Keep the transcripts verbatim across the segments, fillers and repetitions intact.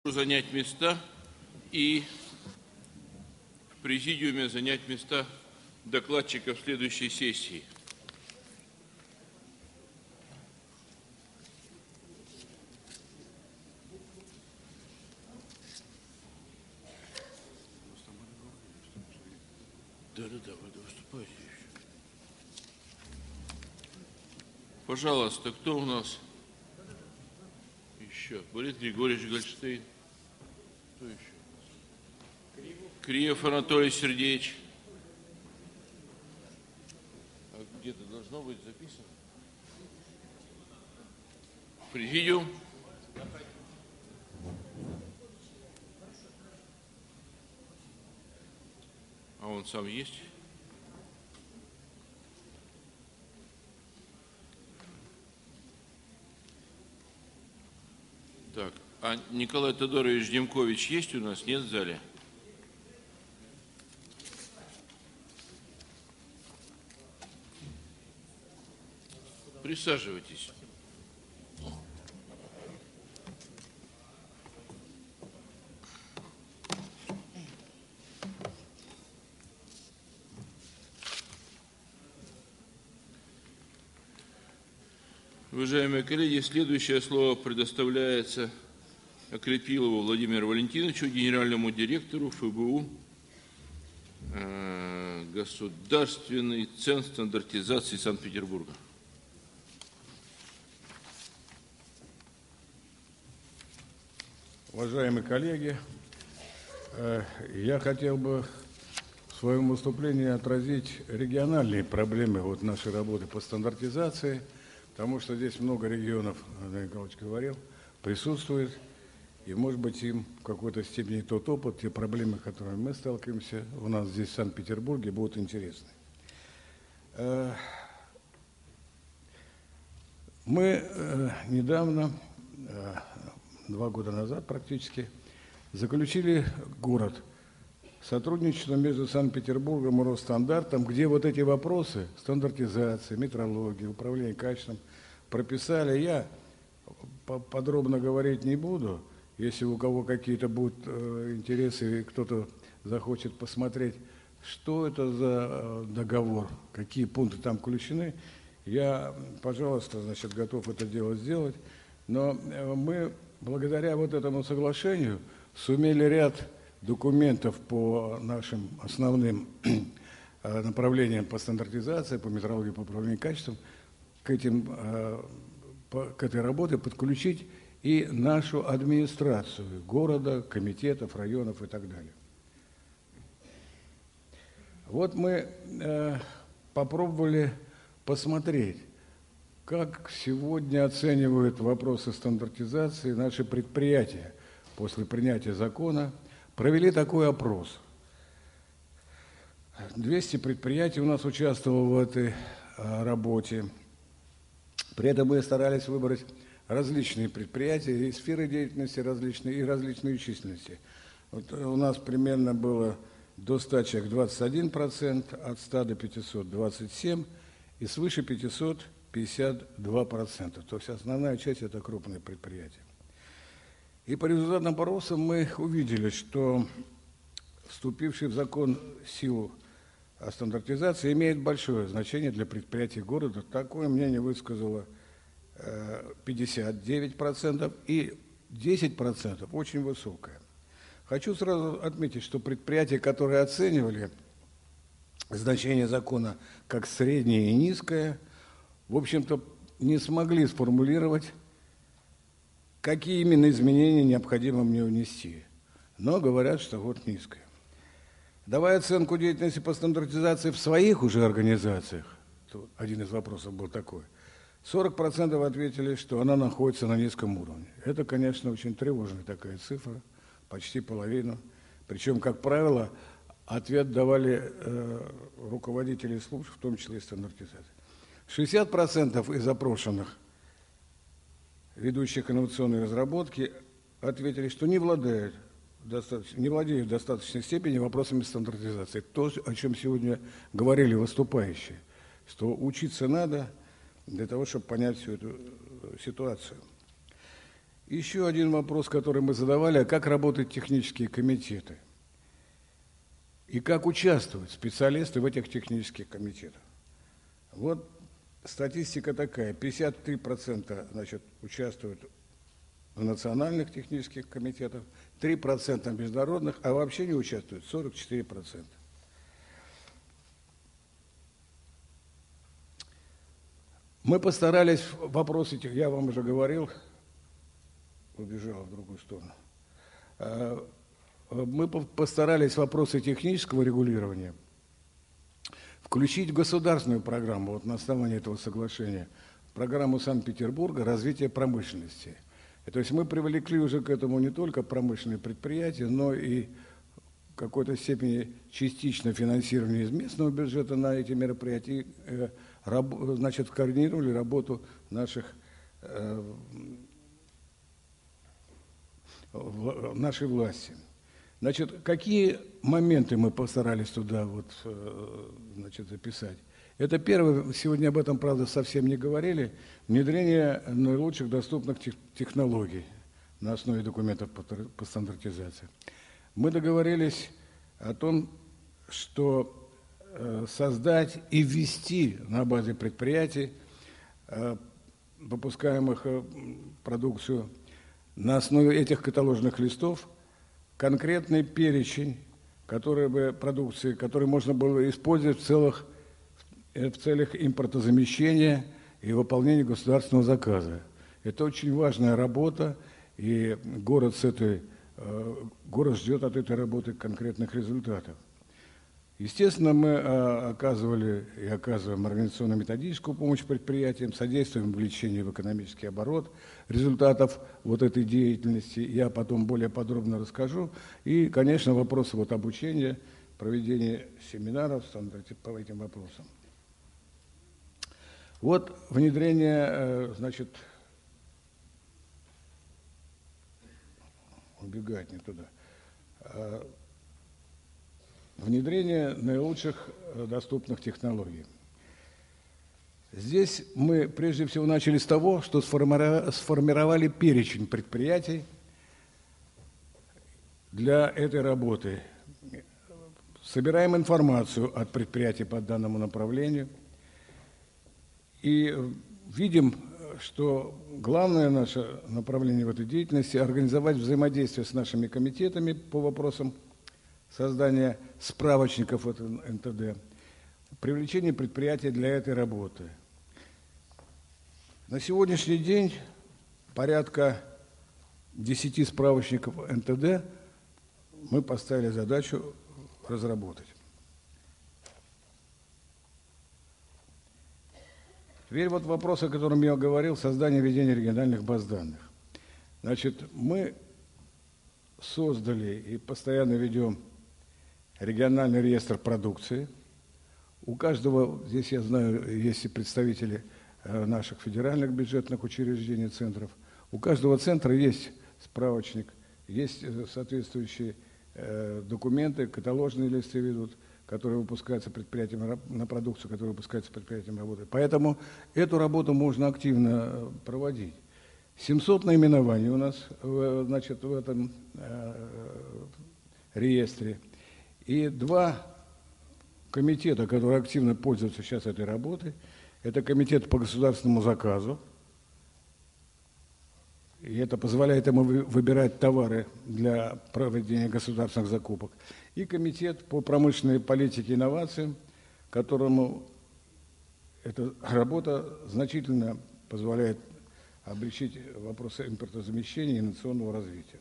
Занять места и в президиуме занять места докладчиков следующей сессии. Да-да-да, вы выступаете еще. Пожалуйста, кто у нас еще? Борис Григорьевич Гольштейн. Кто еще? Криев Анатолий Сергеевич. А где-то должно быть записано. Президиум. А он сам есть? Так, а Николай Тодорович Демкович есть у нас? Нет в зале? Присаживайтесь. Уважаемые коллеги, следующее слово предоставляется Акрепилову Владимиру Валентиновичу, генеральному директору эф бэ у, э, Государственный центр стандартизации Санкт-Петербурга. Уважаемые коллеги, я хотел бы в своем выступлении отразить региональные проблемы вот нашей работы по стандартизации, потому что здесь много регионов, Андрей Николаевич говорил, присутствует, и, может быть, им в какой-то степени тот опыт, те проблемы, с которыми мы сталкиваемся у нас здесь, в Санкт-Петербурге, будут интересны. Мы недавно, два года назад практически, заключили город сотрудничество между Санкт-Петербургом и Росстандартом, где вот эти вопросы стандартизации, метрологии, управления качеством прописали. Я подробно говорить не буду. Если у кого какие-то будут интересы, и кто-то захочет посмотреть, что это за договор, какие пункты там включены, я, пожалуйста, значит, готов это дело сделать. Но мы, благодаря вот этому соглашению, сумели ряд документов по нашим основным направлениям по стандартизации, по метрологии, по управлению качеством, к, этим, к этой работе подключить и нашу администрацию города, комитетов, районов и так далее. Вот мы попробовали посмотреть, как сегодня оценивают вопросы стандартизации наши предприятия после принятия закона. Провели такой опрос. двести предприятий у нас участвовало в этой работе. При этом мы старались выбрать различные предприятия, и сферы деятельности различные, и различные численности. Вот у нас примерно было до ста человек двадцать один процент, от ста до пятисот двадцать семь процентов, и свыше пятисот пятьдесят два процента. То есть основная часть – это крупные предприятия. И по результатам опроса мы увидели, что вступивший в закон силу стандартизации имеет большое значение для предприятий города. Такое мнение высказало пятьдесят девять процентов, и десять процентов очень высокое. Хочу сразу отметить, что предприятия, которые оценивали значение закона как среднее и низкое, в общем-то, не смогли сформулировать, какие именно изменения необходимо мне внести. Но говорят, что вот низкое. Давая оценку деятельности по стандартизации в своих уже организациях, один из вопросов был такой, сорок процентов ответили, что она находится на низком уровне. Это, конечно, очень тревожная такая цифра, почти половину. Причем, как правило, ответ давали э, руководители служб, в том числе и стандартизации. шестьдесят процентов из опрошенных ведущих инновационные разработки ответили, что не владеют, не владеют в достаточной степени вопросами стандартизации. То, о чем сегодня говорили выступающие, что учиться надо для того, чтобы понять всю эту ситуацию. Еще один вопрос, который мы задавали, а как работают технические комитеты? И как участвуют специалисты в этих технических комитетах? Вот статистика такая: пятьдесят три процента, значит, участвуют в национальных технических комитетах, три процента международных, а вообще не участвуют сорок четыре процента. Мы постарались вопросы, я вам уже говорил, убежал в другую сторону. Мы постарались вопросы технического регулирования включить в государственную программу, вот на основании этого соглашения, программу Санкт-Петербурга развития промышленности. И то есть мы привлекли уже к этому не только промышленные предприятия, но и в какой-то степени частично финансирование из местного бюджета на эти мероприятия, значит, координировали работу наших, нашей власти. Значит, какие моменты мы постарались туда вот, значит, записать? Это первое, сегодня об этом, правда, совсем не говорили, внедрение наилучших доступных технологий на основе документов по стандартизации. Мы договорились о том, что создать и ввести на базе предприятий, выпускаемых продукцию, на основе этих каталожных листов конкретный перечень, который бы, продукции, который можно было использовать в, целых, в целях импортозамещения и выполнения государственного заказа. Это очень важная работа, и город, с этой, город ждет от этой работы конкретных результатов. Естественно, мы оказывали и оказываем организационно-методическую помощь предприятиям, содействуем вовлечению в экономический оборот результатов вот этой деятельности. Я потом более подробно расскажу. И, конечно, вопросы вот обучения, проведения семинаров по этим вопросам. Вот внедрение, значит, убегать не туда. Внедрение наилучших доступных технологий. Здесь мы прежде всего начали с того, что сформировали перечень предприятий для этой работы. Собираем информацию от предприятий по данному направлению и видим, что главное наше направление в этой деятельности – организовать взаимодействие с нашими комитетами по вопросам создания справочников от эн тэ дэ, привлечение предприятий для этой работы. На сегодняшний день порядка десяти справочников эн тэ дэ мы поставили задачу разработать. Теперь вот вопрос, о котором я говорил, создание и ведение региональных баз данных. Значит, мы создали и постоянно ведем региональный реестр продукции. У каждого, здесь я знаю, есть и представители наших федеральных бюджетных учреждений, центров. У каждого центра есть справочник, есть соответствующие документы, каталожные листы ведут, которые выпускаются предприятием на продукцию, которая выпускается предприятием работы. Поэтому эту работу можно активно проводить. семьсот наименований у нас, значит, в этом реестре. И два комитета, которые активно пользуются сейчас этой работой, это комитет по государственному заказу, и это позволяет ему выбирать товары для проведения государственных закупок, и комитет по промышленной политике и инновациям, которому эта работа значительно позволяет облегчить вопросы импортозамещения и инновационного развития.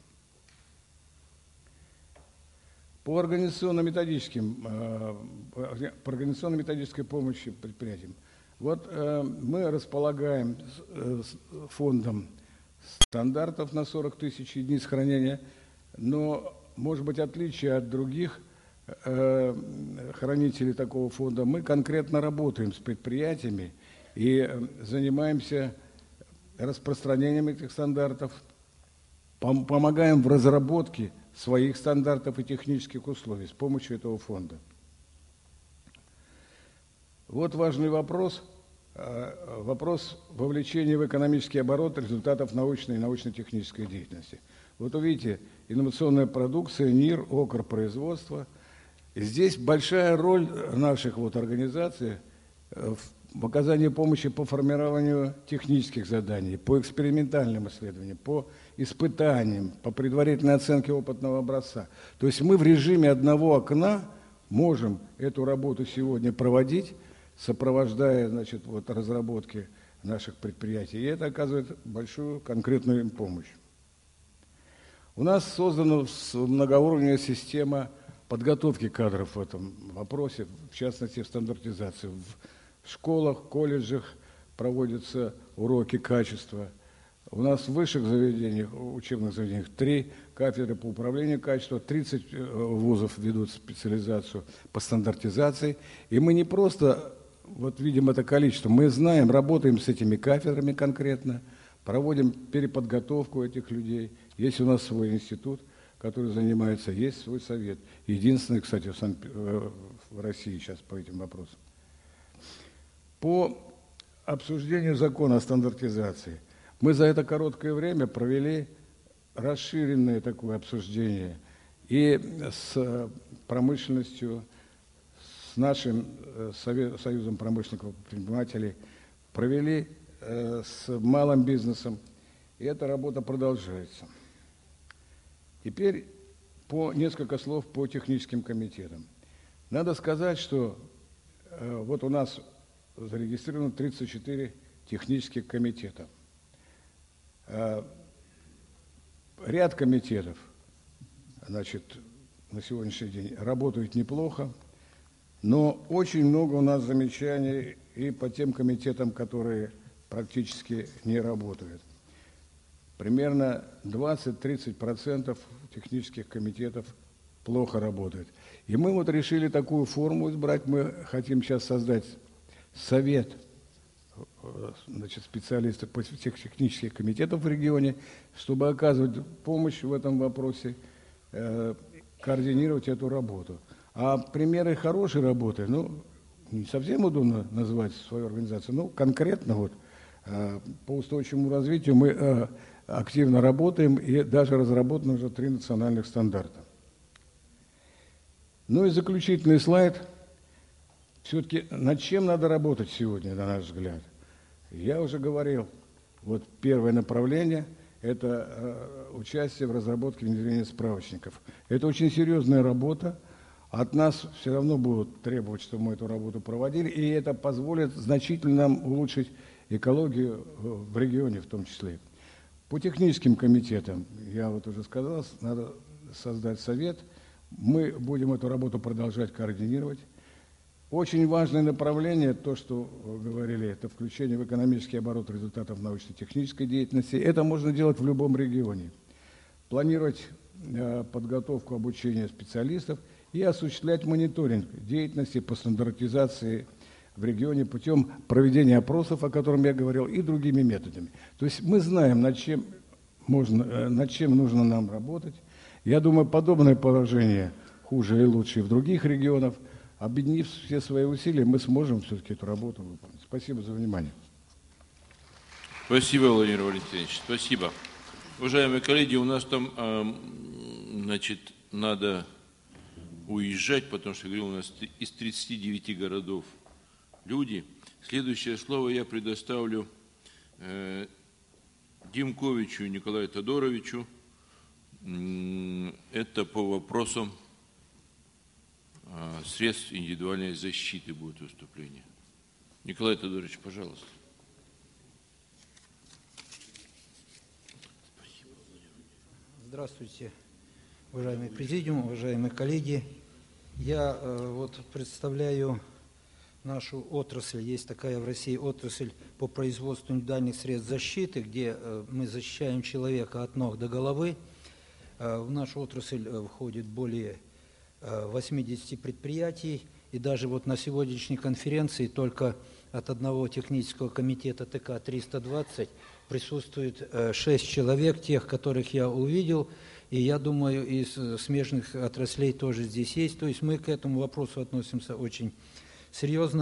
По организационно-методическим, по организационно-методической помощи предприятиям. Вот мы располагаем фондом стандартов на сорок тысяч единиц хранения, но, может быть, отличие от других хранителей такого фонда, мы конкретно работаем с предприятиями и занимаемся распространением этих стандартов, помогаем в разработке своих стандартов и технических условий с помощью этого фонда. Вот важный вопрос. вопрос вовлечения в экономический оборот результатов научной и научно-технической деятельности. Вот увидите, инновационная продукция, НИР, ОКР-производство. Здесь большая роль наших вот организаций в оказании помощи по формированию технических заданий, по экспериментальным исследованиям, по испытаниям, по предварительной оценке опытного образца. То есть мы в режиме одного окна можем эту работу сегодня проводить, сопровождая, значит, вот, разработки наших предприятий. И это оказывает большую конкретную им помощь. У нас создана многоуровневая система подготовки кадров в этом вопросе, в частности, в стандартизации. В школах, колледжах проводятся уроки качества. У нас в высших заведениях, учебных заведениях три кафедры по управлению качеством, тридцать вузов ведут специализацию по стандартизации. И мы не просто вот видим это количество, мы знаем, работаем с этими кафедрами конкретно, проводим переподготовку этих людей. Есть у нас свой институт, который занимается, есть свой совет. Единственный, кстати, в, Сан... в России сейчас по этим вопросам. По обсуждению закона о стандартизации мы за это короткое время провели расширенное такое обсуждение и с промышленностью, с нашим Союзом промышленных предпринимателей, провели с малым бизнесом, и эта работа продолжается. Теперь по несколько слов по техническим комитетам. Надо сказать, что вот у нас зарегистрировано тридцать четыре технических комитета. Ряд комитетов, значит, на сегодняшний день работают неплохо, но очень много у нас замечаний и по тем комитетам, которые практически не работают. Примерно двадцать-тридцать процентов технических комитетов плохо работают. И мы вот решили такую форму избрать. Мы хотим сейчас создать совет, значит, специалистов по всех технических комитетов в регионе, чтобы оказывать помощь в этом вопросе, э, координировать эту работу. А примеры хорошей работы, ну, не совсем удобно назвать свою организацию, но конкретно вот э, по устойчивому развитию мы э, активно работаем, и даже разработано уже три национальных стандарта. Ну и заключительный слайд. Все-таки над чем надо работать сегодня, на наш взгляд? Я уже говорил, вот первое направление – это э, участие в разработке и внедрении справочников. Это очень серьезная работа. От нас все равно будут требовать, чтобы мы эту работу проводили, и это позволит значительно нам улучшить экологию в регионе в том числе. По техническим комитетам, я вот уже сказал, надо создать совет. Мы будем эту работу продолжать координировать. Очень важное направление, то, что вы говорили, это включение в экономический оборот результатов научно-технической деятельности. Это можно делать в любом регионе. Планировать э, подготовку обучения специалистов и осуществлять мониторинг деятельности по стандартизации в регионе путем проведения опросов, о котором я говорил, и другими методами. То есть мы знаем, над чем, можно, над чем нужно нам работать. Я думаю, подобное положение хуже и лучше в других регионах. Объединив все свои усилия, мы сможем все-таки эту работу выполнить. Спасибо за внимание. Спасибо, Владимир Валентинович. Спасибо. Уважаемые коллеги, у нас там, значит, надо уезжать, потому что, говорил, у нас из тридцати девяти городов люди. Следующее слово я предоставлю э, Димковичу Николаю Тодоровичу. Это по вопросам э, средств индивидуальной защиты будет выступление. Николай Тодорович, пожалуйста. Здравствуйте, уважаемый президиум, уважаемые коллеги. Я э, вот представляю нашу отрасль. Есть такая в России отрасль по производству индивидуальных средств защиты, где э, мы защищаем человека от ног до головы. Э, в нашу отрасль э, входит более э, восьмидесяти предприятий. И даже вот на сегодняшней конференции только от одного технического комитета ТК триста двадцать присутствует э, шесть человек, тех, которых я увидел. И я думаю, из смежных отраслей тоже здесь есть. То есть мы к этому вопросу относимся очень серьезно.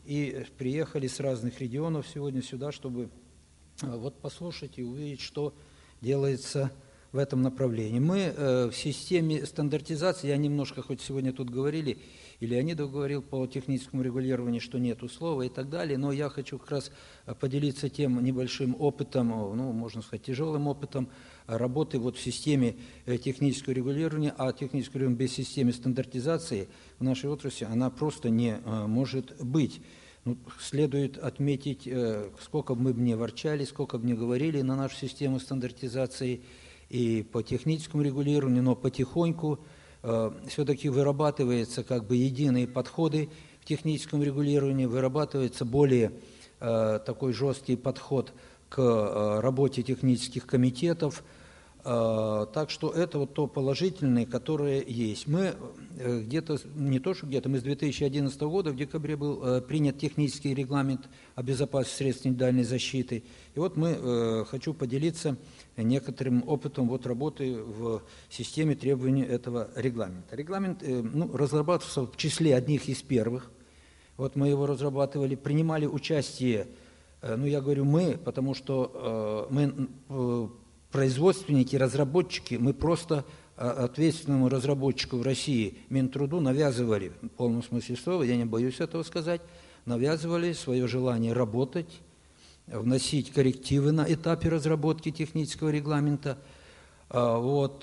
и приехали с разных регионов сегодня сюда, чтобы вот послушать и увидеть, что делается в этом направлении. Мы в системе стандартизации, я немножко, хоть сегодня тут говорили, и Леонидов говорил по техническому регулированию, что нету слова и так далее, но я хочу как раз поделиться тем небольшим опытом, ну, можно сказать, тяжелым опытом работы вот в системе технического регулирования, а техническое регулирование без системы стандартизации в нашей отрасли, она просто не может быть. Ну, следует отметить, сколько бы мы бы не ворчали, сколько бы не говорили на нашу систему стандартизации и по техническому регулированию, но потихоньку все-таки вырабатываются как бы единые подходы в техническом регулировании, вырабатывается более э, такой жесткий подход к э, работе технических комитетов. Э, так что это вот то положительное, которое есть. Мы э, где-то, не то что где-то, мы с две тысячи одиннадцатого года в декабре был э, принят технический регламент о безопасности средств индивидуальной защиты. И вот мы, э, хочу поделиться некоторым опытом вот работы в системе требований этого регламента. Регламент ну, разрабатывался в числе одних из первых. Вот мы его разрабатывали, принимали участие, ну я говорю мы, потому что мы производственники, разработчики, мы просто ответственному разработчику в России Минтруду навязывали, в полном смысле слова, я не боюсь этого сказать, навязывали свое желание работать, вносить коррективы на этапе разработки технического регламента. Вот,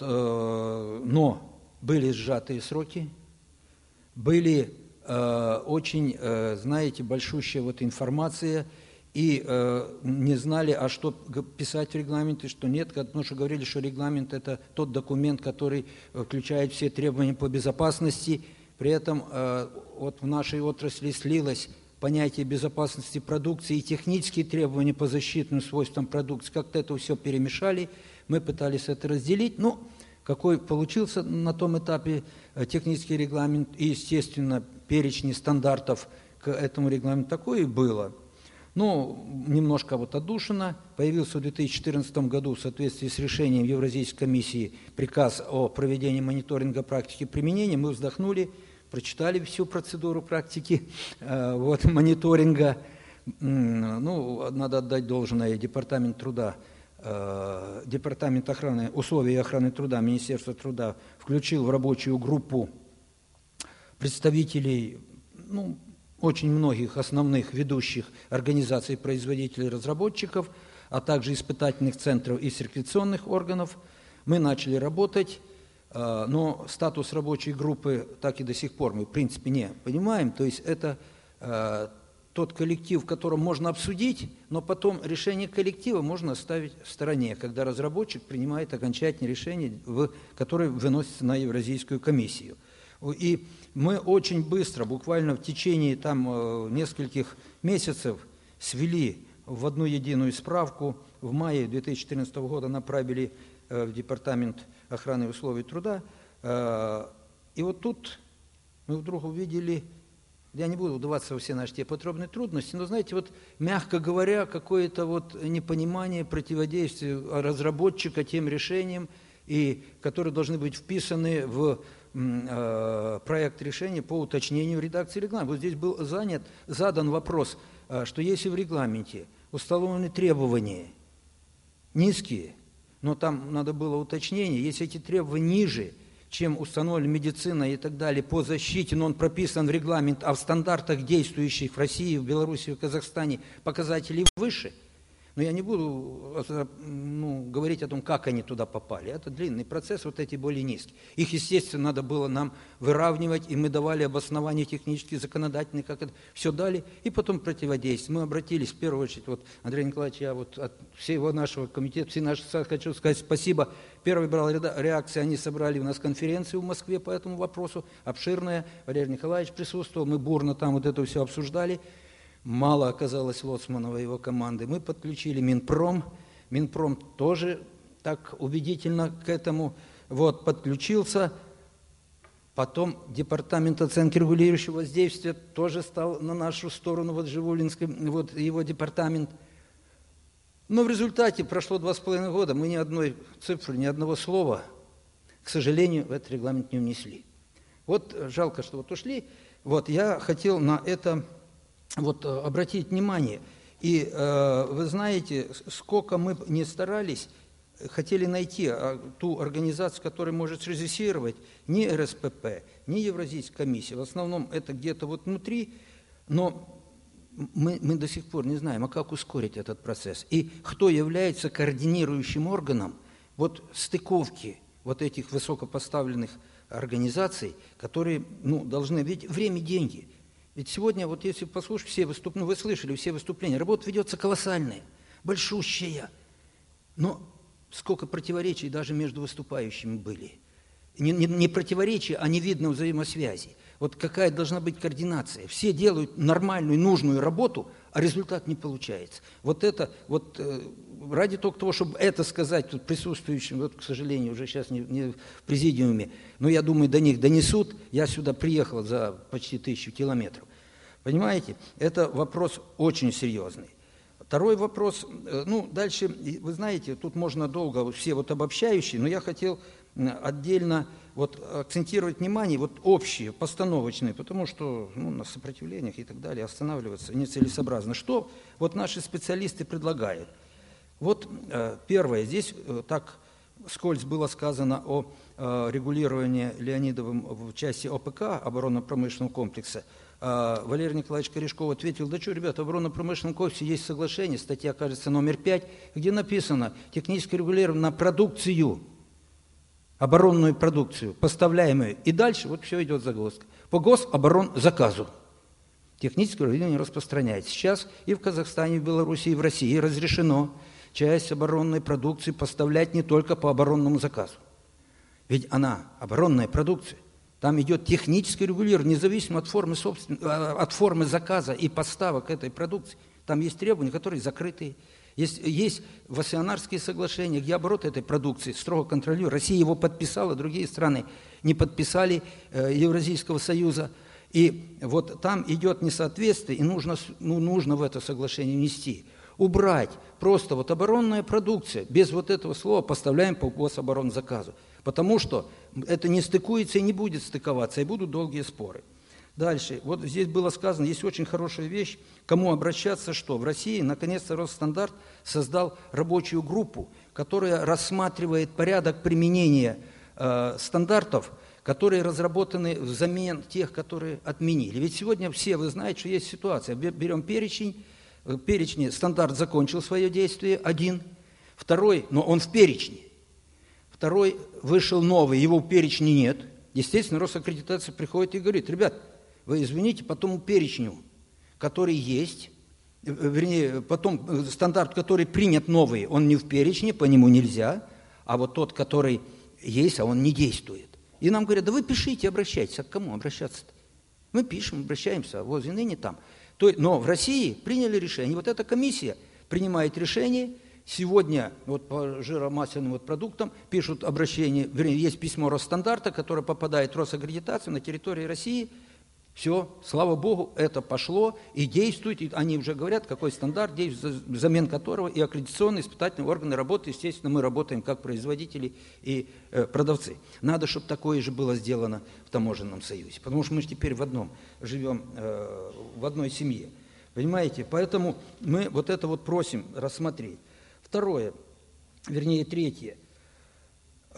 но были сжатые сроки, были очень, знаете, большущая вот информация, и не знали, а что писать в регламенте, что нет, потому что говорили, что регламент – это тот документ, который включает все требования по безопасности. При этом вот в нашей отрасли слилось понятие безопасности продукции и технические требования по защитным свойствам продукции. Как-то это все перемешали, мы пытались это разделить. Ну, какой получился на том этапе технический регламент и, естественно, перечни стандартов к этому регламенту, такое и было. Ну, немножко вот отдушина. Появился в две тысячи четырнадцатом году в соответствии с решением Евразийской комиссии приказ о проведении мониторинга практики применения. Мы вздохнули, прочитали всю процедуру практики вот, мониторинга. Ну, надо отдать должное Департамент труда, Департамент охраны, условий и охраны труда, Министерства труда включил в рабочую группу представителей ну, очень многих основных ведущих организаций производителей и разработчиков, а также испытательных центров и сертификационных органов. Мы начали работать. Но статус рабочей группы так и до сих пор мы, в принципе, не понимаем. То есть это э, тот коллектив, в котором можно обсудить, но потом решение коллектива можно оставить в стороне, когда разработчик принимает окончательное решение, в, которое выносится на Евразийскую комиссию. И мы очень быстро, буквально в течение там, э, нескольких месяцев, свели в одну единую справку. В мае две тысячи четырнадцатого года направили э, в Департамент охраны условий труда. И вот тут мы вдруг увидели, я не буду вдаваться во все наши те подробные трудности, но, знаете, вот, мягко говоря, какое-то вот непонимание противодействия разработчика тем решениям, и, которые должны быть вписаны в э, проект решения по уточнению редакции регламента. Вот здесь был занят, задан вопрос, что если в регламенте установлены требования низкие, но там надо было уточнение, если эти требования ниже, чем установлена медицина и так далее по защите, но он прописан в регламент, а в стандартах действующих в России, в Беларуси, в Казахстане показатели выше. Но я не буду ну, говорить о том, как они туда попали. Это длинный процесс, вот эти более низкие. Их, естественно, надо было нам выравнивать, и мы давали обоснования технические, законодательные, как это все дали, и потом противодействие. Мы обратились, в первую очередь, вот, Андрей Николаевич, я вот от всего нашего комитета, все наши, хочу сказать спасибо. Первый брал реакции, они собрали у нас конференцию в Москве по этому вопросу, обширная, Валерий Николаевич присутствовал, мы бурно там вот это все обсуждали. Мало оказалось Лоцманова и его команды. Мы подключили Минпром. Минпром тоже так убедительно к этому вот, подключился. Потом Департамент оценки регулирующего воздействия тоже стал на нашу сторону, вот Живулинский, вот его департамент. Но в результате прошло два с половиной года, мы ни одной цифры, ни одного слова, к сожалению, в этот регламент не внесли. Вот жалко, что вот ушли. Вот я хотел на это вот обратить внимание. И э, вы знаете, сколько мы не старались, хотели найти ту организацию, которая может срежиссировать ни эр эс пэ пэ, ни Евразийская комиссия. В основном это где-то вот внутри, но мы, мы до сих пор не знаем, а как ускорить этот процесс. И кто является координирующим органом вот стыковки вот этих высокопоставленных организаций, которые ну, должны... Ведь время – деньги. Ведь сегодня, вот если послушать все выступления, ну, вы слышали все выступления, работа ведется колоссальная, большущая. Но сколько противоречий даже между выступающими были. Не, не, не противоречия, а не видно взаимосвязи. Вот какая должна быть координация. Все делают нормальную, нужную работу, а результат не получается. Вот это, вот э, ради только того, чтобы это сказать тут присутствующим, вот, к сожалению, уже сейчас не, не в президиуме, но я думаю, до них донесут. Я сюда приехал за почти тысячу километров. Понимаете? Это вопрос очень серьезный. Второй вопрос, ну, дальше, вы знаете, тут можно долго, все вот обобщающие, но я хотел отдельно вот акцентировать внимание, вот общие, постановочные, потому что ну, на сопротивлениях и так далее останавливаться нецелесообразно. Что вот наши специалисты предлагают? Вот первое, здесь так вскользь было сказано о регулировании Леонидовым в части о пэ ка, оборонно-промышленного комплекса. Валерий Николаевич Корешков ответил: да что, ребята, в оборонно-промышленном комплексе есть соглашение, статья, кажется, номер пять, где написано: техническое регулирование на продукцию, оборонную продукцию, поставляемую. И дальше вот все идет загвоздка. По гособоронзаказу. Техническое регулирование распространяется. Сейчас и в Казахстане, и в Беларуси, и в России разрешено часть оборонной продукции поставлять не только по оборонному заказу. Ведь она, оборонная продукция, там идет техническое регулирование, независимо от формы, собствен... от формы заказа и поставок этой продукции. Там есть требования, которые закрытые. Есть, есть Вассионарские соглашения, где оборот этой продукции строго контролирует. Россия его подписала, другие страны не подписали э, Евразийского союза. И вот там идет несоответствие, и нужно, ну, нужно в это соглашение внести. Убрать просто вот оборонная продукция, без вот этого слова поставляем по гособоронзаказу. Потому что это не стыкуется и не будет стыковаться, и будут долгие споры. Дальше. Вот здесь было сказано, есть очень хорошая вещь, кому обращаться, что в России наконец-то Росстандарт создал рабочую группу, которая рассматривает порядок применения э, стандартов, которые разработаны взамен тех, которые отменили. Ведь сегодня все, вы знаете, что есть ситуация. Берем перечень, в перечне стандарт закончил свое действие, один, второй, но он в перечне. Второй вышел новый, его в перечне нет. Естественно, Росаккредитация приходит и говорит: ребят, вы извините, по тому перечню, который есть, вернее, потом стандарт, который принят новый, он не в перечне, по нему нельзя, а вот тот, который есть, а он не действует. И нам говорят: да вы пишите, обращайтесь. А к кому обращаться-то? Мы пишем, обращаемся, а возле ныне там. То, но в России приняли решение, вот эта комиссия принимает решение. Сегодня вот по жиромасляным вот продуктам пишут обращение, вернее, есть письмо Росстандарта, которое попадает в Росаккредитацию на территории России. Все, слава Богу, это пошло и действует. И они уже говорят, какой стандарт действует, взамен которого и аккредитационные испытательные органы работают. Естественно, мы работаем как производители и э, продавцы. Надо, чтобы такое же было сделано в Таможенном союзе. Потому что мы же теперь в одном живем, э, в одной семье. Понимаете? Поэтому мы вот это вот просим рассмотреть. Второе, вернее, третье, э,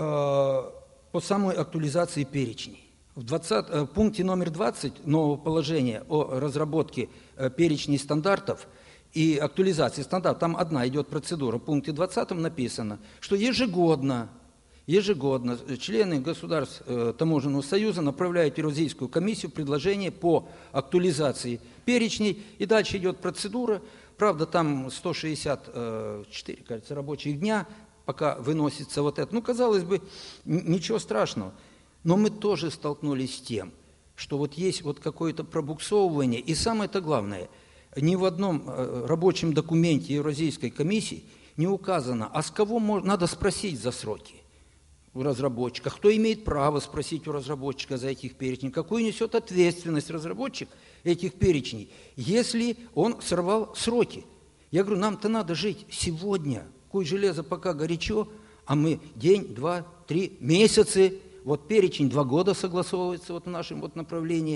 по самой актуализации перечней. В двадцатом, пункте номер двадцать нового положения о разработке э, перечней стандартов и актуализации стандартов, там одна идет процедура. В пункте двадцатом написано, что ежегодно, ежегодно члены государств э, Таможенного союза направляют в Евразийскую комиссию предложение по актуализации перечней, и дальше идет процедура. Правда, там сто шестьдесят четыре, кажется, рабочих дня, пока выносится вот это. Ну, казалось бы, ничего страшного. Но мы тоже столкнулись с тем, что вот есть вот какое-то пробуксовывание. И самое-то главное, ни в одном рабочем документе Евразийской комиссии не указано, а с кого можно, надо спросить за сроки у разработчика, кто имеет право спросить у разработчика за этих перечней, какую несет ответственность разработчик этих перечней, если он сорвал сроки. Я говорю, нам-то надо жить сегодня, куй железо пока горячо, а мы день, два, три, месяцы, вот перечень два года согласовывается вот в нашем вот направлении,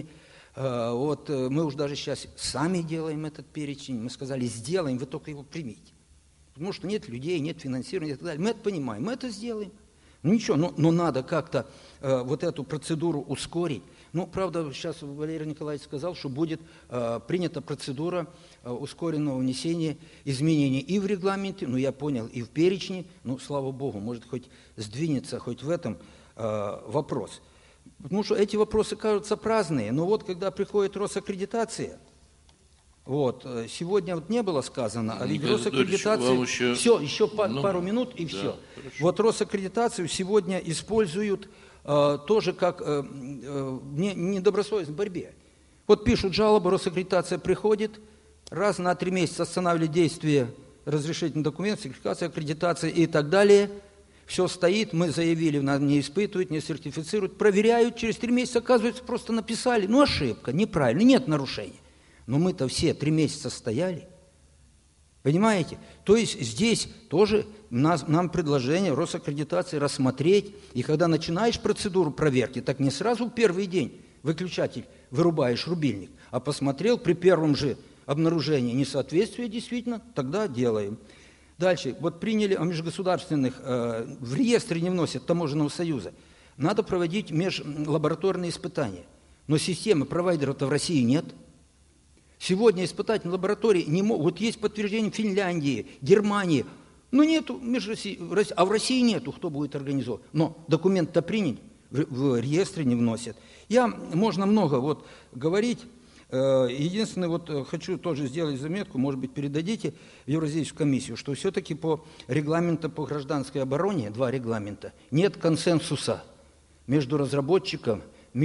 Вот мы уже даже сейчас сами делаем этот перечень. Мы сказали, сделаем, вы только его примите. Потому что нет людей, нет финансирования и так далее. Мы это понимаем, мы это сделаем. Ну ничего, но, но надо как-то э, вот эту процедуру ускорить. Ну, правда, сейчас Валерий Николаевич сказал, что будет э, принята процедура э, ускоренного внесения изменений и в регламенте, ну, я понял, и в перечне. Ну, слава Богу, может, хоть сдвинется хоть в этом э, вопрос. Потому что эти вопросы кажутся праздные, но вот когда приходит Росаккредитация, вот, сегодня вот не было сказано, а ведь Росаккредитация, еще... все, еще ну, пару минут и да, все. Хорошо. Вот Росаккредитацию сегодня используют э, тоже как э, э, не, недобросовестной борьбе. Вот пишут жалобы, Росаккредитация приходит, раз на три месяца останавливает действие разрешительных документов, сертификация, аккредитация и так далее. Все стоит, мы заявили, надо не испытывать, не сертифицируют, проверяют, через три месяца, оказывается, просто написали, ну ошибка, неправильно, нет нарушений. Но мы-то все три месяца стояли, понимаете? То есть здесь тоже нас, нам предложение Росаккредитации рассмотреть, и когда начинаешь процедуру проверки, так не сразу в первый день выключатель вырубаешь рубильник, а посмотрел при первом же обнаружении несоответствия действительно, тогда делаем. Дальше, вот приняли о межгосударственных, э, в реестре не вносят Таможенного союза, надо проводить межлабораторные испытания, но системы провайдеров-то в России нет. Сегодня испытательные лаборатории не могут, вот есть подтверждение Финляндии, Германии, но нету, межроссии, а в России нету, кто будет организовывать. Но документ-то принят, в, в реестре не вносят. Я, можно много вот говорить. Единственное, вот хочу тоже сделать заметку, может быть, передадите в Евразийскую комиссию, что все-таки по регламенту по гражданской обороне, два регламента, нет консенсуса между разработчиком,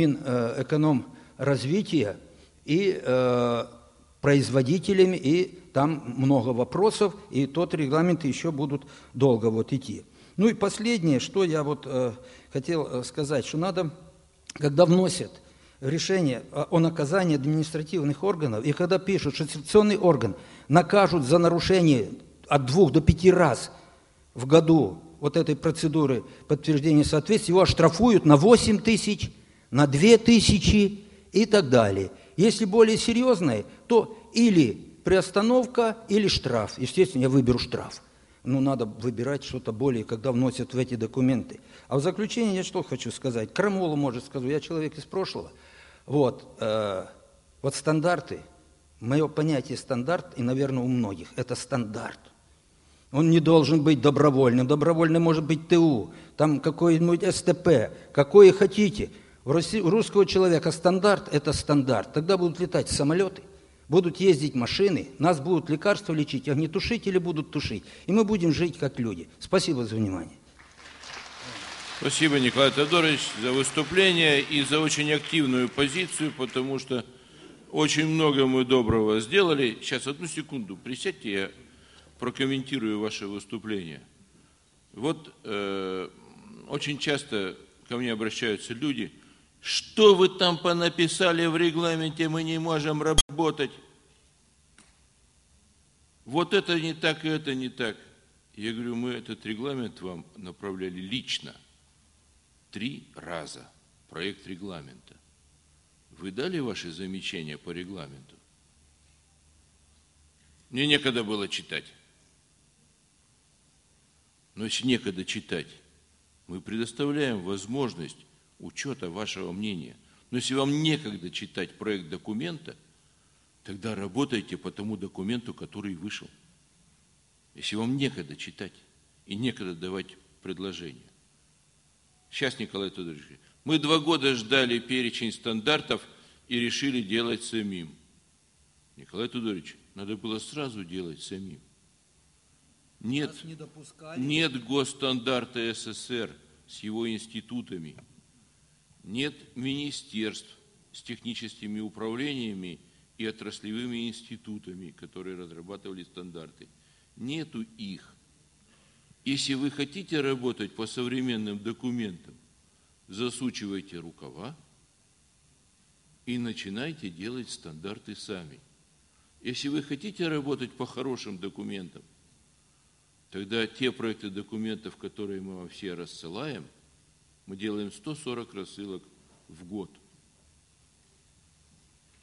Минэкономразвития и э, производителями, и там много вопросов, и тот регламент еще будут долго вот идти. Ну и последнее, что я вот э, хотел сказать, что надо, когда вносят решение о наказании административных органов, и когда пишут, что сертификационный орган накажут за нарушение от двух до пяти раз в году вот этой процедуры подтверждения соответствия, его оштрафуют на восемь тысяч, на две тысячи и так далее. Если более серьезное, то или приостановка, или штраф. Естественно, я выберу штраф. Ну, надо выбирать что-то более, когда вносят в эти документы. А в заключение я что хочу сказать. Крамолу, может, скажу, я человек из прошлого. Вот, э, вот стандарты, мое понятие стандарт, и, наверное, у многих, это стандарт. Он не должен быть добровольным. Добровольным может быть ТУ, там какой-нибудь СТП, какое хотите. У русского человека стандарт – это стандарт. Тогда будут летать самолеты, будут ездить машины, нас будут лекарства лечить, огнетушители будут тушить, и мы будем жить как люди. Спасибо за внимание. Спасибо, Николай Теодорович, за выступление и за очень активную позицию, потому что очень много мы доброго сделали. Сейчас, одну секунду, присядьте, я прокомментирую ваше выступление. Вот э, очень часто ко мне обращаются люди, что вы там понаписали в регламенте, мы не можем работать. Вот это не так, и это не так. Я говорю, мы этот регламент вам направляли лично. Три раза проект регламента. Вы дали ваши замечания по регламенту? Мне некогда было читать. Но если некогда читать, мы предоставляем возможность учета вашего мнения. Но если вам некогда читать проект документа, тогда работайте по тому документу, который вышел. Если вам некогда читать и некогда давать предложения. Сейчас, Николай Тодорович, мы два года ждали перечень стандартов и решили делать самим. Николай Тодорович, надо было сразу делать самим. Нет, не нет госстандарта СССР с его институтами, нет министерств с техническими управлениями и отраслевыми институтами, которые разрабатывали стандарты. Нету их. Если вы хотите работать по современным документам, засучивайте рукава и начинайте делать стандарты сами. Если вы хотите работать по хорошим документам, тогда те проекты документов, которые мы вам все рассылаем, мы делаем сто сорок рассылок в год.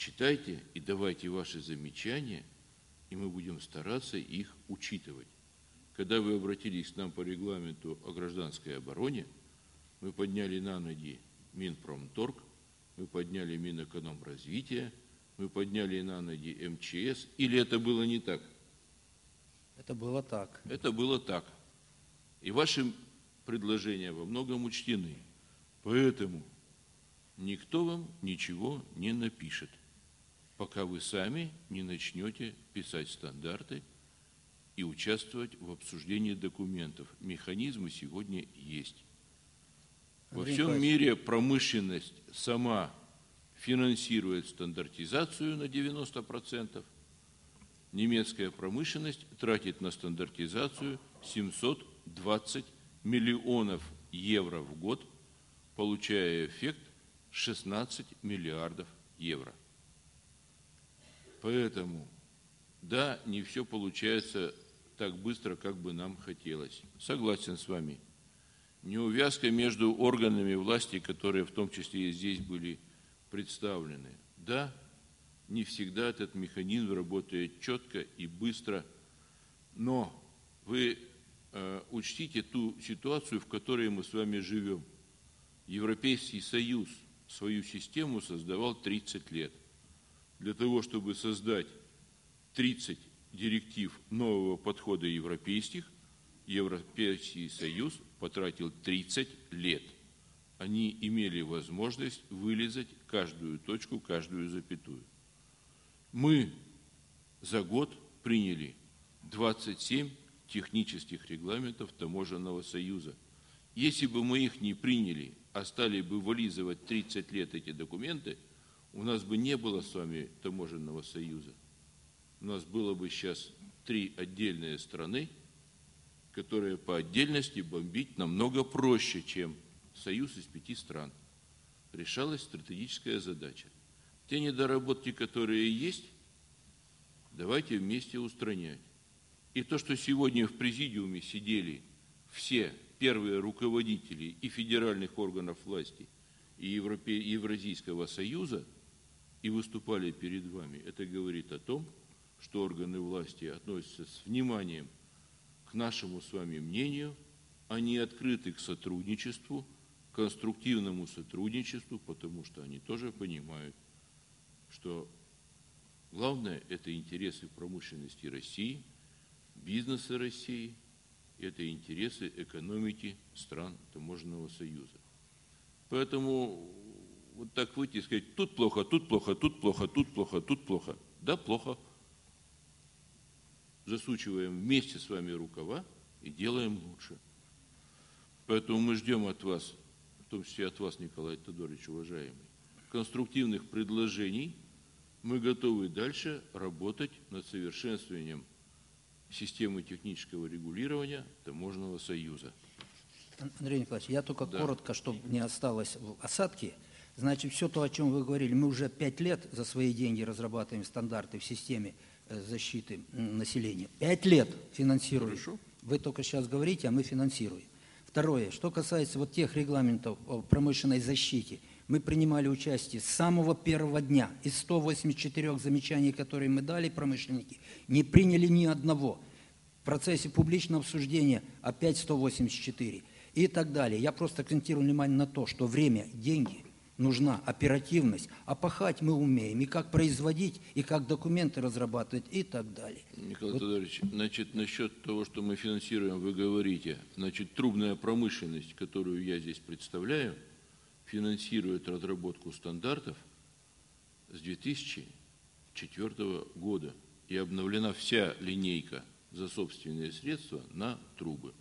читайте и давайте ваши замечания, и мы будем стараться их учитывать. Когда вы обратились к нам по регламенту о гражданской обороне, мы подняли на ноги Минпромторг, мы подняли Минэкономразвитие, мы подняли на ноги эм че эс. Или это было не так? Это было так. Это было так. И ваши предложения во многом учтены. Поэтому никто вам ничего не напишет, пока вы сами не начнете писать стандарты и участвовать в обсуждении документов. Механизмы сегодня есть. Во всем мире промышленность сама финансирует стандартизацию на девяносто процентов. Немецкая промышленность тратит на стандартизацию семьсот двадцать миллионов евро в год, получая эффект шестнадцать миллиардов евро. Поэтому, да, не все получается так быстро, как бы нам хотелось. Согласен с вами. Неувязка между органами власти, которые в том числе и здесь были представлены. Да, не всегда этот механизм работает четко и быстро, но вы э, учтите ту ситуацию, в которой мы с вами живем. Европейский Союз свою систему создавал тридцать лет. Для того, чтобы создать тридцать директив нового подхода европейских, Европейский Союз потратил тридцать лет. Они имели возможность вылезать каждую точку, каждую запятую. Мы за год приняли двадцать семь технических регламентов Таможенного союза. Если бы мы их не приняли, а стали бы вылизывать тридцать лет эти документы, у нас бы не было с вами Таможенного союза. У нас было бы сейчас три отдельные страны, которые по отдельности бомбить намного проще, чем союз из пяти стран. Решалась стратегическая задача. Те недоработки, которые есть, давайте вместе устранять. И то, что сегодня в президиуме сидели все первые руководители и федеральных органов власти, и Европе... Евразийского союза, и выступали перед вами, это говорит о том, что органы власти относятся с вниманием к нашему с вами мнению, они открыты к сотрудничеству, конструктивному сотрудничеству, потому что они тоже понимают, что главное – это интересы промышленности России, бизнеса России, это интересы экономики стран Таможенного союза. Поэтому вот так выйти и сказать, тут плохо, тут плохо, тут плохо, тут плохо, тут плохо. Да, плохо. Засучиваем вместе с вами рукава и делаем лучше. Поэтому мы ждем от вас, в том числе от вас, Николай Тодорович, уважаемый, конструктивных предложений. Мы готовы дальше работать над совершенствованием системы технического регулирования Таможенного союза. Андрей Николаевич, я только да. коротко, чтобы не осталось в осадке. Значит, все то, о чем вы говорили, мы уже пять лет за свои деньги разрабатываем стандарты в системе защиты населения. Пять лет финансируем. Хорошо. Вы только сейчас говорите, а мы финансируем. Второе, что касается вот тех регламентов о промышленной защите, мы принимали участие с самого первого дня. Из ста восьмидесяти четырёх замечаний, которые мы дали промышленники, не приняли ни одного. В процессе публичного обсуждения опять сто восемьдесят четыре и так далее. Я просто акцентирую внимание на то, что время, деньги, нужна оперативность, а пахать мы умеем, и как производить, и как документы разрабатывать, и так далее. Николай вот. Тодорович, значит, насчет того, что мы финансируем, вы говорите, значит, трубная промышленность, которую я здесь представляю, финансирует разработку стандартов с две тысячи четвёртого года, и обновлена вся линейка за собственные средства на трубы.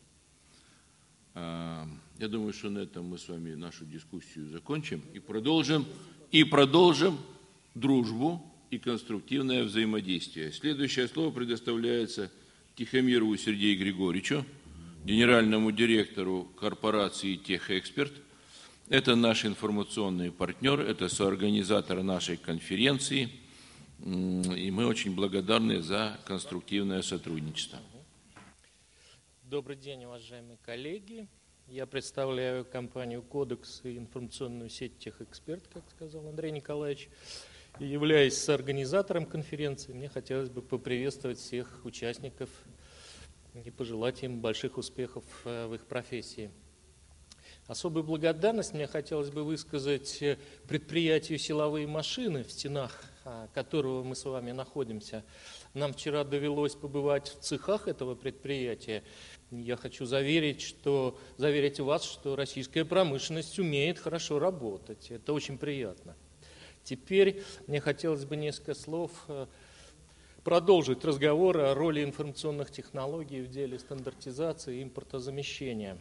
Я думаю, что на этом мы с вами нашу дискуссию закончим и продолжим, и продолжим дружбу и конструктивное взаимодействие. Следующее слово предоставляется Тихомирову Сергею Григорьевичу, генеральному директору корпорации «Техэксперт». Это наш информационный партнер, это соорганизатор нашей конференции, и мы очень благодарны за конструктивное сотрудничество. Добрый день, уважаемые коллеги. Я представляю компанию «Кодекс» и информационную сеть «Техэксперт», как сказал Андрей Николаевич. И являясь соорганизатором конференции, мне хотелось бы поприветствовать всех участников и пожелать им больших успехов в их профессии. Особую благодарность мне хотелось бы высказать предприятию «Силовые машины», в стенах которого мы с вами находимся. Нам вчера довелось побывать в цехах этого предприятия. Я хочу заверить, что, заверить вас, что российская промышленность умеет хорошо работать. Это очень приятно. Теперь мне хотелось бы несколько слов продолжить разговор о роли информационных технологий в деле стандартизации и импортозамещения.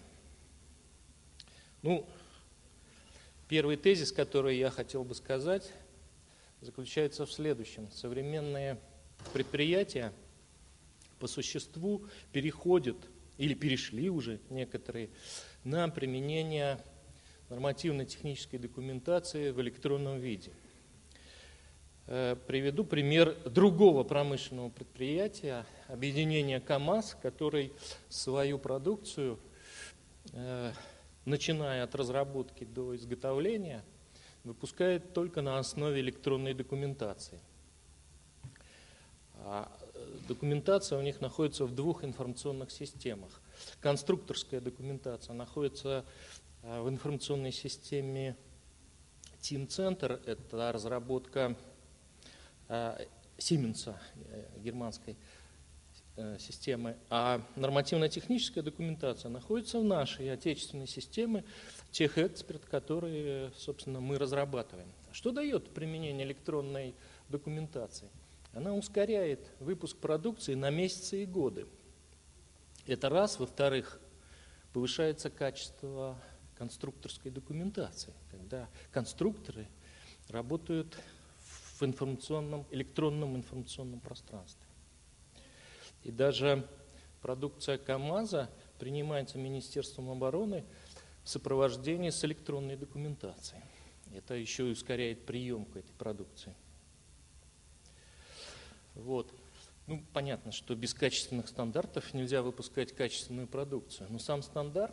Ну, первый тезис, который я хотел бы сказать, заключается в следующем. Современные предприятия по существу переходят, или перешли уже некоторые, на применение нормативно-технической документации в электронном виде. Приведу пример другого промышленного предприятия, объединения КАМАЗ, который свою продукцию, начиная от разработки до изготовления, выпускает только на основе электронной документации. А документация у них находится в двух информационных системах. Конструкторская документация находится в информационной системе Teamcenter, это разработка Сименса, германской системы, а нормативно-техническая документация находится в нашей отечественной системе TechExpert, которые, собственно, мы разрабатываем. Что дает применение электронной документации? Она ускоряет выпуск продукции на месяцы и годы. Это раз. Во-вторых, повышается качество конструкторской документации, когда конструкторы работают в информационном, электронном информационном пространстве. И даже продукция КАМАЗа принимается Министерством обороны в сопровождении с электронной документацией. Это еще и ускоряет приемку этой продукции. Вот. Ну, понятно, что без качественных стандартов нельзя выпускать качественную продукцию. Но сам стандарт,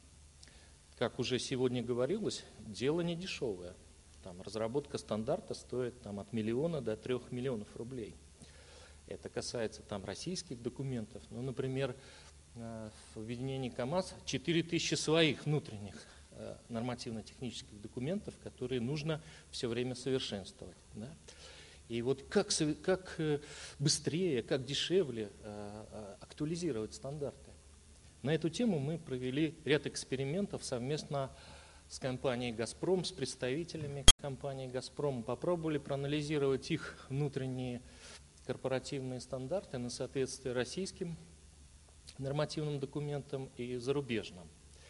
как уже сегодня говорилось, дело не дешевое. Там, разработка стандарта стоит там, от миллиона до трех миллионов рублей. Это касается там российских документов. Ну, например, в объединении КАМАЗ четыре тысячи своих внутренних нормативно-технических документов, которые нужно все время совершенствовать. Да? И вот как, как быстрее, как дешевле актуализировать стандарты. На эту тему мы провели ряд экспериментов совместно с компанией «Газпром», с представителями компании «Газпром». Попробовали проанализировать их внутренние корпоративные стандарты на соответствие российским нормативным документам и зарубежным.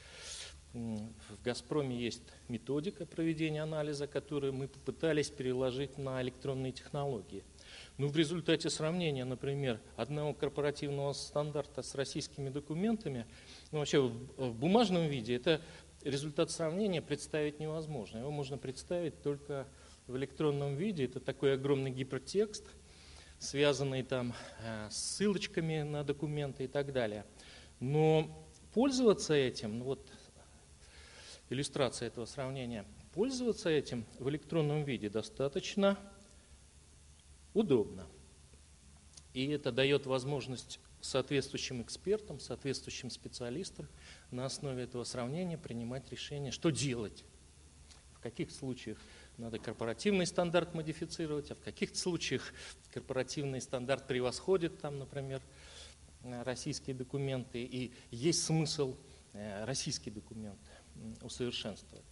В «Газпроме» есть методика проведения анализа, которую мы попытались переложить на электронные технологии. Но в результате сравнения, например, одного корпоративного стандарта с российскими документами, ну, вообще в бумажном виде, это результат сравнения представить невозможно. Его можно представить только в электронном виде. Это такой огромный гипертекст, связанный там с ссылочками на документы и так далее. Но пользоваться этим, ну вот иллюстрация этого сравнения, пользоваться этим в электронном виде достаточно удобно. И это дает возможность соответствующим экспертам, соответствующим специалистам на основе этого сравнения принимать решение, что делать, в каких случаях надо корпоративный стандарт модифицировать, а в каких случаях корпоративный стандарт превосходит, там, например, российские документы, и есть смысл российские документы усовершенствовать.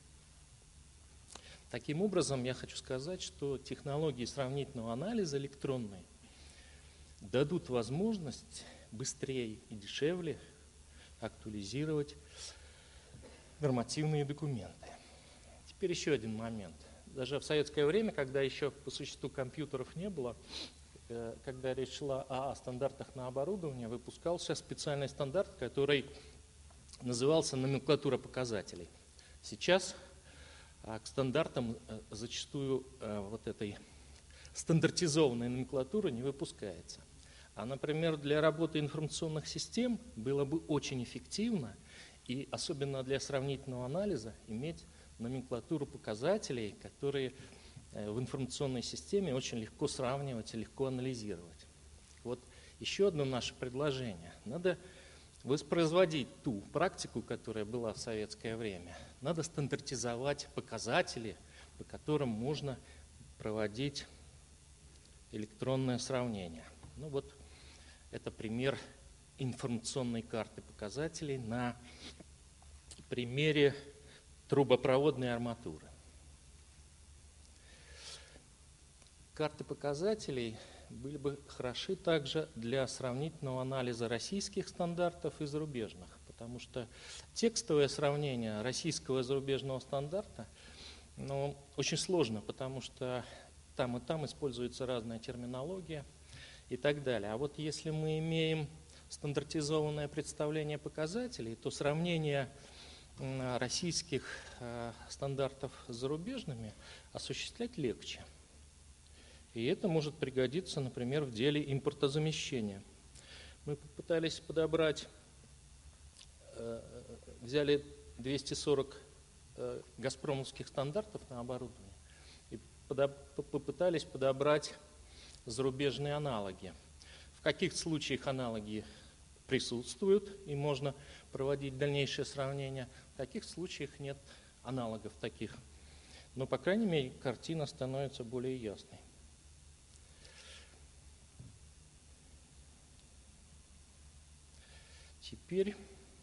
Таким образом, я хочу сказать, что технологии сравнительного анализа электронные дадут возможность быстрее и дешевле актуализировать нормативные документы. Теперь еще один момент. Даже в советское время, когда еще по существу компьютеров не было, когда речь шла о стандартах на оборудование, выпускался специальный стандарт, который назывался номенклатура показателей. Сейчас к стандартам зачастую вот этой стандартизованной номенклатуры не выпускается. А, например, для работы информационных систем было бы очень эффективно, и особенно для сравнительного анализа, иметь номенклатуру показателей, которые в информационной системе очень легко сравнивать и легко анализировать. Вот еще одно наше предложение. Надо воспроизводить ту практику, которая была в советское время. Надо стандартизовать показатели, по которым можно проводить электронное сравнение. Ну вот это пример информационной карты показателей на примере трубопроводной арматуры. Карты показателей были бы хороши также для сравнительного анализа российских стандартов и зарубежных, потому что текстовое сравнение российского и зарубежного стандарта ну, очень сложно, потому что там и там используется разная терминология и так далее. А вот если мы имеем стандартизованное представление показателей, то сравнение российских стандартов с зарубежными осуществлять легче. И это может пригодиться, например, в деле импортозамещения. Мы попытались подобрать, взяли двести сорок газпромовских стандартов на оборудование и попытались подобрать зарубежные аналоги. В каких случаях аналоги присутствуют и можно проводить дальнейшее сравнение, в каких случаях нет аналогов таких. Но, по крайней мере, картина становится более ясной. Теперь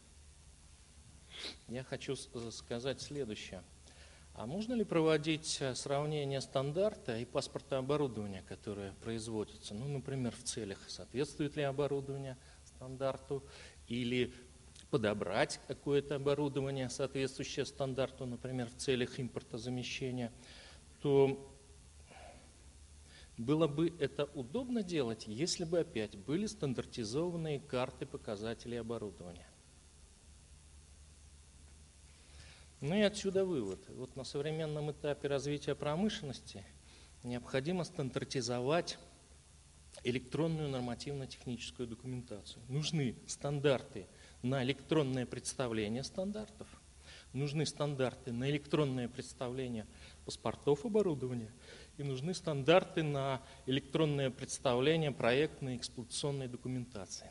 я хочу сказать следующее. А можно ли проводить сравнение стандарта и паспорта оборудования, которое производится? Ну, например, в целях, соответствует ли оборудование стандарту, или подобрать какое-то оборудование, соответствующее стандарту, например, в целях импортозамещения, то было бы это удобно делать, если бы опять были стандартизованные карты показателей оборудования. Ну и отсюда вывод. Вот на современном этапе развития промышленности необходимо стандартизовать электронную нормативно-техническую документацию. Нужны стандарты на электронное представление стандартов, нужны стандарты на электронное представление паспортов оборудования и нужны стандарты на электронное представление проектной и эксплуатационной документации.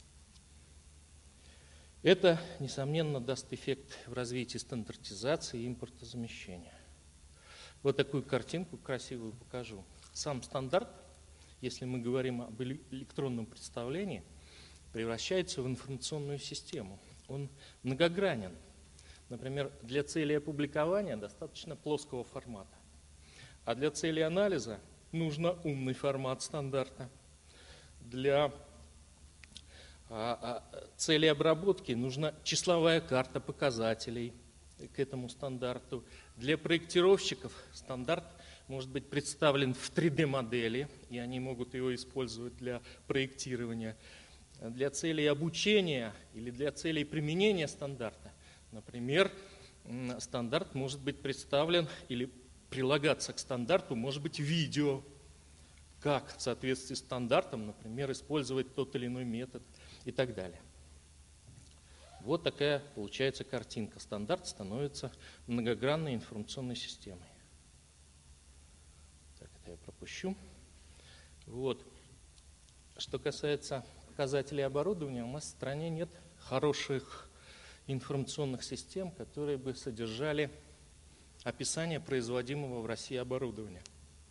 Это, несомненно, даст эффект в развитии стандартизации и импортозамещения. Вот такую картинку красивую покажу. Сам стандарт, если мы говорим об электронном представлении, превращается в информационную систему. Он многогранен. Например, для цели опубликования достаточно плоского формата, а для цели анализа нужно умный формат стандарта. Для а, а, цели обработки нужна числовая карта показателей к этому стандарту. Для проектировщиков стандарт может быть представлен в три дэ модели, и они могут его использовать для проектирования. Для целей обучения или для целей применения стандарта, например, стандарт может быть представлен или прилагаться к стандарту, может быть, видео, как в соответствии с стандартом, например, использовать тот или иной метод и так далее. Вот такая получается картинка. Стандарт становится многогранной информационной системой. Так, это я пропущу. Вот. Что касается показателей оборудования, у нас в стране нет хороших информационных систем, которые бы содержали описание производимого в России оборудования.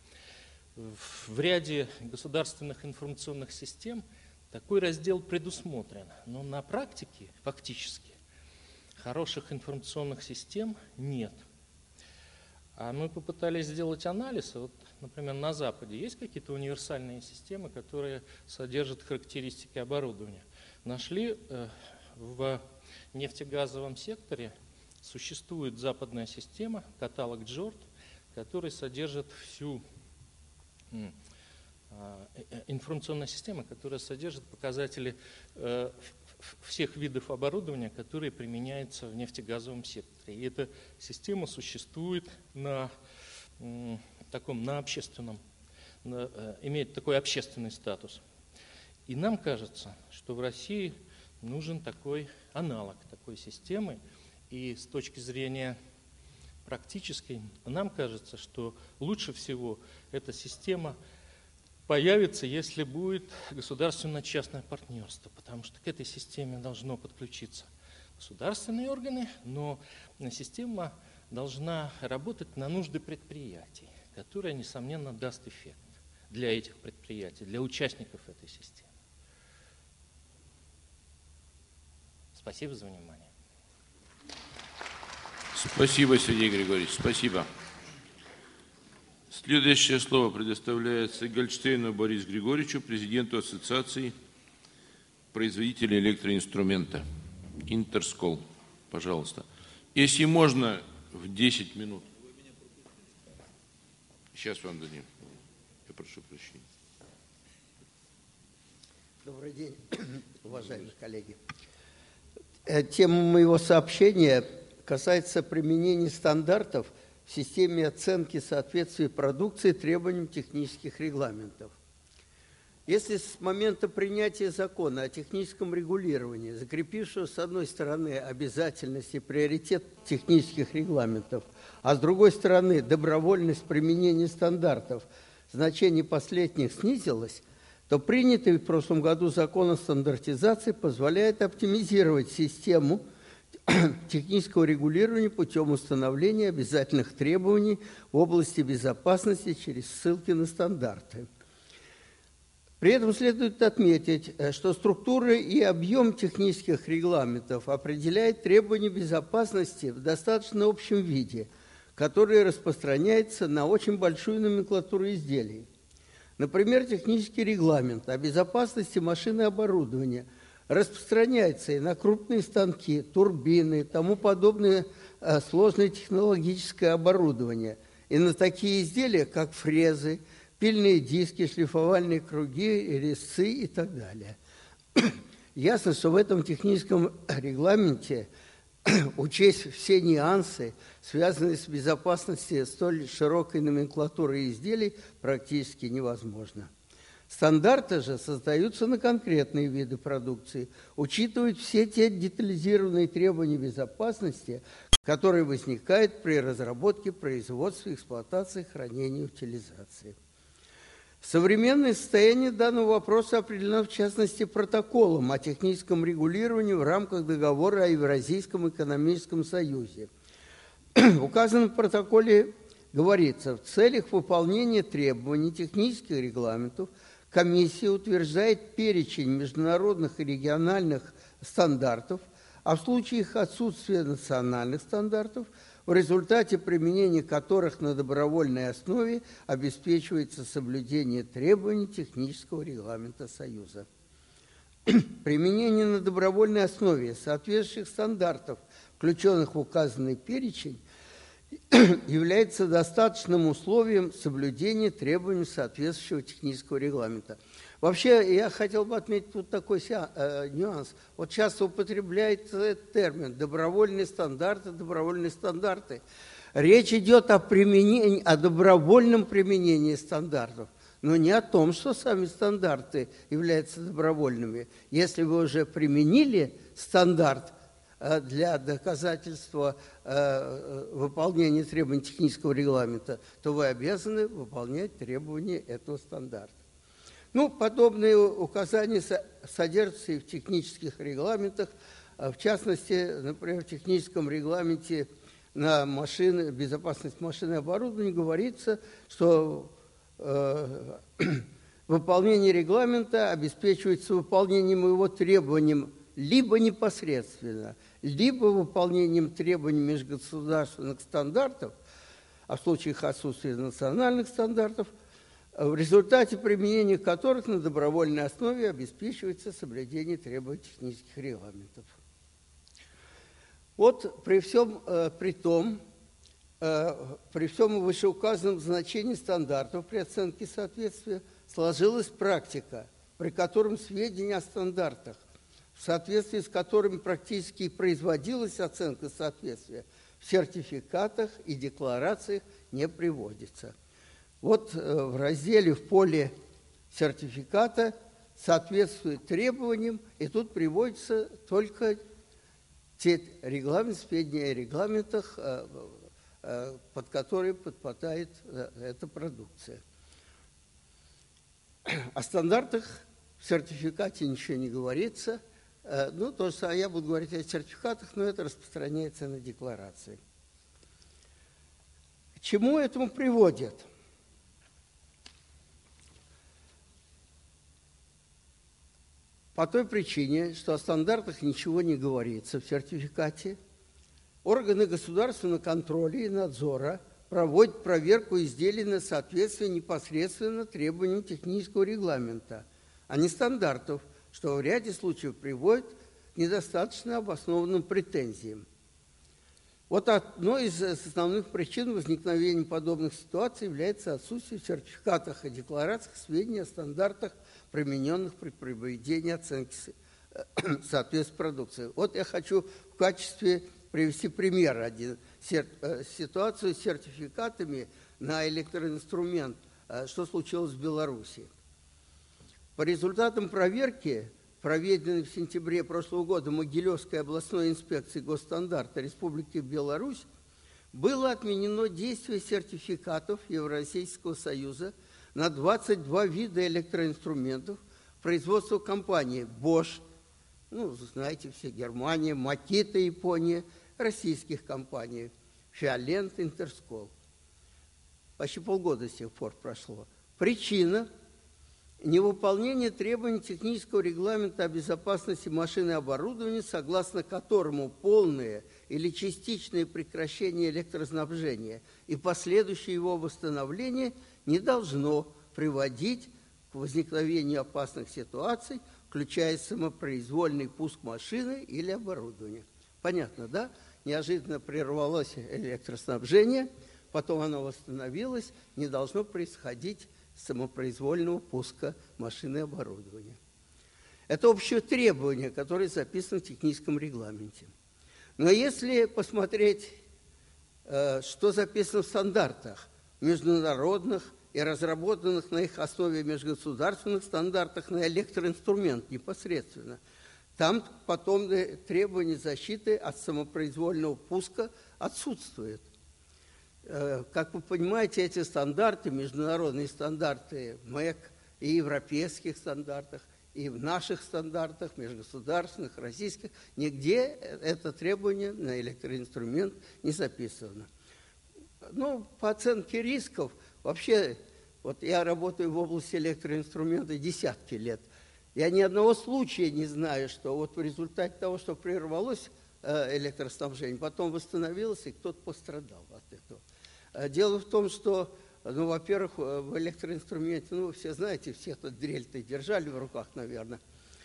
В ряде государственных информационных систем такой раздел предусмотрен, но на практике фактически хороших информационных систем нет. А мы попытались сделать анализ. Вот, например, на Западе есть какие-то универсальные системы, которые содержат характеристики оборудования. Нашли э, в нефтегазовом секторе существует западная система, каталог джорд, который содержит всю э, э, информационная система, которая содержит показатели э, всех видов оборудования, которые применяются в нефтегазовом секторе. И эта система существует на э, таком, на общественном, на, э, имеет такой общественный статус. И нам кажется, что в России нужен такой аналог такой системы. И с точки зрения практически нам кажется, что лучше всего эта система появится, если будет государственно-частное партнерство, потому что к этой системе должно подключиться государственные органы, но система должна работать на нужды предприятий, которая, несомненно, даст эффект для этих предприятий, для участников этой системы. Спасибо за внимание. Спасибо, Сергей Григорьевич, спасибо. Следующее слово предоставляется Гольдштейну Борису Григорьевичу, президенту Ассоциации производителей электроинструмента Интерскол. Пожалуйста. Если можно, в десять минут. Сейчас вам дадим. Я прошу прощения. Добрый день, уважаемые коллеги. Тема моего сообщения касается применения стандартов в системе оценки соответствия продукции требованиям технических регламентов. Если с момента принятия закона о техническом регулировании, закрепившего с одной стороны обязательность и приоритет технических регламентов, а с другой стороны добровольность применения стандартов, значение последних снизилось, то принятый в прошлом году закон о стандартизации позволяет оптимизировать систему технического регулирования путем установления обязательных требований в области безопасности через ссылки на стандарты. При этом следует отметить, что структура и объем технических регламентов определяет требования безопасности в достаточно общем виде, который распространяется на очень большую номенклатуру изделий. Например, технический регламент о безопасности машин и оборудования распространяется и на крупные станки, турбины, тому подобное сложное технологическое оборудование, и на такие изделия, как фрезы, пильные диски, шлифовальные круги, резцы и так далее. Ясно, что в этом техническом регламенте учесть все нюансы, связанные с безопасностью столь широкой номенклатуры изделий, практически невозможно. Стандарты же создаются на конкретные виды продукции, учитывают все те детализированные требования безопасности, которые возникают при разработке, производстве, эксплуатации, хранении и утилизации. Современное состояние данного вопроса определено, в частности, протоколом о техническом регулировании в рамках договора о Евразийском экономическом союзе. В указанном протоколе говорится, в целях выполнения требований технических регламентов комиссия утверждает перечень международных и региональных стандартов, а в случае их отсутствия национальных стандартов, в результате применения которых на добровольной основе обеспечивается соблюдение требований технического регламента Союза. Применение на добровольной основе соответствующих стандартов, включенных в указанный перечень, является достаточным условием соблюдения требований соответствующего технического регламента. Вообще, я хотел бы отметить вот такой э, нюанс. Вот часто употребляется этот термин «добровольные стандарты», «добровольные стандарты». Речь идет о применении, о добровольном применении стандартов, но не о том, что сами стандарты являются добровольными. Если вы уже применили стандарт для доказательства э, выполнения требований технического регламента, то вы обязаны выполнять требования этого стандарта. Ну, подобные указания содержатся и в технических регламентах, в частности, например, в техническом регламенте на машины, безопасность машины и оборудования говорится, что э, выполнение регламента обеспечивается выполнением его требованиям либо непосредственно, либо выполнением требований межгосударственных стандартов, а в случаях отсутствия национальных стандартов, в результате применения которых на добровольной основе обеспечивается соблюдение требований технических регламентов. Вот при всем при том, при всем вышеуказанном значении стандартов при оценке соответствия сложилась практика, при котором сведения о стандартах, в соответствии с которыми практически и производилась оценка соответствия, в сертификатах и декларациях не приводится. Вот в разделе в поле сертификата соответствует требованиям, и тут приводятся только те регламенты, сведения о регламентах, под которые подпадает эта продукция. О стандартах в сертификате ничего не говорится. Ну, то есть я буду говорить о сертификатах, но это распространяется на декларации. К чему этому приводит? По той причине, что о стандартах ничего не говорится в сертификате, органы государственного контроля и надзора проводят проверку изделий на соответствие непосредственно требованиям технического регламента, а не стандартов, что в ряде случаев приводит к недостаточно обоснованным претензиям. Вот одной из основных причин возникновения подобных ситуаций является отсутствие в сертификатах и декларациях сведений о стандартах, примененных при проведении оценки соответствия продукции. Вот я хочу в качестве привести пример один. Ситуацию с сертификатами на электроинструмент, что случилось в Беларуси. По результатам проверки, проведенной в сентябре прошлого года Могилевской областной инспекции госстандарта Республики Беларусь, было отменено действие сертификатов Евразийского союза на двадцать два вида электроинструментов производства компании Bosch, ну, знаете все, Германия, Makita, Япония, российских компаний Fiolent, Интерскол. Почти полгода с тех пор прошло. Причина – невыполнение требований технического регламента о безопасности машин и оборудования, согласно которому полное или частичное прекращение электроснабжения и последующее его восстановление не должно приводить к возникновению опасных ситуаций, включая самопроизвольный пуск машины или оборудования. Понятно, да? Неожиданно прервалось электроснабжение, потом оно восстановилось, не должно происходить самопроизвольного пуска машины и оборудования. Это общее требование, которое записано в техническом регламенте. Но если посмотреть, что записано в стандартах международных и разработанных на их основе межгосударственных стандартах на электроинструмент непосредственно, там потом требования защиты от самопроизвольного пуска отсутствует. Как вы понимаете, эти стандарты, международные стандарты МЭК и европейских стандартах, и в наших стандартах, межгосударственных, российских, нигде это требование на электроинструмент не записано. Ну, по оценке рисков, вообще, вот я работаю в области электроинструмента десятки лет, я ни одного случая не знаю, что вот в результате того, что прервалось электроснабжение, потом восстановилось, и кто-то пострадал от этого. Дело в том, что, ну, во-первых, в электроинструменте, ну, все знаете, все тут дрель-то держали в руках, наверное.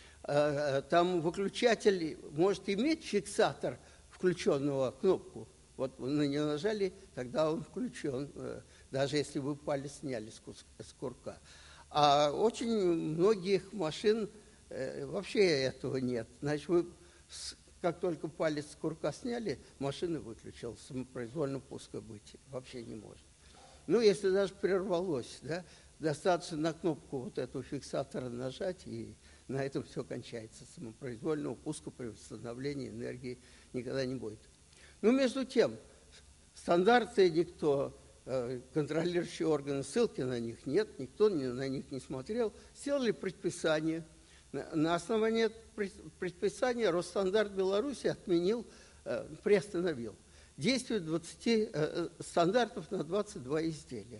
Там выключатель может иметь фиксатор включенного кнопку. Вот на нее нажали, тогда он включен, даже если вы палец сняли с курка. А очень многих машин вообще этого нет. Значит, вы, как только палец с курка сняли, машина выключилась, самопроизвольно пуска быть вообще не может. Ну, если даже прервалось, да, достаточно на кнопку вот этого фиксатора нажать, и на этом все кончается. Самопроизвольного пуска при восстановлении энергии никогда не будет. Ну, между тем, стандарты никто, контролирующие органы, ссылки на них нет, никто на них не смотрел. Сделали предписание. На основании предписания Росстандарт Беларуси отменил, приостановил действие двадцати стандартов на двадцать два изделия.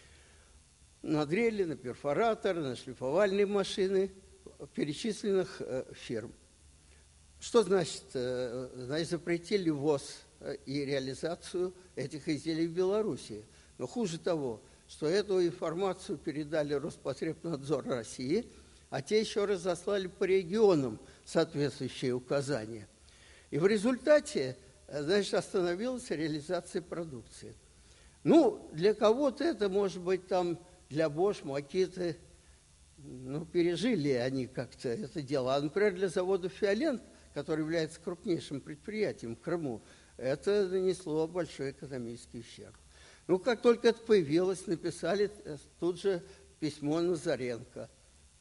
На дрели, на перфораторы, на шлифовальные машины перечисленных фирм. Что значит? Значит, запретили ввоз и реализацию этих изделий в Беларуси. Но хуже того, что эту информацию передали Роспотребнадзор России, а те еще разослали по регионам соответствующие указания. И в результате, значит, остановилась реализация продукции. Ну, для кого-то это, может быть, там, для Bosch, Makita, ну, пережили они как-то это дело. А, например, для завода Fiolent, который является крупнейшим предприятием в Крыму, это нанесло большой экономический ущерб. Ну, как только это появилось, написали тут же письмо Назаренко,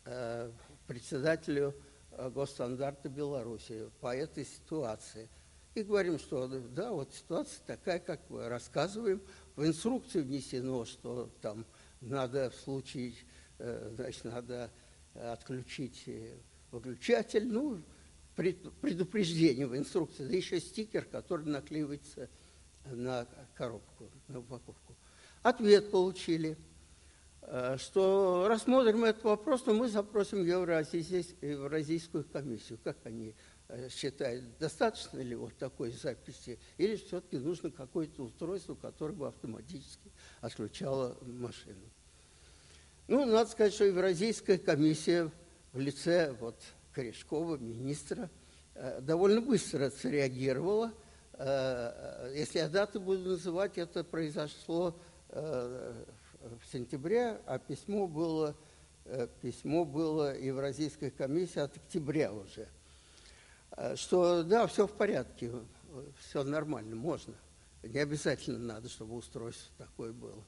председателю Госстандарта Беларуси, по этой ситуации. и говорим, что да, вот ситуация такая, как мы рассказываем. В инструкции внесено, что там надо в случае, значит, надо отключить выключатель, ну, предупреждение в инструкции, да еще стикер, который наклеивается на коробку, на упаковку. Ответ получили, что рассмотрим этот вопрос, но мы запросим Евразийскую комиссию. Как они считают, достаточно ли вот такой записи, или все-таки нужно какое-то устройство, которое бы автоматически отключало машину. Ну, надо сказать, что Евразийская комиссия в лице вот Корешкова, министра, довольно быстро среагировала. Если я даты буду называть, это произошло в сентябре, а письмо было, письмо было Евразийской комиссии от октября уже. Что да, все в порядке, все нормально, можно. Не обязательно надо, чтобы устройство такое было.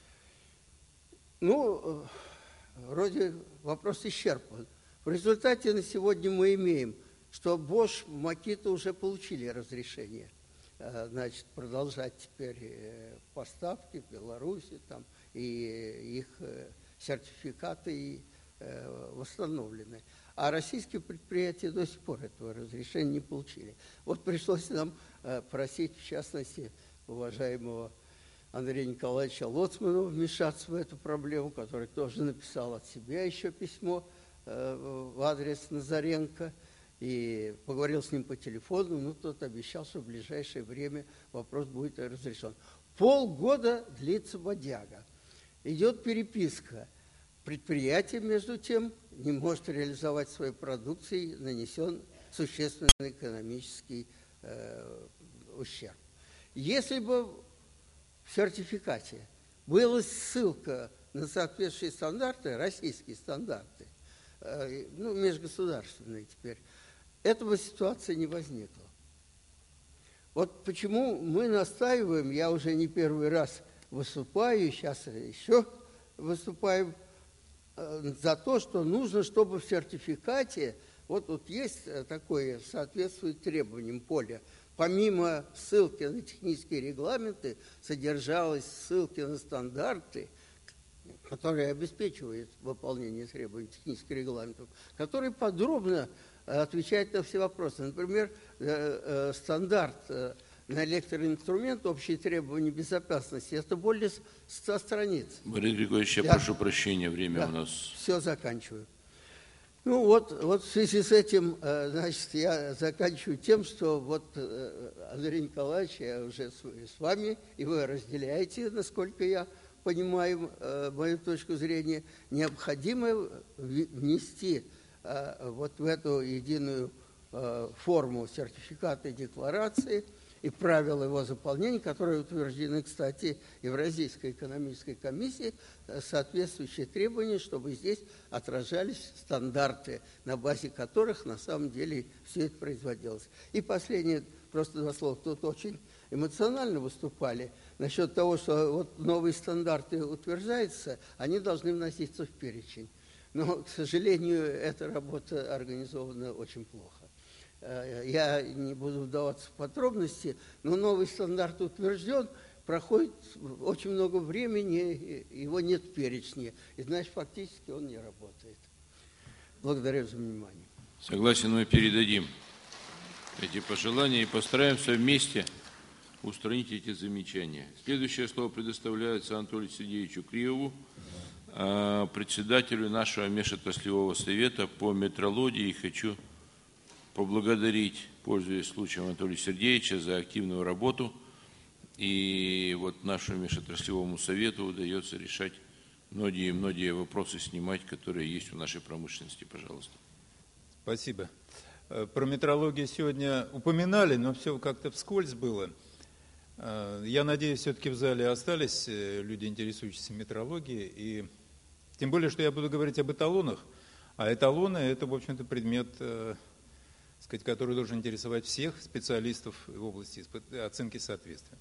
Ну, вроде вопрос исчерпан. В результате на сегодня мы имеем, что Bosch, Makita уже получили разрешение, значит, продолжать теперь поставки в Беларуси, там, и их сертификаты восстановлены. А российские предприятия до сих пор этого разрешения не получили. Вот пришлось нам просить, в частности, уважаемого Андрея Николаевича Лоцманова вмешаться в эту проблему, который тоже написал от себя еще письмо в адрес Назаренко и поговорил с ним по телефону, но тот обещал, что в ближайшее время вопрос будет разрешен. Полгода длится бодяга. Идет переписка. Предприятие, между тем, не может реализовать свои продукции, нанесен существенный экономический э, ущерб. Если бы в сертификате была ссылка на соответствующие стандарты, российские стандарты, э, ну, межгосударственные теперь, этого ситуации не возникла. Вот почему мы настаиваем, я уже не первый раз выступаю, сейчас еще выступаем, за то, что нужно, чтобы в сертификате, вот тут есть такое, соответствует требованиям поля, помимо ссылки на технические регламенты, содержалась ссылки на стандарты, которые обеспечивают выполнение требований технических регламентов, которые подробно отвечают на все вопросы. Например, стандарт на электроинструмент, общие требования безопасности, это более ста страниц. Борис Григорьевич, я да. прошу прощения, время да. у нас... Все, заканчиваю. Ну вот, вот в связи с этим, значит, я заканчиваю тем, что вот Андрей Николаевич, я уже с вами, и вы разделяете, насколько я понимаю, мою точку зрения, необходимо внести вот в эту единую форму сертификата и декларации и правила его заполнения, которые утверждены, кстати, Евразийской экономической комиссией, соответствующие требования, чтобы здесь отражались стандарты, на базе которых на самом деле все это производилось. И последнее, просто два слова, тут очень эмоционально выступали насчет того, что вот новые стандарты утверждаются, они должны вноситься в перечень. Но, к сожалению, эта работа организована очень плохо. Я не буду вдаваться в подробности, но новый стандарт утвержден, проходит очень много времени, его нет в перечне, и значит, фактически он не работает. Благодарю за внимание. Согласен, мы передадим эти пожелания и постараемся вместе устранить эти замечания. Следующее слово предоставляется Анатолию Сергеевичу Криеву, председателю нашего межотраслевого совета по метрологии. И хочу поблагодарить, пользуясь случаем, Анатолия Сергеевича за активную работу. И вот нашему межотраслевому совету удается решать многие-многие вопросы, снимать, которые есть в нашей промышленности. Пожалуйста. Спасибо. Про метрологию сегодня упоминали, но все как-то вскользь было. Я надеюсь, все-таки в зале остались люди, интересующиеся метрологией. И тем более, что я буду говорить об эталонах. А эталоны – это, в общем-то, предмет, сказать, который должен интересовать всех специалистов в области оценки соответствия.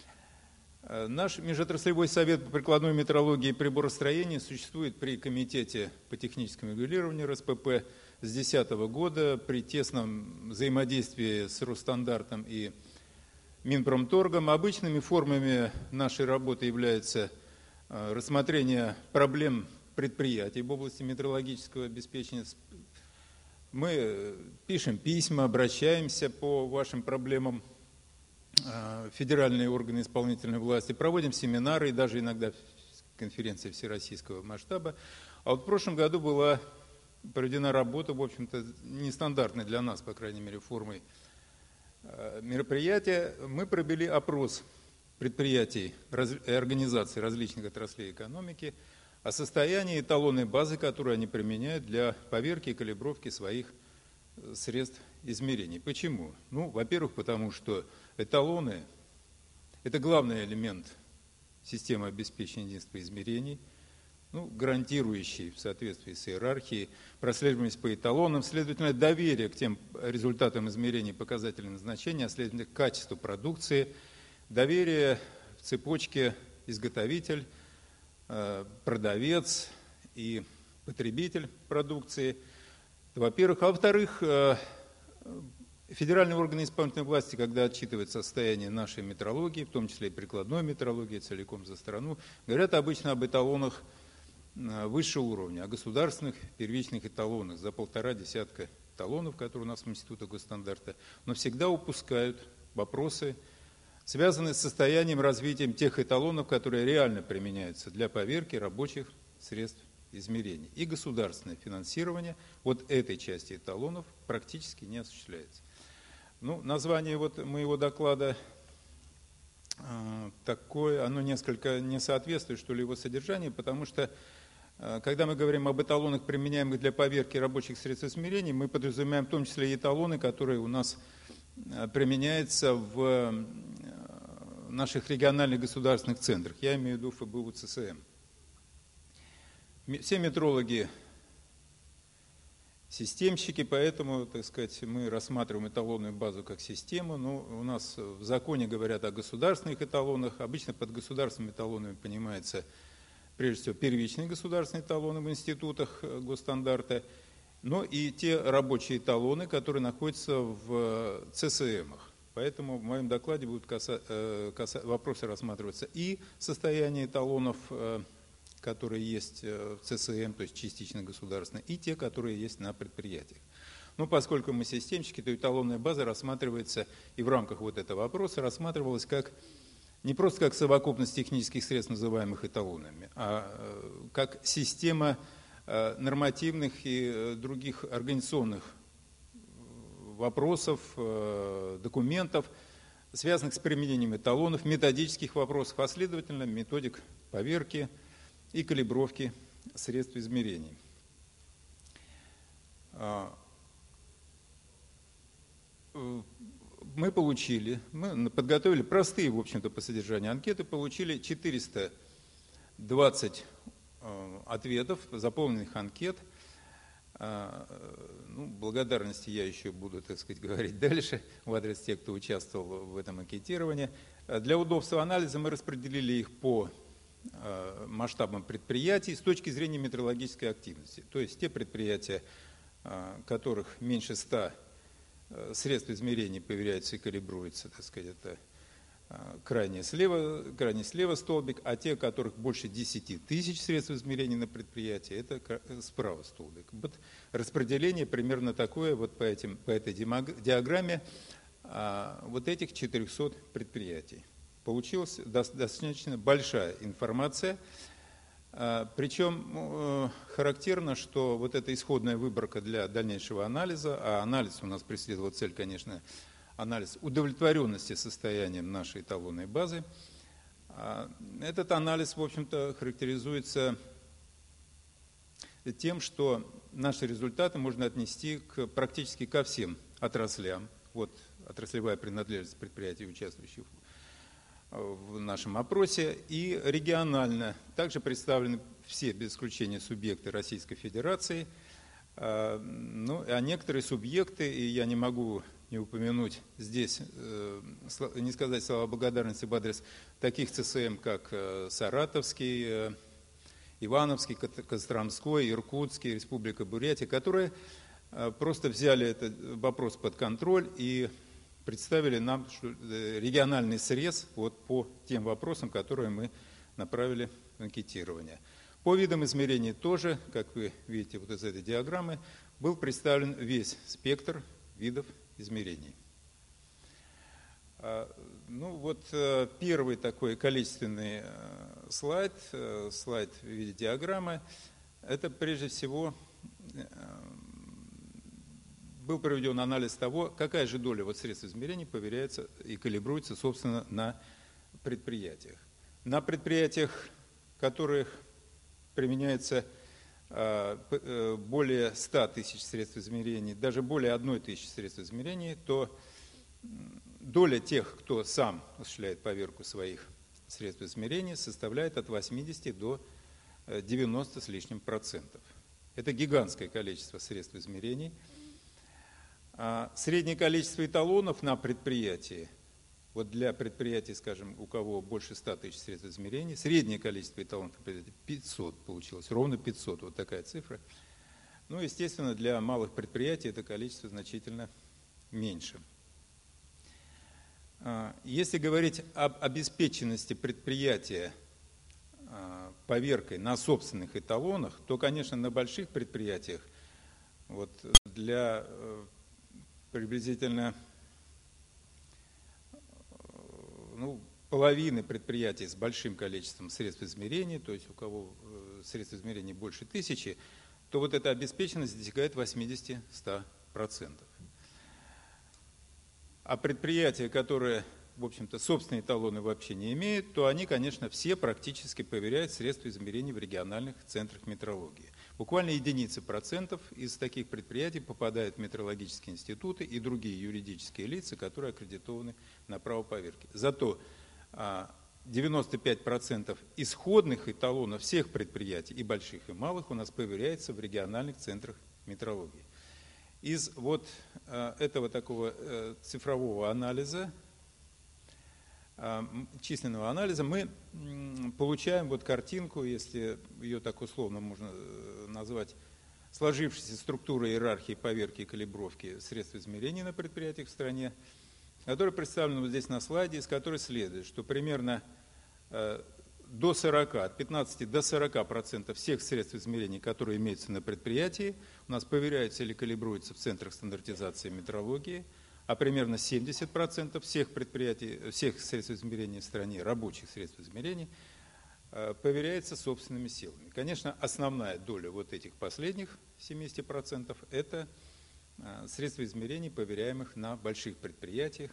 Наш межотраслевой совет по прикладной метрологии и приборостроению существует при Комитете по техническому регулированию РСПП. с две тысячи десятого года при тесном взаимодействии с Росстандартом и Минпромторгом обычными формами нашей работы является рассмотрение проблем предприятий в области метрологического обеспечения. Мы пишем письма, обращаемся по вашим проблемам в федеральные органы исполнительной власти, проводим семинары и даже иногда конференции всероссийского масштаба. А вот в прошлом году была проведена работа, в общем-то, нестандартной для нас, по крайней мере, формой мероприятия. Мы провели опрос предприятий и организаций различных отраслей экономики о состоянии эталонной базы, которую они применяют для поверки и калибровки своих средств измерений. Почему? Ну, во-первых, потому что эталоны – это главный элемент системы обеспечения единства измерений, ну, гарантирующий в соответствии с иерархией прослеживаемость по эталонам, следовательно, доверие к тем результатам измерений показателей назначения, а следовательно, к качеству продукции, доверие в цепочке изготовитель, продавец и потребитель продукции, во-первых. А во-вторых, федеральные органы исполнительной власти, когда отчитывают состояние нашей метрологии, в том числе и прикладной метрологии целиком за страну, говорят обычно об эталонах высшего уровня, о государственных первичных эталонах, за полтора десятка эталонов, которые у нас в Институте госстандарта, но всегда упускают вопросы, связанные с состоянием развитием тех эталонов, которые реально применяются для поверки рабочих средств измерений. И государственное финансирование вот этой части эталонов практически не осуществляется. Ну, название вот моего доклада э, такое, оно несколько не соответствует, что ли, его содержанию, потому что э, когда мы говорим об эталонах, применяемых для поверки рабочих средств измерений, мы подразумеваем в том числе и эталоны, которые у нас э, применяются в э, наших региональных государственных центрах. Я имею в виду ФБУ ЦСМ. Все метрологи системщики, поэтому, так сказать, мы рассматриваем эталонную базу как систему. Но у нас в законе говорят о государственных эталонах. Обычно под государственными эталонами понимается, прежде всего, первичные государственные эталоны в институтах госстандарта, но и те рабочие эталоны, которые находятся в ЦСМах. Поэтому в моем докладе будут каса, каса, вопросы рассматриваться и состояние эталонов, которые есть в ЦСМ, то есть частично государственные, и те, которые есть на предприятиях. Но поскольку мы системщики, то эталонная база рассматривается, и в рамках вот этого вопроса рассматривалась как не просто как совокупность технических средств, называемых эталонами, а как система нормативных и других организационных вопросов, документов, связанных с применением эталонов, методических вопросов, а следовательно, методик поверки и калибровки средств измерений. Мы получили, мы подготовили простые, в общем-то, по содержанию анкеты, получили четыреста двадцать ответов, заполненных анкет. Ну, благодарности я еще буду, так сказать, говорить дальше в адрес тех, кто участвовал в этом анкетировании. Для удобства анализа мы распределили их по масштабам предприятий с точки зрения метрологической активности. То есть те предприятия, которых меньше ста средств измерений проверяются и калибруются, так сказать, это крайне слева, крайне слева столбик, а те, которых больше десяти тысяч средств измерений на предприятии, это справа столбик. Вот распределение примерно такое вот по, этим, по этой диаграмме вот этих четырехсот предприятий. Получилась достаточно большая информация, причем характерно, что вот эта исходная выборка для дальнейшего анализа, а анализ у нас преследовал цель, конечно, анализ удовлетворенности состоянием нашей эталонной базы. Этот анализ, в общем-то, характеризуется тем, что наши результаты можно отнести к, практически ко всем отраслям. Вот отраслевая принадлежность предприятий, участвующих в нашем опросе, и регионально. Также представлены все, без исключения, субъекты Российской Федерации. Ну, а некоторые субъекты, и я не могу не упомянуть здесь, не сказать слова благодарности в адрес таких ЦСМ, как Саратовский, Ивановский, Костромской, Иркутский, Республика Бурятия, которые просто взяли этот вопрос под контроль и представили нам региональный срез вот по тем вопросам, которые мы направили в анкетирование. По видам измерений тоже, как вы видите вот из этой диаграммы, был представлен весь спектр видов измерений. Ну вот первый такой количественный слайд, слайд в виде диаграммы, это прежде всего был проведен анализ того, какая же доля вот средств измерений проверяется и калибруется, собственно, на предприятиях. На предприятиях, которых применяется более ста тысяч средств измерений, даже более одной тысячи средств измерений, то доля тех, кто сам осуществляет поверку своих средств измерений, составляет от восьмидесяти до девяноста с лишним процентов. Это гигантское количество средств измерений. Среднее количество эталонов на предприятии, вот для предприятий, скажем, у кого больше ста тысяч средств измерений, среднее количество эталонов на предприятии пятьсот получилось, ровно пятьсот, вот такая цифра. Ну, естественно, для малых предприятий это количество значительно меньше. Если говорить об обеспеченности предприятия поверкой на собственных эталонах, то, конечно, на больших предприятиях вот для приблизительно ну, половины предприятий с большим количеством средств измерений, то есть у кого средств измерений больше тысячи, то вот эта обеспеченность достигает восьмидесяти-ста процентов. А предприятия, которые, в общем-то, собственные эталоны вообще не имеют, то они, конечно, все практически проверяют средства измерений в региональных центрах метрологии. Буквально единицы процентов из таких предприятий попадают в метрологические институты и другие юридические лица, которые аккредитованы на право поверки. Зато девяносто пять процентов исходных эталонов всех предприятий, и больших, и малых, у нас проверяется в региональных центрах метрологии. Из вот этого такого цифрового анализа, численного анализа, мы получаем вот картинку, если ее так условно можно назвать, сложившейся структуры иерархии поверки и калибровки средств измерений на предприятиях в стране, которая представлена вот здесь на слайде, из которой следует, что примерно до сорока, от пятнадцати до сорока процентов всех средств измерений, которые имеются на предприятии, у нас проверяются или калибруются в центрах стандартизации метрологии, а примерно семьдесят процентов всех предприятий, всех средств измерения в стране, рабочих средств измерений, проверяется собственными силами. Конечно, основная доля вот этих последних семидесяти процентов – это средства измерений, проверяемых на больших предприятиях.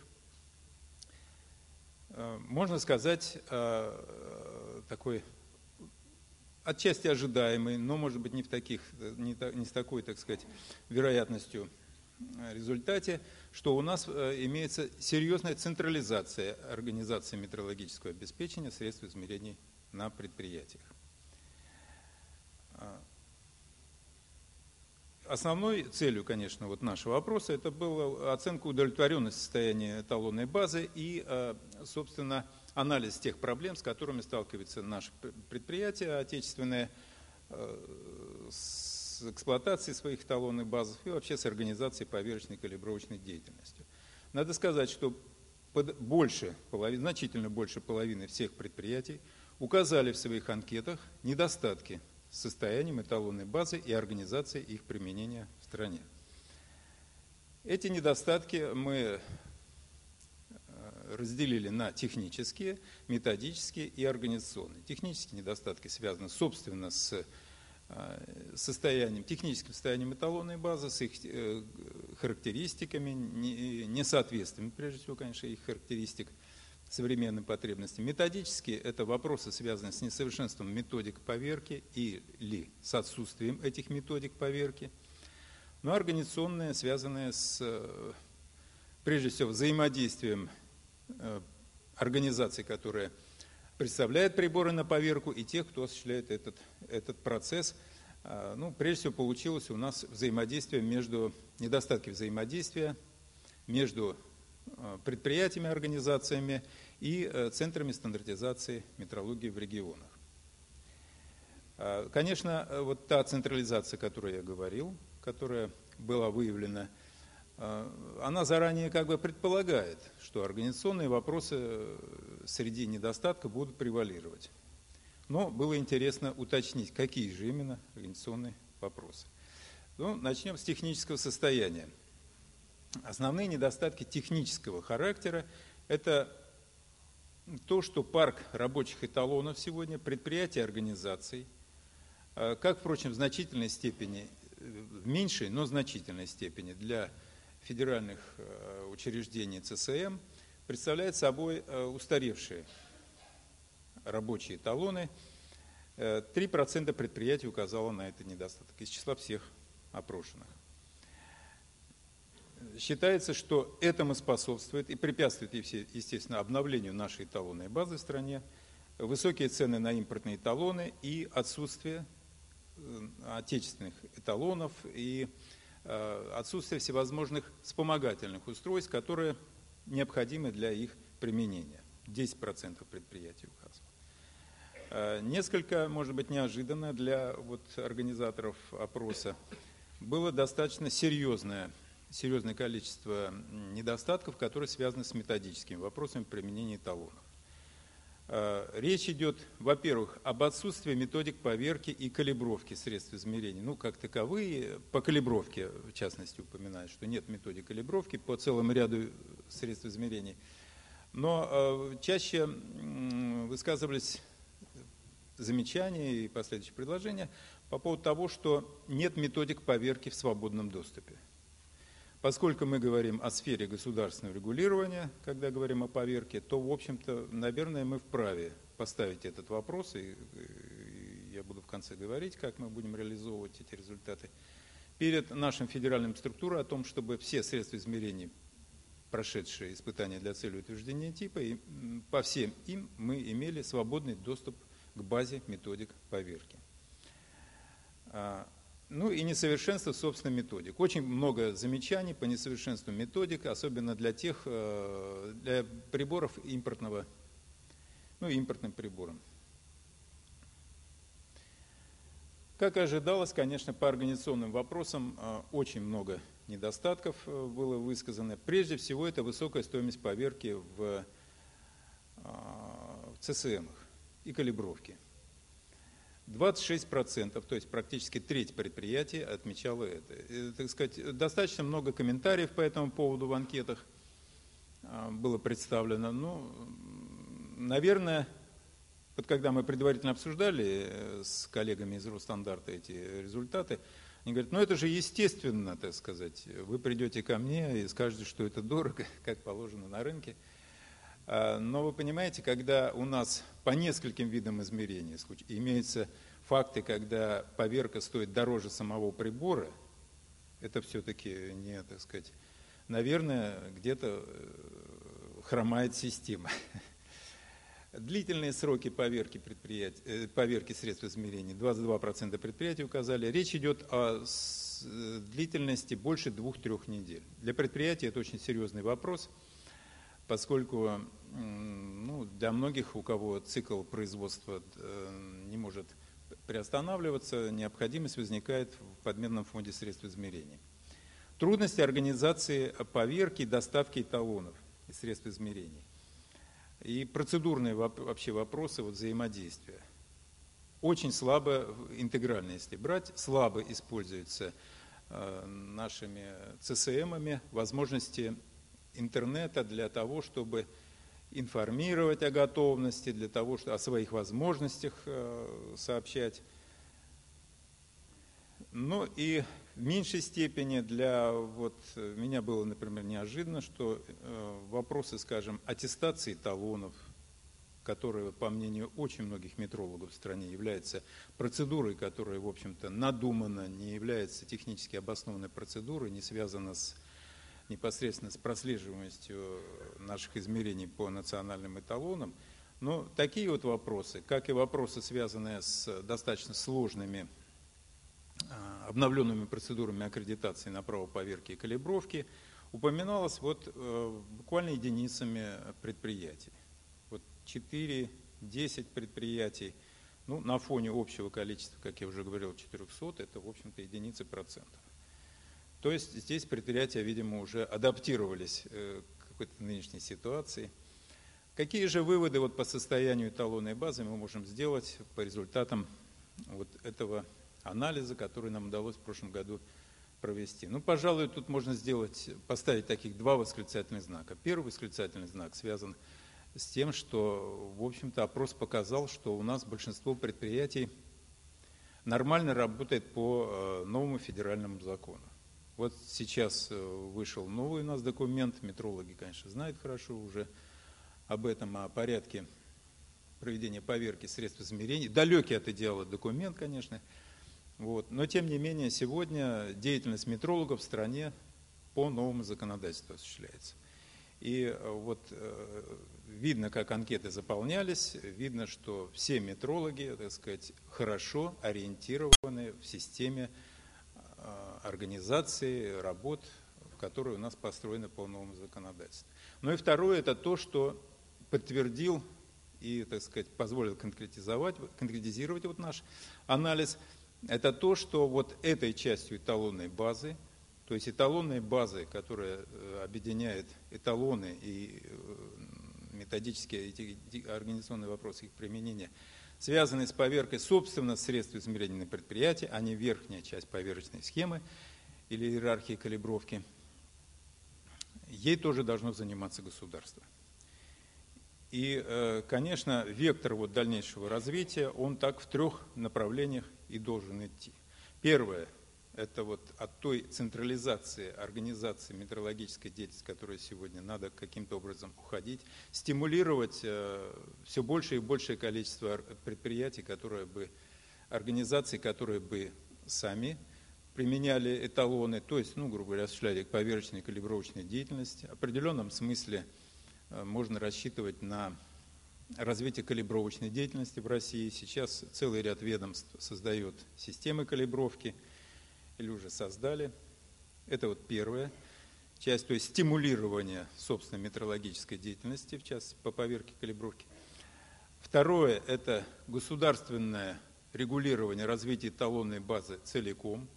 Можно сказать, такой отчасти ожидаемый, но, может быть, не, в таких, не, не с такой, так сказать, вероятностью результате, что у нас имеется серьезная централизация организации метрологического обеспечения средств измерений на предприятиях. Основной целью, конечно, вот нашего опроса это была оценка удовлетворенности состояния эталонной базы и, собственно, анализ тех проблем, с которыми сталкиваются наши предприятия отечественные с эксплуатацией своих эталонных баз и вообще с организацией поверочной калибровочной деятельности. Надо сказать, что больше половины, значительно больше половины всех предприятий указали в своих анкетах недостатки с состоянием эталонной базы и организации их применения в стране. Эти недостатки мы разделили на технические, методические и организационные. Технические недостатки связаны, собственно, с состоянием, техническим состоянием эталонной базы, с их характеристиками, несоответствием, прежде всего, конечно, их характеристик современным потребностям. Методические – это вопросы, связанные с несовершенством методик поверки или с отсутствием этих методик поверки. Но организационные, связанные с, прежде всего, взаимодействием организаций, которые представляют приборы на поверку, и тех, кто осуществляет этот, этот процесс. Ну, прежде всего, получилось у нас взаимодействие между, недостатки взаимодействия между предприятиями, организациями и центрами стандартизации метрологии в регионах. Конечно, вот та централизация, о которой я говорил, которая была выявлена, она заранее как бы предполагает, что организационные вопросы среди недостатков будут превалировать. Но было интересно уточнить, какие же именно организационные вопросы. Ну, начнем с технического состояния. Основные недостатки технического характера – это то, что парк рабочих эталонов сегодня, предприятий и организаций, как, впрочем, в значительной степени, в меньшей, но значительной степени для федеральных учреждений ЦСМ, представляет собой устаревшие рабочие эталоны. три процента предприятий указало на этот недостаток из числа всех опрошенных. Считается, что этому способствует и препятствует, естественно, обновлению нашей эталонной базы в стране, высокие цены на импортные эталоны и отсутствие отечественных эталонов и отсутствие всевозможных вспомогательных устройств, которые необходимы для их применения. десять процентов предприятий указывало. Несколько, может быть, неожиданно для вот организаторов опроса было достаточно серьезное, серьезное количество недостатков, которые связаны с методическими вопросами применения эталонов. Речь идет, во-первых, об отсутствии методик поверки и калибровки средств измерения. Ну, как таковые, по калибровке, в частности, упоминают, что нет методик калибровки по целому ряду средств измерений. Но чаще высказывались замечания и последующие предложения по поводу того, что нет методик поверки в свободном доступе. Поскольку мы говорим о сфере государственного регулирования, когда говорим о поверке, то, в общем-то, наверное, мы вправе поставить этот вопрос, и я буду в конце говорить, как мы будем реализовывать эти результаты, перед нашим федеральным структурой о том, чтобы все средства измерений, прошедшие испытания для цели утверждения типа, и по всем им мы имели свободный доступ к базе методик поверки. Ну и несовершенство собственной методик. Очень много замечаний по несовершенству методик, особенно для тех, для приборов импортного, ну импортным прибором. Как и ожидалось, конечно, по организационным вопросам очень много недостатков было высказано. Прежде всего, это высокая стоимость поверки в ЦСМах и калибровки. двадцать шесть процентов, то есть практически треть предприятий отмечало это. И, так сказать, достаточно много комментариев по этому поводу в анкетах было представлено. Ну, наверное, вот когда мы предварительно обсуждали с коллегами из Росстандарта эти результаты, они говорят, ну это же естественно, так сказать, вы придете ко мне и скажете, что это дорого, как положено на рынке. Но вы понимаете, когда у нас по нескольким видам измерений имеются факты, когда поверка стоит дороже самого прибора, это все-таки не, так сказать, наверное, где-то хромает система. Длительные сроки поверки, предприятий, поверки средств измерений, двадцать два процента предприятий указали. Речь идет о длительности больше двух-трех недель. Для предприятий это очень серьезный вопрос, поскольку ну, для многих, у кого цикл производства не может приостанавливаться, необходимость возникает в подменном фонде средств измерений. Трудности организации поверки и доставки эталонов и средств измерений. И процедурные вообще вопросы вот, взаимодействия. Очень слабо, интегрально если брать, слабо используются нашими ЦСМами возможности интернета для того, чтобы информировать о готовности, для того, чтобы о своих возможностях сообщать. Ну и в меньшей степени для вот меня было, например, неожиданно, что вопросы, скажем, аттестации талонов, которые, по мнению очень многих метрологов в стране, являются процедурой, которая, в общем-то, надумана, не является технически обоснованной процедурой, не связана с непосредственно с прослеживаемостью наших измерений по национальным эталонам. Но такие вот вопросы, как и вопросы, связанные с достаточно сложными обновленными процедурами аккредитации на право поверки и калибровки, упоминалось вот буквально единицами предприятий. Вот четыре-десять предприятий, ну, на фоне общего количества, как я уже говорил, четырехсот, это, в общем-то, единицы процентов. То есть здесь предприятия, видимо, уже адаптировались к какой-то нынешней ситуации. Какие же выводы вот по состоянию эталонной базы мы можем сделать по результатам вот этого анализа, который нам удалось в прошлом году провести? Ну, пожалуй, тут можно сделать, поставить таких два восклицательных знака. Первый восклицательный знак связан с тем, что, в общем-то, опрос показал, что у нас большинство предприятий нормально работает по новому федеральному закону. Вот сейчас вышел новый у нас документ, метрологи, конечно, знают хорошо уже об этом, о порядке проведения поверки средств измерений. Далекий от идеала документ, конечно, вот. Но тем не менее сегодня деятельность метрологов в стране по новому законодательству осуществляется. И вот видно, как анкеты заполнялись, видно, что все метрологи, так сказать, хорошо ориентированы в системе организации работ, в которой у нас построено по новому законодательству. Ну и второе, это то, что подтвердил и, так сказать, позволил конкретизовать, конкретизировать вот наш анализ, это то, что вот этой частью эталонной базы, то есть эталонной базы, которая объединяет эталоны и методические и организационные вопросы их применения, связанные с поверкой, собственно, средств измерения на предприятии, а не верхняя часть поверочной схемы или иерархии калибровки, ей тоже должно заниматься государство. И, конечно, вектор вот дальнейшего развития, он так в трех направлениях и должен идти. Первое – это вот от той централизации организации метрологической деятельности, которая сегодня надо каким-то образом уходить, стимулировать все больше и большее количество предприятий, которые бы, организаций, которые бы сами применяли эталоны, то есть, ну, грубо говоря, осуществляли поверочную и калибровочную деятельность. В определенном смысле можно рассчитывать на развитие калибровочной деятельности в России. Сейчас целый ряд ведомств создает системы калибровки или уже создали. Это вот первая часть, то есть стимулирование собственной метрологической деятельности, в частности по поверке калибровки. Второе – это государственное регулирование развития эталонной базы целиком.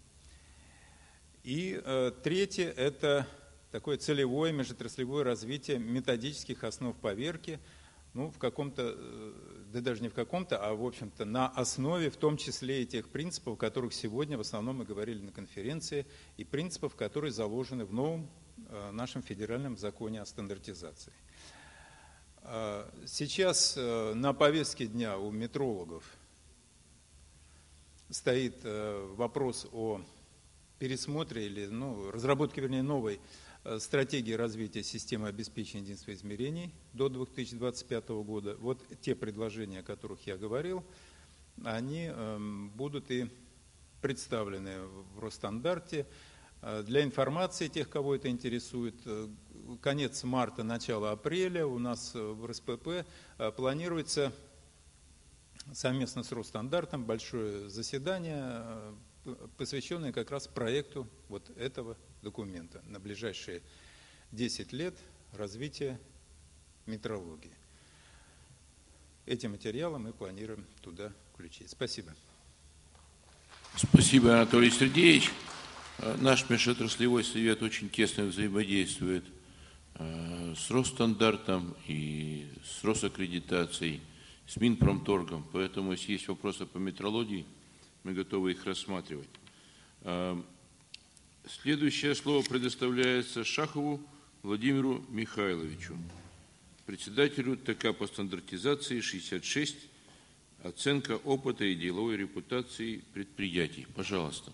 И э, третье – это такое целевое межотраслевое развитие методических основ поверки, ну, в каком-то, да даже не в каком-то, а в общем-то на основе, в том числе и тех принципов, о которых сегодня в основном мы говорили на конференции, и принципов, которые заложены в новом э, нашем федеральном законе о стандартизации. Э, сейчас э, на повестке дня у метрологов стоит э, вопрос о пересмотре или ну, разработке, вернее, новой стратегии развития системы обеспечения единства измерений до две тысячи двадцать пятого года. Вот те предложения, о которых я говорил, они будут и представлены в Росстандарте. Для информации тех, кого это интересует, конец марта, начало апреля у нас в эр эс пэ пэ планируется совместно с Росстандартом большое заседание, посвященное как раз проекту вот этого документа на ближайшие десять лет развития метрологии. Эти материалы мы планируем туда включить. Спасибо. Спасибо, Анатолий Сергеевич. Наш межотраслевой совет очень тесно взаимодействует с Росстандартом и с Росаккредитацией, с Минпромторгом. Поэтому, если есть вопросы по метрологии, мы готовы их рассматривать. Следующее слово предоставляется Шахову Владимиру Михайловичу, председателю ТК по стандартизации шестьдесят шесть, оценка опыта и деловой репутации предприятий. Пожалуйста.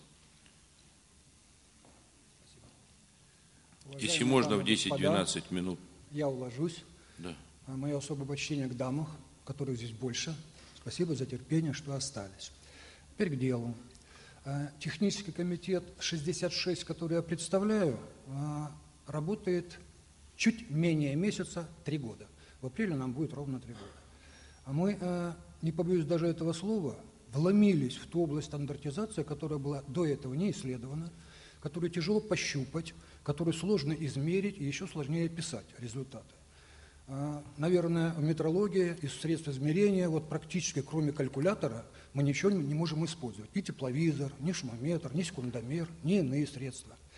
Уважаемые Если можно, в десять-двенадцать минут. Я уложусь. Да. Мое особое почтение к дамам, которых здесь больше. Спасибо за терпение, что остались. Теперь к делу. Технический комитет шестьдесят шесть, который я представляю, работает чуть менее месяца, три года. В апреле нам будет ровно три года. А мы, не побоюсь даже этого слова, вломились в ту область стандартизации, которая была до этого не исследована, которую тяжело пощупать, которую сложно измерить и еще сложнее писать результаты. Наверное, в метрологии из средств измерения, вот практически кроме калькулятора, мы ничего не можем использовать. Ни тепловизор, ни шумометр, ни секундомер, ни иные средства.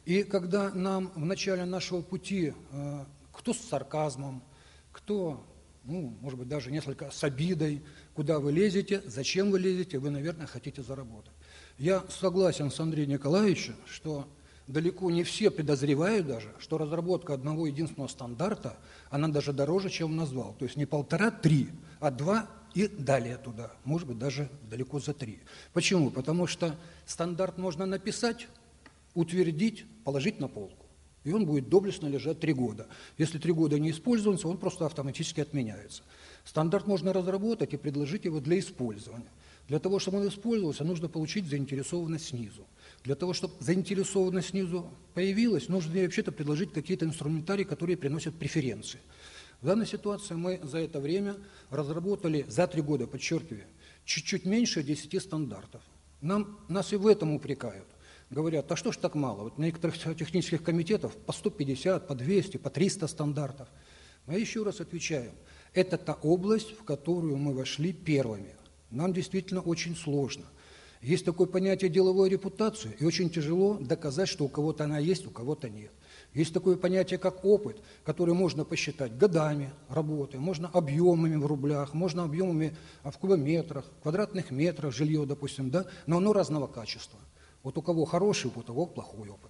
И когда нам в начале нашего пути, кто с сарказмом, кто, ну, может быть, даже несколько с обидой, куда вы лезете, зачем вы лезете, вы, наверное, хотите заработать. Я согласен с Андреем Николаевичем, что далеко не все подозревают даже, что разработка одного единственного стандарта, она даже дороже, чем он назвал. То есть не полтора-три, а два и далее туда, может быть, даже далеко за три. Почему? Потому что стандарт можно написать, утвердить, положить на полку. И он будет доблестно лежать три года. Если три года не используется, он просто автоматически отменяется. Стандарт можно разработать и предложить его для использования. Для того, чтобы он использовался, нужно получить заинтересованность снизу. Для того, чтобы заинтересованность снизу появилась, нужно вообще-то предложить какие-то инструментарии, которые приносят преференции. В данной ситуации мы за это время разработали, за три года, подчеркиваю, чуть-чуть меньше десяти стандартов. Нам, нас и в этом упрекают. Говорят, а что ж так мало? Вот на некоторых технических комитетах по сто пятьдесят, по двести, по триста стандартов. Мы еще раз отвечаем, это та область, в которую мы вошли первыми. Нам действительно очень сложно. Есть такое понятие деловой репутации, и очень тяжело доказать, что у кого-то она есть, у кого-то нет. Есть такое понятие, как опыт, который можно посчитать годами работы, можно объемами в рублях, можно объемами в кубометрах, квадратных метрах жилье, допустим, да, но оно разного качества. Вот у кого хороший опыт, у кого плохой опыт.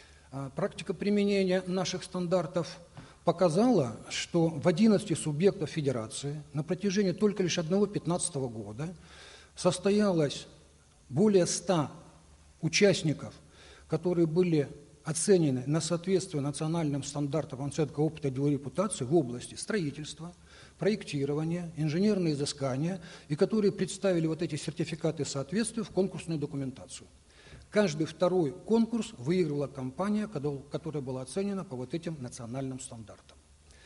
А практика применения наших стандартов показала, что в одиннадцати субъектах федерации на протяжении только лишь одного пятнадцатого года состоялось более ста участников, которые были оценены на соответствие национальным стандартам оценки опыта и деловой репутации в области строительства, проектирования, инженерные изыскания, и которые представили вот эти сертификаты соответствия в конкурсную документацию. Каждый второй конкурс выиграла компания, которая была оценена по вот этим национальным стандартам.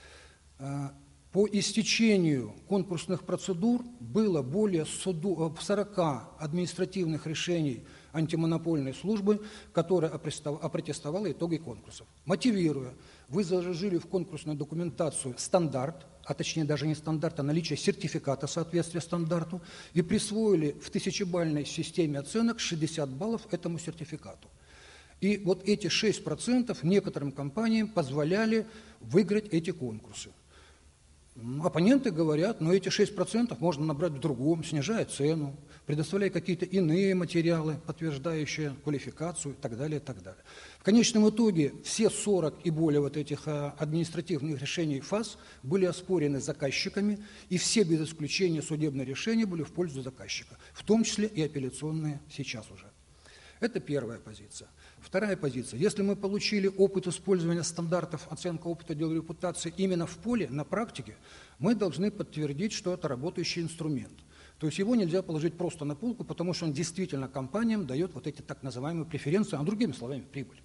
По истечению конкурсных процедур было более сорока административных решений антимонопольной службы, которая опротестовала итоги конкурсов. Мотивируя, вы заложили в конкурсную документацию стандарт, а точнее даже не стандарт, а наличие сертификата соответствия стандарту, и присвоили в тысячебалльной системе оценок шестьдесят баллов этому сертификату. И вот эти шесть процентов некоторым компаниям позволяли выиграть эти конкурсы. Оппоненты говорят, но эти шесть процентов можно набрать в другом, снижая цену, предоставляя какие-то иные материалы, подтверждающие квалификацию и так далее, и так далее. В конечном итоге все сорок и более вот этих административных решений ФАС были оспорены заказчиками, и все без исключения судебные решения были в пользу заказчика, в том числе и апелляционные сейчас уже. Это первая позиция. Вторая позиция. Если мы получили опыт использования стандартов оценка опыта деловой репутации именно в поле, на практике, мы должны подтвердить, что это работающий инструмент. То есть его нельзя положить просто на полку, потому что он действительно компаниям дает вот эти так называемые преференции, а другими словами прибыль.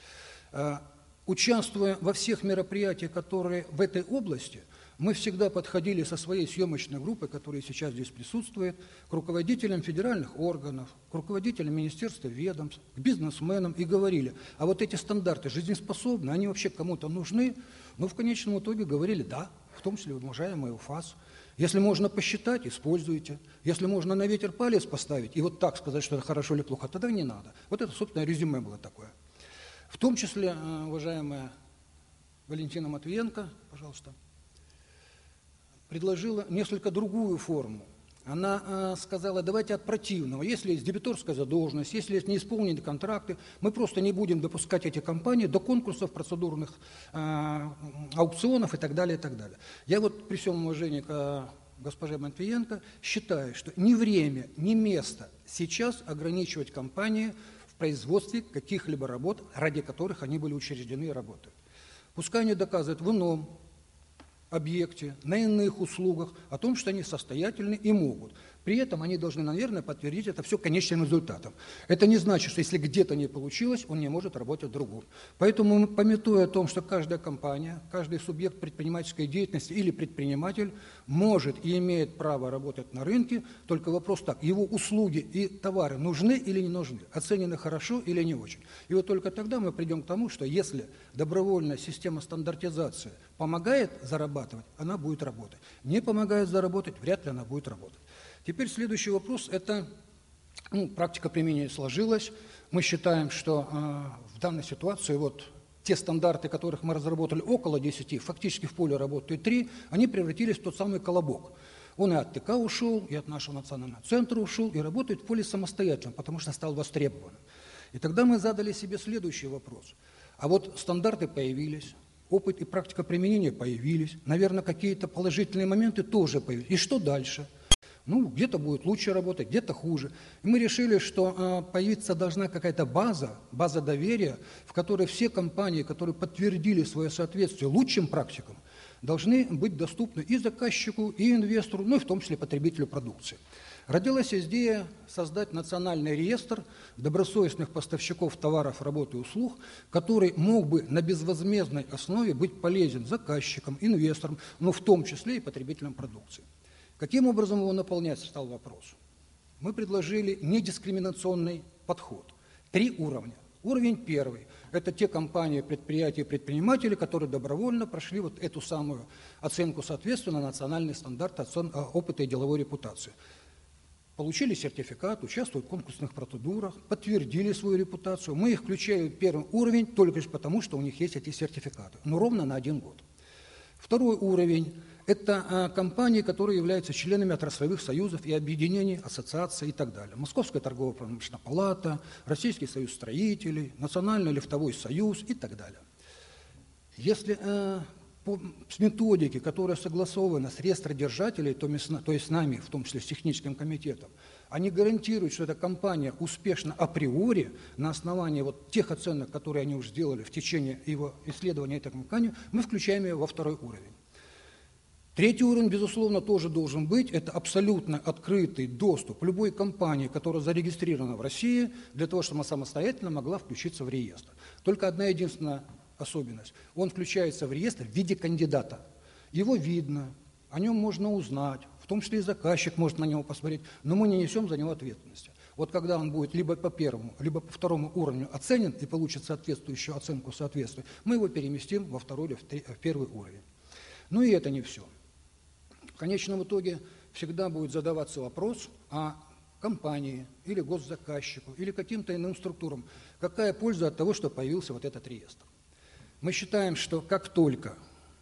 Участвуя во всех мероприятиях, которые в этой области, мы всегда подходили со своей съемочной группой, которая сейчас здесь присутствует, к руководителям федеральных органов, к руководителям министерств и ведомств, к бизнесменам и говорили, а вот эти стандарты жизнеспособны, они вообще кому-то нужны? Но в конечном итоге говорили, да, в том числе уважаемый УФАС. Если можно посчитать, используйте. Если можно на ветер палец поставить и вот так сказать, что это хорошо или плохо, тогда не надо. Вот это, собственно, резюме было такое. В том числе, уважаемая Валентина Матвиенко, пожалуйста, предложила несколько другую форму. Она э, сказала, давайте от противного. Если есть дебиторская задолженность, если есть неисполненные контракты, мы просто не будем допускать эти компании до конкурсов, процедурных э, аукционов и так далее, и так далее. Я вот при всем уважении к э, госпоже Матвиенко считаю, что ни время, ни место сейчас ограничивать компании в производстве каких-либо работ, ради которых они были учреждены и работают. Пускай они доказывают в ином объекте, на иных услугах, о том, что они состоятельны и могут. При этом они должны, наверное, подтвердить это все конечным результатом. Это не значит, что если где-то не получилось, он не может работать в другом. Поэтому, памятуя о том, что каждая компания, каждый субъект предпринимательской деятельности или предприниматель может и имеет право работать на рынке, только вопрос так, его услуги и товары нужны или не нужны, оценены хорошо или не очень. И вот только тогда мы придем к тому, что если добровольная система стандартизации помогает зарабатывать, она будет работать. Не помогает заработать, вряд ли она будет работать. Теперь следующий вопрос – это ну, практика применения сложилась. Мы считаем, что э, в данной ситуации вот те стандарты, которых мы разработали около десяти, фактически в поле работают три, они превратились в тот самый колобок. Он и от ТК ушел, и от нашего национального центра ушел, и работает в поле самостоятельно, потому что стал востребован. И тогда мы задали себе следующий вопрос. А вот стандарты появились, опыт и практика применения появились, наверное, какие-то положительные моменты тоже появились. И что дальше? Ну, где-то будет лучше работать, где-то хуже. И мы решили, что э, появиться должна какая-то база, база доверия, в которой все компании, которые подтвердили свое соответствие лучшим практикам, должны быть доступны и заказчику, и инвестору, ну и в том числе потребителю продукции. Родилась идея создать национальный реестр добросовестных поставщиков товаров, работ и услуг, который мог бы на безвозмездной основе быть полезен заказчикам, инвесторам, но в том числе и потребителям продукции. Каким образом его наполнять, стал вопрос. Мы предложили недискриминационный подход. Три уровня. Уровень первый – это те компании, предприятия и предприниматели, которые добровольно прошли вот эту самую оценку соответствия на национальный стандарт опыта и деловой репутации. Получили сертификат, участвуют в конкурсных процедурах, подтвердили свою репутацию. Мы их включаем в первый уровень только лишь потому, что у них есть эти сертификаты, но ровно на один год. Второй уровень – это а, компании, которые являются членами отраслевых союзов и объединений, ассоциаций и так далее. Московская торгово-промышленная палата, Российский союз строителей, Национальный лифтовой союз и так далее. Если а, по, с методики, которая согласована с реестродержателей, то, то есть с нами, в том числе с техническим комитетом, они гарантируют, что эта компания успешна априори на основании вот тех оценок, которые они уже сделали в течение его исследования этой компании, мы включаем ее во второй уровень. Третий уровень, безусловно, тоже должен быть. Это абсолютно открытый доступ любой компании, которая зарегистрирована в России, для того, чтобы она самостоятельно могла включиться в реестр. Только одна единственная особенность. Он включается в реестр в виде кандидата. Его видно, о нем можно узнать, в том числе и заказчик может на него посмотреть, но мы не несем за него ответственности. Вот когда он будет либо по первому, либо по второму уровню оценен и получит соответствующую оценку соответствия, мы его переместим во второй или в первый уровень. Ну и это не все. В конечном итоге всегда будет задаваться вопрос о компании или госзаказчику или каким-то иным структурам, какая польза от того, что появился вот этот реестр. Мы считаем, что как только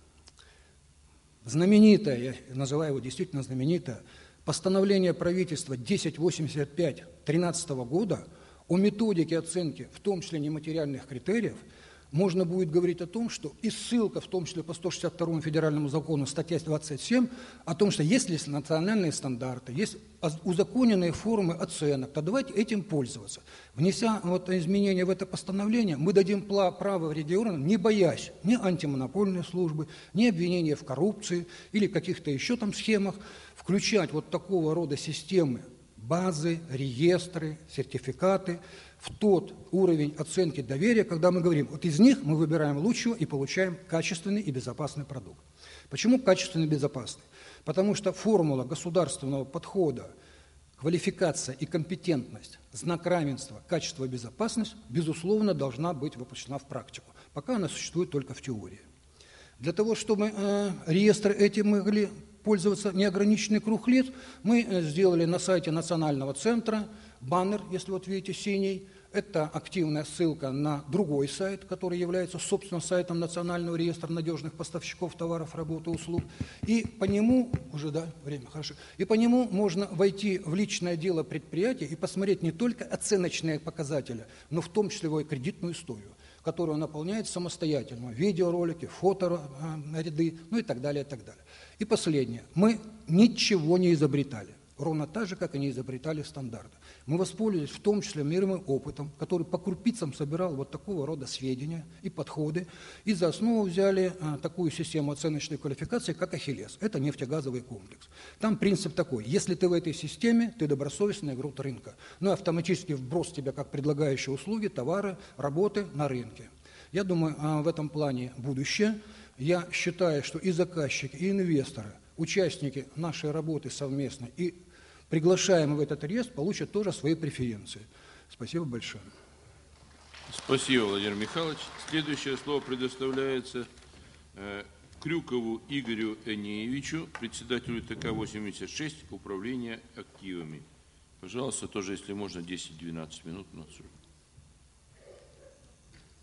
знаменитое, я называю его действительно знаменитое, постановление правительства тысяча восемьдесят пять тринадцатого тринадцатого года о методике оценки, в том числе нематериальных критериев, можно будет говорить о том, что и ссылка, в том числе по сто шестьдесят второму федеральному закону, статья двадцать семь, о том, что если есть национальные стандарты, есть узаконенные формы оценок, то давайте этим пользоваться. Внеся вот изменения в это постановление, мы дадим право регионам, не боясь ни антимонопольной службы, ни обвинения в коррупции или каких-то еще там схемах, включать вот такого рода системы, базы, реестры, сертификаты, в тот уровень оценки доверия, когда мы говорим, вот из них мы выбираем лучшего и получаем качественный и безопасный продукт. Почему качественный и безопасный? Потому что формула государственного подхода, квалификация и компетентность, знак равенства, качество и безопасность, безусловно, должна быть воплощена в практику. Пока она существует только в теории. Для того, чтобы э, реестры эти могли пользоваться неограниченный круг лет, мы сделали на сайте Национального центра баннер, если вот видите, синий. Это активная ссылка на другой сайт, который является, собственно, сайтом Национального реестра надежных поставщиков товаров, работ и услуг. И по нему, уже, да, время, хорошо, и по нему можно войти в личное дело предприятия и посмотреть не только оценочные показатели, но в том числе его и кредитную историю, которую он наполняет самостоятельно. Видеоролики, фоторяды, ну и так далее, и так далее. И последнее. Мы ничего не изобретали. Ровно так же, как и не изобретали стандарты. Мы воспользовались в том числе мировым опытом, который по крупицам собирал вот такого рода сведения и подходы, и за основу взяли а, такую систему оценочной квалификации, как Ахиллес. Это нефтегазовый комплекс. Там принцип такой: если ты в этой системе, ты добросовестный игрок рынка. Ну и автоматически вброс тебя как предлагающие услуги, товары, работы на рынке. Я думаю, а, в этом плане будущее. Я считаю, что и заказчики, и инвесторы, участники нашей работы совместной и приглашаемые в этот реестр получат тоже свои преференции. Спасибо большое. Спасибо, Владимир Михайлович. Следующее слово предоставляется э, Крюкову Игорю Энеевичу, председателю ТК восемьдесят шесть, управления активами. Пожалуйста, тоже, если можно, десять-двенадцать минут.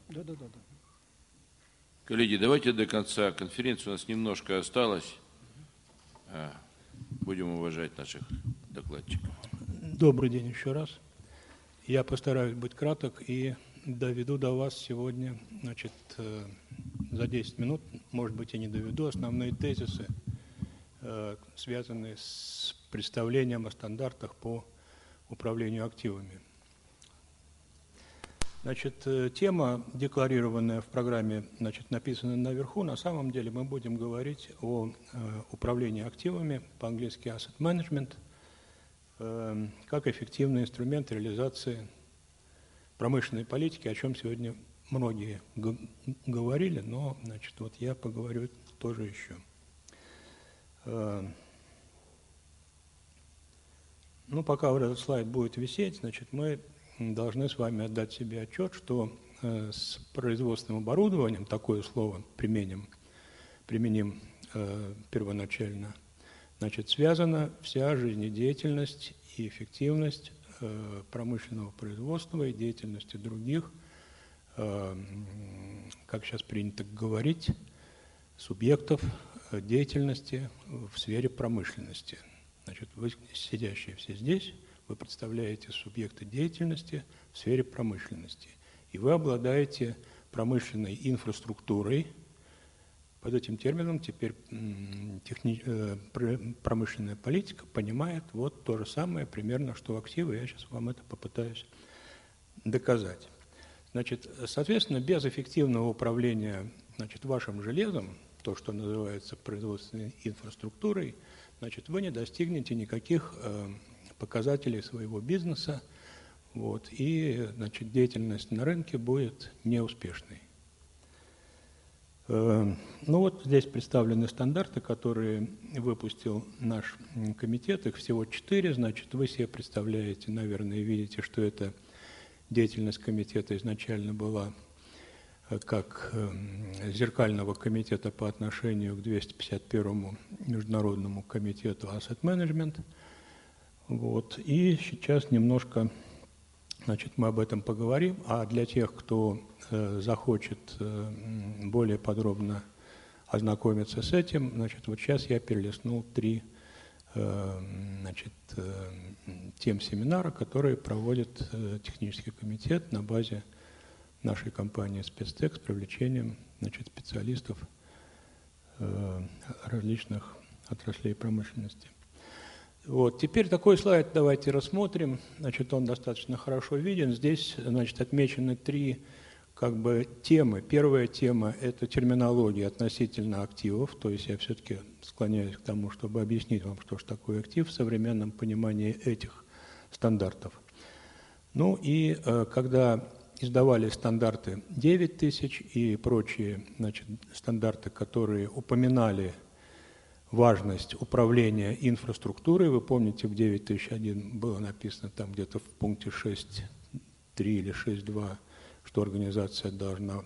Да, да, да, да. Коллеги, давайте до конца конференции, у нас немножко осталось. Будем уважать наших докладчиков. Добрый день еще раз. Я постараюсь быть краток и доведу до вас сегодня, значит, за десять минут, может быть, и не доведу, основные тезисы, связанные с представлением о стандартах по управлению активами. Значит, тема, декларированная в программе, значит, написана наверху. На самом деле мы будем говорить о э, управлении активами, по-английски asset management, э, как эффективный инструмент реализации промышленной политики, о чем сегодня многие говорили, но, значит, вот я поговорю тоже еще. Э, ну, пока вот этот слайд будет висеть, значит, мы должны с вами отдать себе отчет, что э, с производственным оборудованием, такое слово применим, применим э, первоначально, значит, связана вся жизнедеятельность и эффективность э, промышленного производства и деятельности других, э, как сейчас принято говорить, субъектов э, деятельности в сфере промышленности. Значит, вы, сидящие все здесь, вы представляете субъекты деятельности в сфере промышленности. И вы обладаете промышленной инфраструктурой. Под этим термином теперь техни... промышленная политика понимает вот то же самое примерно, что активы. Я сейчас вам это попытаюсь доказать. Значит, соответственно, без эффективного управления, значит, вашим железом, то, что называется производственной инфраструктурой, значит, вы не достигнете никаких э, показателей своего бизнеса, вот, и, значит, деятельность на рынке будет неуспешной. Э, ну вот здесь представлены стандарты, которые выпустил наш комитет, их всего четыре, значит, вы себе представляете, наверное, видите, что эта деятельность комитета изначально была как зеркального комитета по отношению к двести пятьдесят первому Международному комитету Asset Management. Вот. И сейчас немножко, значит, мы об этом поговорим. А для тех, кто э, захочет э, более подробно ознакомиться с этим, значит, вот сейчас я перелистнул три э, значит, э, тем семинара, которые проводит э, технический комитет на базе нашей компании «Спецтек» с привлечением, значит, специалистов э, различных отраслей промышленности. Вот. Теперь такой слайд давайте рассмотрим. Значит, он достаточно хорошо виден. Здесь, значит, отмечены три как бы темы. Первая тема – это терминология относительно активов. То есть я все-таки склоняюсь к тому, чтобы объяснить вам, что же такое актив в современном понимании этих стандартов. Ну и э, когда издавали стандарты девять тысяч и прочие, значит, стандарты, которые упоминали важность управления инфраструктурой. Вы помните, в девять тысяч один было написано там где-то в пункте шесть точка три или шесть точка два, что организация должна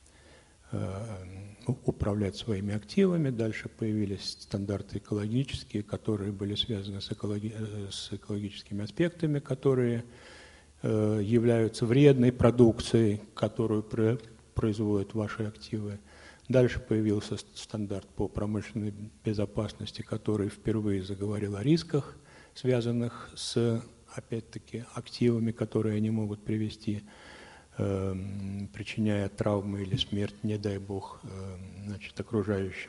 э, управлять своими активами. Дальше появились стандарты экологические, которые были связаны с, экологи с экологическими аспектами, которые э, являются вредной продукцией, которую пр производят ваши активы. Дальше появился стандарт по промышленной безопасности, который впервые заговорил о рисках, связанных с, опять-таки, активами, которые они могут привести, э, причиняя травмы или смерть, не дай бог, э, значит, окружающим.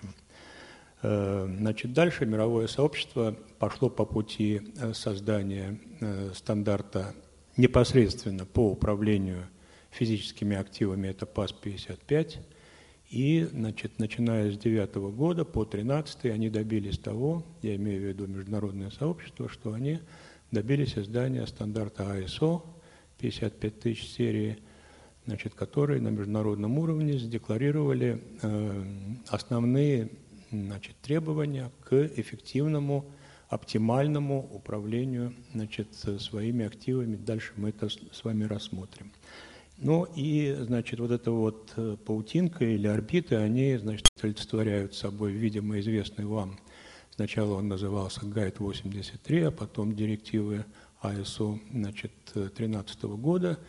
Э, значит, дальше мировое сообщество пошло по пути создания э, стандарта непосредственно по управлению физическими активами, это ПАС пятьдесят пять. И, значит, начиная с девятого года по тринадцатый они добились того, я имею в виду международное сообщество, что они добились издания стандарта ай эс о пятьдесят пять тысяч серии, значит, которые на международном уровне задекларировали э, основные, значит, требования к эффективному, оптимальному управлению, значит, своими активами. Дальше мы это с вами рассмотрим. Ну и, значит, вот эта вот паутинка или орбиты, они, значит, олицетворяют собой, видимо, известный вам. Сначала он назывался Гайд восемьдесят три, а потом директивы ай эс о, значит, тринадцатого года.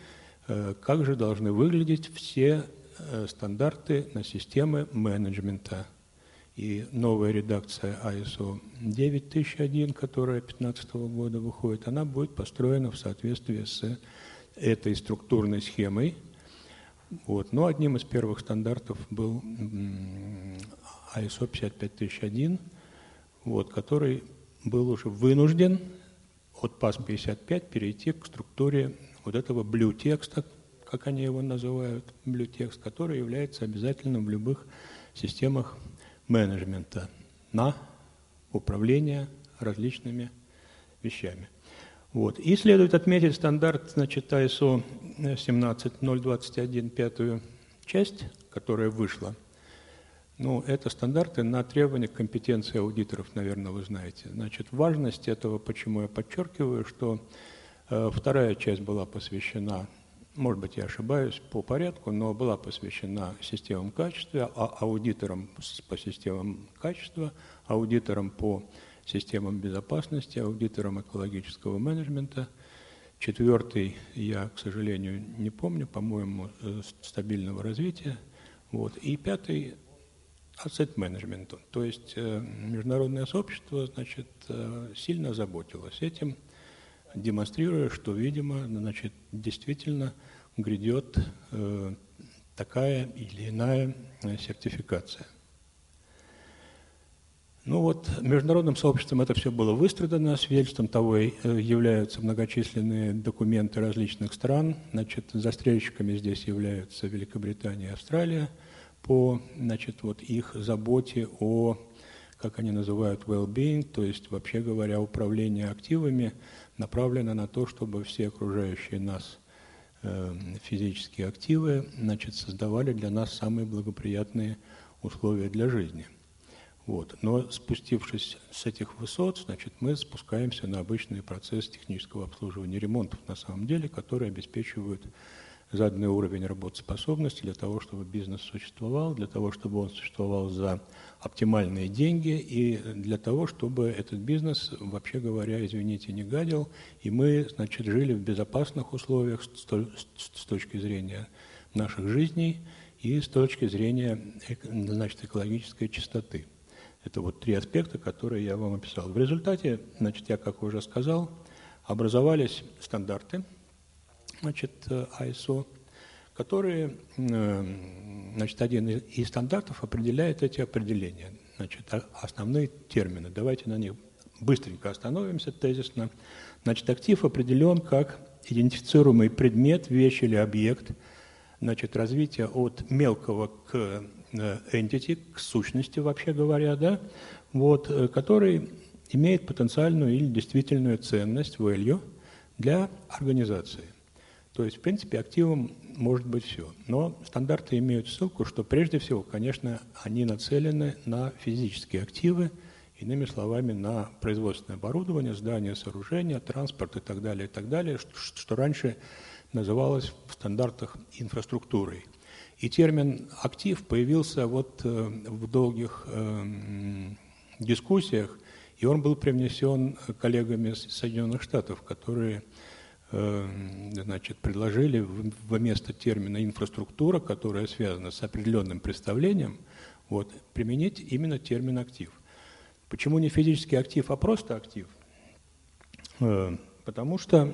как же должны выглядеть все стандарты на системы менеджмента. И новая редакция ай эс о девять тысяч один, которая две тысячи пятнадцатого года выходит, она будет построена в соответствии с этой структурной схемой. Вот. Но одним из первых стандартов был ай эс о пятьдесят пять тысяч один, вот, который был уже вынужден от пас пятьдесят пять перейти к структуре вот этого blue текста, как они его называют, blue текст, который является обязательным в любых системах менеджмента на управление различными вещами. Вот. И следует отметить стандарт, значит, ай эс о семнадцать ноль двадцать один, пятую часть, которая вышла. Ну, это стандарты на требования к компетенции аудиторов, наверное, вы знаете. Значит, важность этого, почему я подчеркиваю, что э, вторая часть была посвящена, может быть, я ошибаюсь по порядку, но была посвящена системам качества, а аудиторам по системам качества, аудиторам по системам безопасности, аудиторам экологического менеджмента. Четвертый, я, к сожалению, не помню, по-моему, стабильного развития. Вот. И пятый – asset management. То есть э, международное сообщество, значит, э, сильно заботилось этим, демонстрируя, что, видимо, значит, действительно грядет э, такая или иная сертификация. Ну вот, международным сообществом это все было выстрадано, свидетельством того являются многочисленные документы различных стран. Значит, застрельщиками здесь являются Великобритания и Австралия по, значит, вот их заботе о, как они называют, well-being, то есть, вообще говоря, управление активами направлено на то, чтобы все окружающие нас э, физические активы, значит, создавали для нас самые благоприятные условия для жизни. Вот. Но спустившись с этих высот, значит, мы спускаемся на обычный процесс технического обслуживания ремонтов, на самом деле, которые обеспечивают заданный уровень работоспособности для того, чтобы бизнес существовал, для того, чтобы он существовал за оптимальные деньги и для того, чтобы этот бизнес, вообще говоря, извините, не гадил, и мы, значит, жили в безопасных условиях с, с точки зрения наших жизней и с точки зрения, значит, экологической чистоты. Это вот три аспекта, которые я вам описал. В результате, значит, я, как уже сказал, образовались стандарты, значит, ай эс о, которые, значит, один из стандартов определяет эти определения, значит, основные термины. Давайте на них быстренько остановимся тезисно. Значит, актив определен как идентифицируемый предмет, вещь или объект, значит, развитие от мелкого к entity, к сущности, вообще говоря, да, вот, который имеет потенциальную или действительную ценность, value, для организации. То есть, в принципе, активом может быть все. Но стандарты имеют ссылку, что прежде всего, конечно, они нацелены на физические активы, иными словами, на производственное оборудование, здания, сооружения, транспорт и так далее, и так далее, что, что раньше называлось в стандартах инфраструктурой. И термин «актив» появился вот э, в долгих э, дискуссиях, и он был привнесен коллегами из Соединенных Штатов, которые э, значит, предложили вместо термина «инфраструктура», которая связана с определенным представлением, вот, применить именно термин «актив». Почему не физический актив, а просто актив? Э, потому что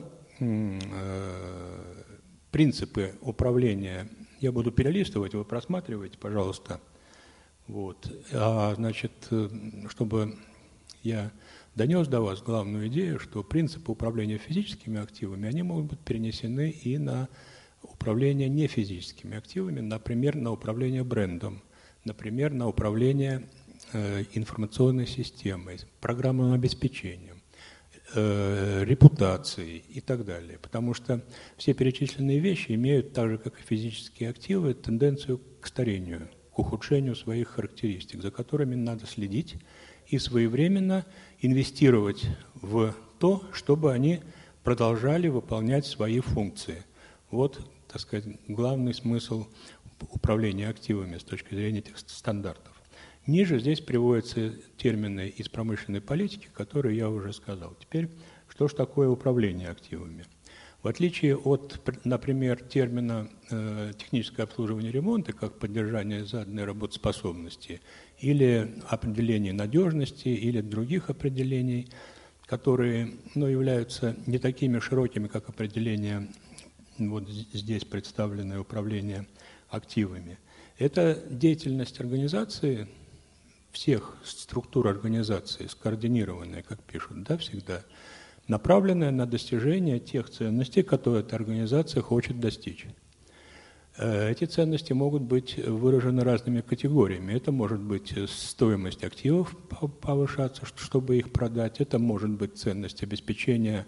э, принципы управления, я буду перелистывать, вы просматриваете, пожалуйста. Вот. А, значит, чтобы я донес до вас главную идею, что принципы управления физическими активами, они могут быть перенесены и на управление нефизическими активами, например, на управление брендом, например, на управление э, информационной системой, программным обеспечением, репутацией и так далее. Потому что все перечисленные вещи имеют, так же как и физические активы, тенденцию к старению, к ухудшению своих характеристик, за которыми надо следить и своевременно инвестировать в то, чтобы они продолжали выполнять свои функции. Вот, так сказать, главный смысл управления активами с точки зрения этих стандартов. Ниже здесь приводятся термины из промышленной политики, которые я уже сказал. Теперь, что же такое управление активами? В отличие от, например, термина э, техническое обслуживание ремонта, как поддержание заданной работоспособности, или определение надежности, или других определений, которые ну, являются не такими широкими, как определение вот здесь представленное управление активами. Это деятельность организации, всех структур организации, скоординированная, как пишут, да, всегда, направленная на достижение тех ценностей, которые эта организация хочет достичь. Эти ценности могут быть выражены разными категориями. Это может быть стоимость активов повышаться, чтобы их продать. Это может быть ценность обеспечения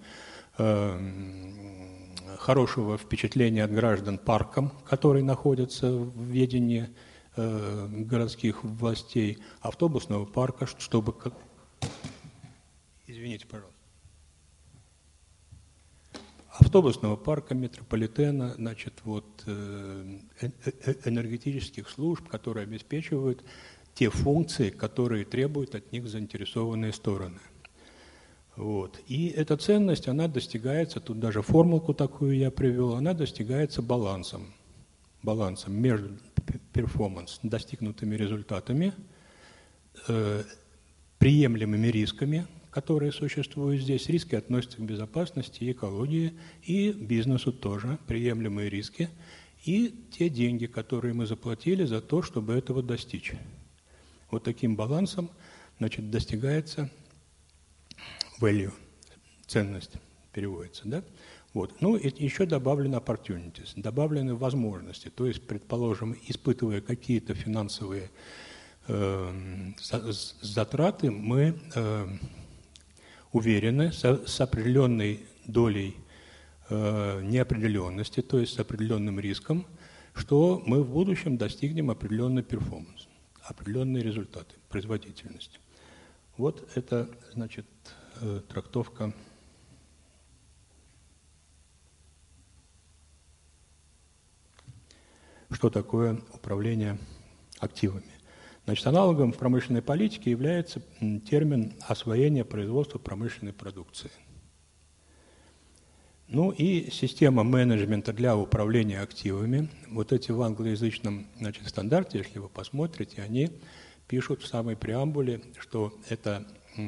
э, хорошего впечатления от граждан парком, который находится в ведении э, городских властей, автобусного парка, чтобы... Извините, пожалуйста. Автобусного парка, метрополитена, значит, вот, э, э, энергетических служб, которые обеспечивают те функции, которые требуют от них заинтересованные стороны. Вот. И эта ценность, она достигается, тут даже формулку такую я привел, она достигается балансом, балансом между перформанс, достигнутыми результатами, э, приемлемыми рисками, которые существуют здесь. Риски относятся к безопасности и экологии, и бизнесу тоже, приемлемые риски, и те деньги, которые мы заплатили за то, чтобы этого достичь. Вот таким балансом, значит, достигается value, ценность переводится, да? Вот. Ну, и еще добавлены opportunities, добавлены возможности, то есть, предположим, испытывая какие-то финансовые э, затраты, мы э, уверены с, с определенной долей э, неопределенности, то есть с определенным риском, что мы в будущем достигнем определенный перформанс, определенные результаты, производительности. Вот это, значит, э, трактовка. Что такое управление активами. Значит, аналогом в промышленной политике является термин освоения производства промышленной продукции. Ну и система менеджмента для управления активами. Вот эти в англоязычном, значит, стандарте, если вы посмотрите, они пишут в самой преамбуле, что это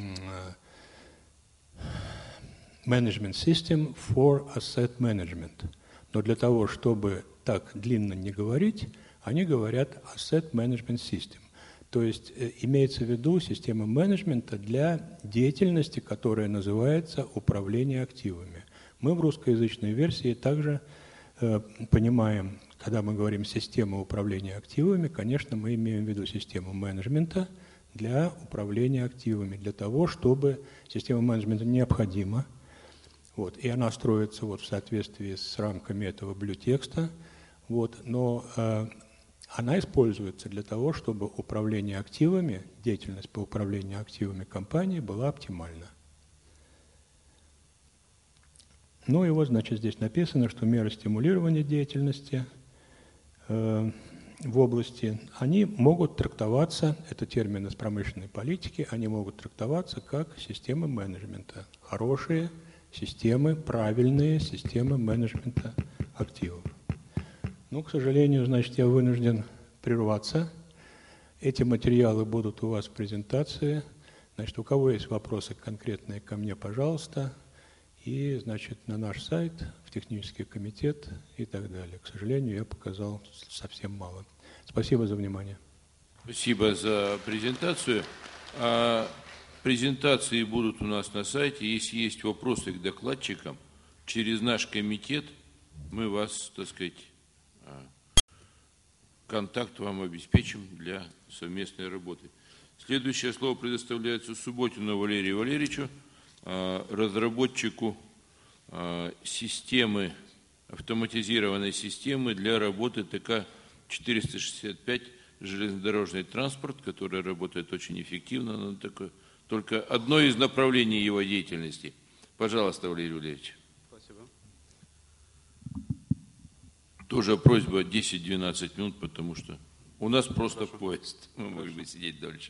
management system for asset management. Но для того, чтобы так длинно не говорить, они говорят asset management system. То есть э, имеется в виду система менеджмента для деятельности, которая называется управление активами. Мы в русскоязычной версии также э, понимаем, когда мы говорим система управления активами, конечно, мы имеем в виду систему менеджмента для управления активами, для того, чтобы система менеджмента необходима, вот, и она строится вот в соответствии с рамками этого блю-текста, вот, но э, она используется для того, чтобы управление активами, деятельность по управлению активами компании была оптимальна. Ну и вот, значит, здесь написано, что меры стимулирования деятельности э, в области, они могут трактоваться, это термин из промышленной политики, они могут трактоваться как системы менеджмента. Хорошие системы, правильные системы менеджмента активов. Ну, к сожалению, значит, я вынужден прерваться. Эти материалы будут у вас в презентации. Значит, у кого есть вопросы конкретные ко мне, пожалуйста. И, значит, на наш сайт, в технический комитет и так далее. К сожалению, я показал совсем мало. Спасибо за внимание. Спасибо за презентацию. А презентации будут у нас на сайте. Если есть вопросы к докладчикам, через наш комитет мы вас, так сказать, контакт вам обеспечим для совместной работы. Следующее слово предоставляется Субботину Валерию Валерьевичу, разработчику системы, автоматизированной системы для работы ТК четыреста шестьдесят пять железнодорожный транспорт, который работает очень эффективно, но такое, только одно из направлений его деятельности. Пожалуйста, Валерий Валерьевич. Тоже просьба десять-двенадцать минут, потому что у нас просто Хорошо. Поезд. Мы Хорошо. Могли сидеть дольше.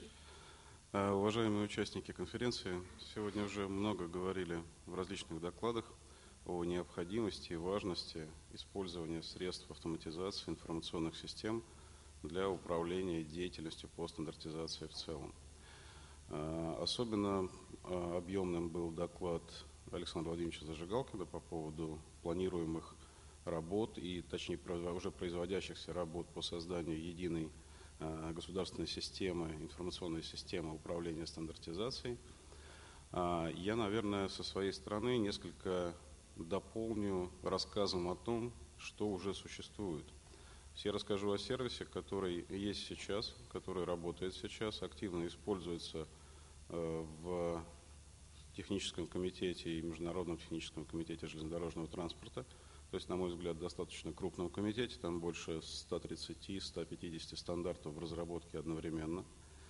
Уважаемые участники конференции, сегодня уже много говорили в различных докладах о необходимости и важности использования средств автоматизации информационных систем для управления деятельностью по стандартизации в целом. Особенно объемным был доклад Александра Владимировича Зажигалкина по поводу планируемых работ и, точнее, уже производящихся работ по созданию единой государственной системы, информационной системы управления стандартизацией. Я, наверное, со своей стороны несколько дополню рассказом о том, что уже существует. Я расскажу о сервисе, который есть сейчас, который работает сейчас, активно используется в техническом комитете и Международном техническом комитете железнодорожного транспорта. То есть, на мой взгляд, достаточно крупном комитете, там больше ста тридцати — ста пятидесяти стандартов в разработке одновременно.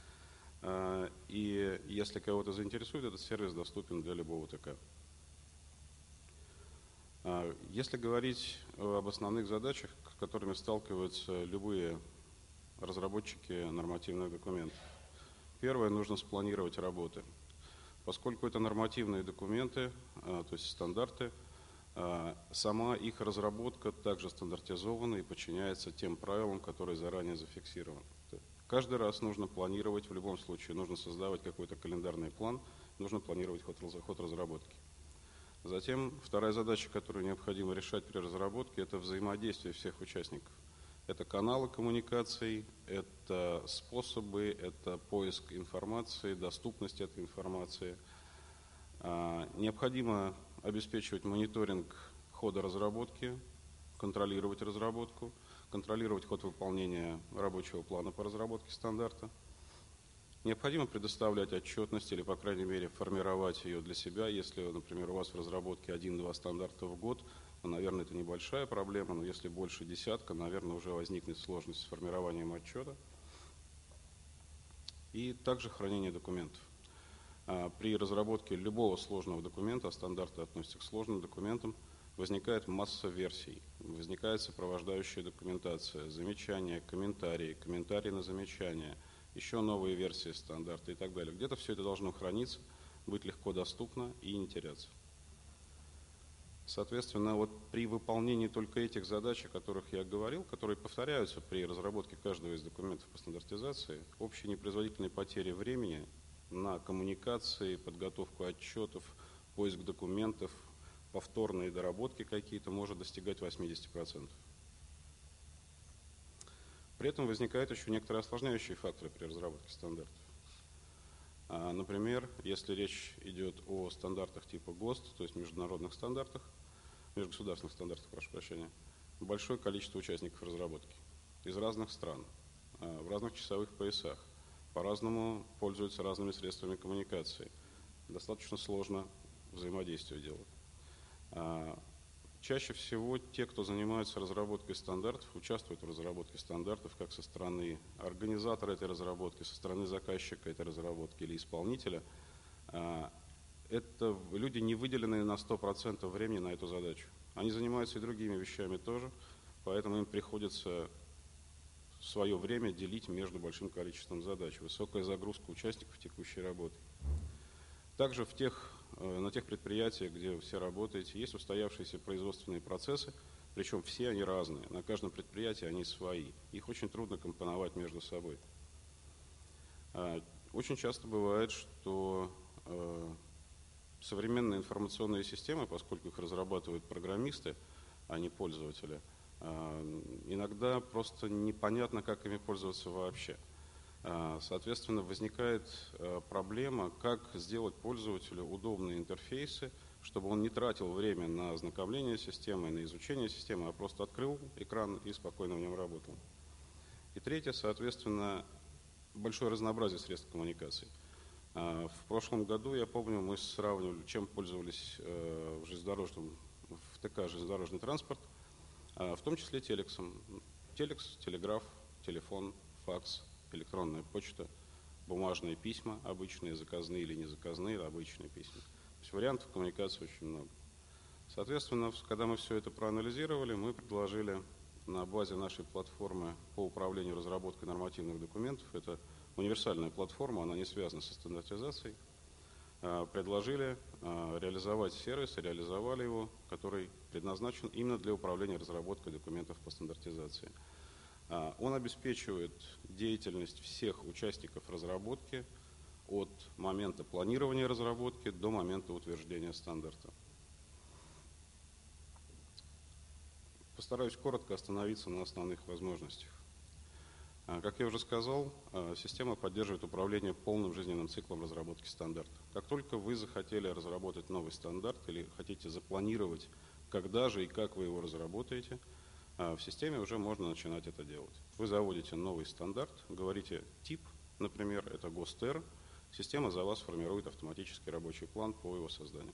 И если кого-то заинтересует, этот сервис доступен для любого ТК. Если говорить об основных задачах, с которыми сталкиваются любые разработчики нормативных документов. Первое, нужно спланировать работы. Поскольку это нормативные документы, то есть стандарты, сама их разработка также стандартизована и подчиняется тем правилам, которые заранее зафиксированы. Каждый раз нужно планировать, в любом случае, нужно создавать какой-то календарный план, нужно планировать ход, ход разработки. Затем вторая задача, которую необходимо решать при разработке, это взаимодействие всех участников. Это каналы коммуникаций, это способы, это поиск информации, доступность этой информации. Необходимо обеспечивать мониторинг хода разработки, контролировать разработку, контролировать ход выполнения рабочего плана по разработке стандарта. Необходимо предоставлять отчетность или, по крайней мере, формировать ее для себя. Если, например, у вас в разработке один-два стандарта в год, то, наверное, это небольшая проблема, но если больше десятка, наверное, уже возникнет сложность с формированием отчета. И также хранение документов. При разработке любого сложного документа, а стандарты относятся к сложным документам, возникает масса версий, возникает сопровождающая документация, замечания, комментарии, комментарии на замечания, еще новые версии стандарта и так далее. Где-то все это должно храниться, быть легко доступно и не теряться. Соответственно, вот при выполнении только этих задач, о которых я говорил, которые повторяются при разработке каждого из документов по стандартизации, общей непроизводительной потери времени на коммуникации, подготовку отчетов, поиск документов, повторные доработки какие-то может достигать восьмидесяти процентов. При этом возникают еще некоторые осложняющие факторы при разработке стандартов. Например, если речь идет о стандартах типа ГОСТ, то есть международных стандартах, межгосударственных стандартах, прошу прощения, большое количество участников разработки из разных стран, в разных часовых поясах, по-разному пользуются разными средствами коммуникации. Достаточно сложно взаимодействие делать. Чаще всего те, кто занимается разработкой стандартов, участвуют в разработке стандартов как со стороны организатора этой разработки, со стороны заказчика этой разработки или исполнителя. Это люди, не выделенные на сто процентов времени на эту задачу. Они занимаются и другими вещами тоже, поэтому им приходится свое время делить между большим количеством задач. Высокая загрузка участников текущей работы. Также в тех, на тех предприятиях, где вы все работаете, есть устоявшиеся производственные процессы, причем все они разные. На каждом предприятии они свои. Их очень трудно компоновать между собой. Очень часто бывает, что современные информационные системы, поскольку их разрабатывают программисты, а не пользователи, иногда просто непонятно, как ими пользоваться вообще. Соответственно, возникает проблема, как сделать пользователю удобные интерфейсы, чтобы он не тратил время на ознакомление с системой, на изучение системы, а просто открыл экран и спокойно в нем работал. И третье, соответственно, большое разнообразие средств коммуникации. В прошлом году, я помню, мы сравнивали, чем пользовались в железнодорожном, в ТК железнодорожный транспорт, в том числе телексом. Телекс, телеграф, телефон, факс, электронная почта, бумажные письма, обычные, заказные или незаказные, обычные письма. То есть вариантов коммуникации очень много. Соответственно, когда мы все это проанализировали, мы предложили на базе нашей платформы по управлению разработкой нормативных документов, это универсальная платформа, она не связана со стандартизацией, предложили реализовать сервис, и реализовали его, который предназначен именно для управления разработкой документов по стандартизации. Он обеспечивает деятельность всех участников разработки от момента планирования разработки до момента утверждения стандарта. Постараюсь коротко остановиться на основных возможностях. Как я уже сказал, система поддерживает управление полным жизненным циклом разработки стандарта. Как только вы захотели разработать новый стандарт или хотите запланировать, когда же и как вы его разработаете, в системе уже можно начинать это делать. Вы заводите новый стандарт, говорите тип, например, это ГОСТ-Р, система за вас формирует автоматический рабочий план по его созданию.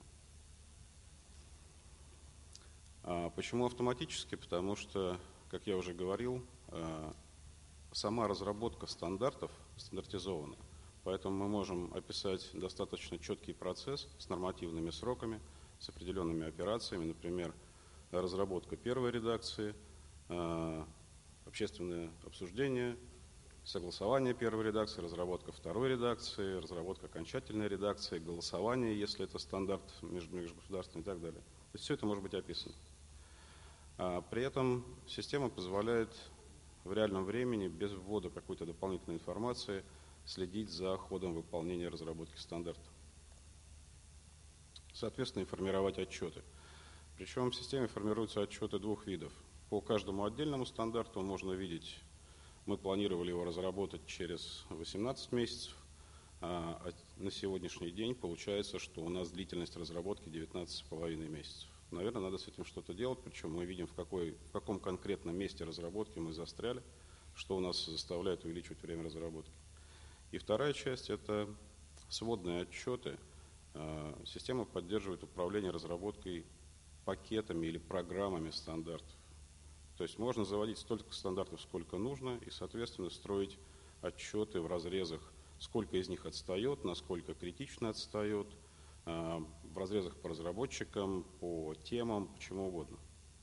Почему автоматически? Потому что, как я уже говорил, сама разработка стандартов стандартизована, поэтому мы можем описать достаточно четкий процесс с нормативными сроками, с определенными операциями, например, разработка первой редакции, общественное обсуждение, согласование первой редакции, разработка второй редакции, разработка окончательной редакции, голосование, если это стандарт межгосударственный и так далее. То есть все это может быть описано. При этом система позволяет в реальном времени, без ввода какой-то дополнительной информации, следить за ходом выполнения разработки стандарта. Соответственно, и формировать отчеты. Причем в системе формируются отчеты двух видов. По каждому отдельному стандарту можно видеть, мы планировали его разработать через восемнадцать месяцев, а на сегодняшний день получается, что у нас длительность разработки девятнадцать с половиной месяцев. Наверное, надо с этим что-то делать, причем мы видим, в, какой, в каком конкретном месте разработки мы застряли, что у нас заставляет увеличивать время разработки. И вторая часть – это сводные отчеты. Система поддерживает управление разработкой пакетами или программами стандартов. То есть можно заводить столько стандартов, сколько нужно, и, соответственно, строить отчеты в разрезах, сколько из них отстает, насколько критично отстает, в разрезах по разработчикам, по темам, почему угодно.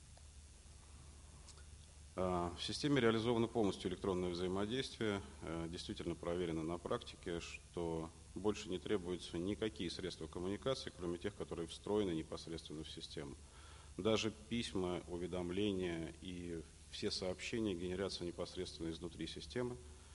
В системе реализовано полностью электронное взаимодействие. Действительно проверено на практике, что больше не требуются никакие средства коммуникации, кроме тех, которые встроены непосредственно в систему. Даже письма, уведомления и все сообщения генерятся непосредственно изнутри системы.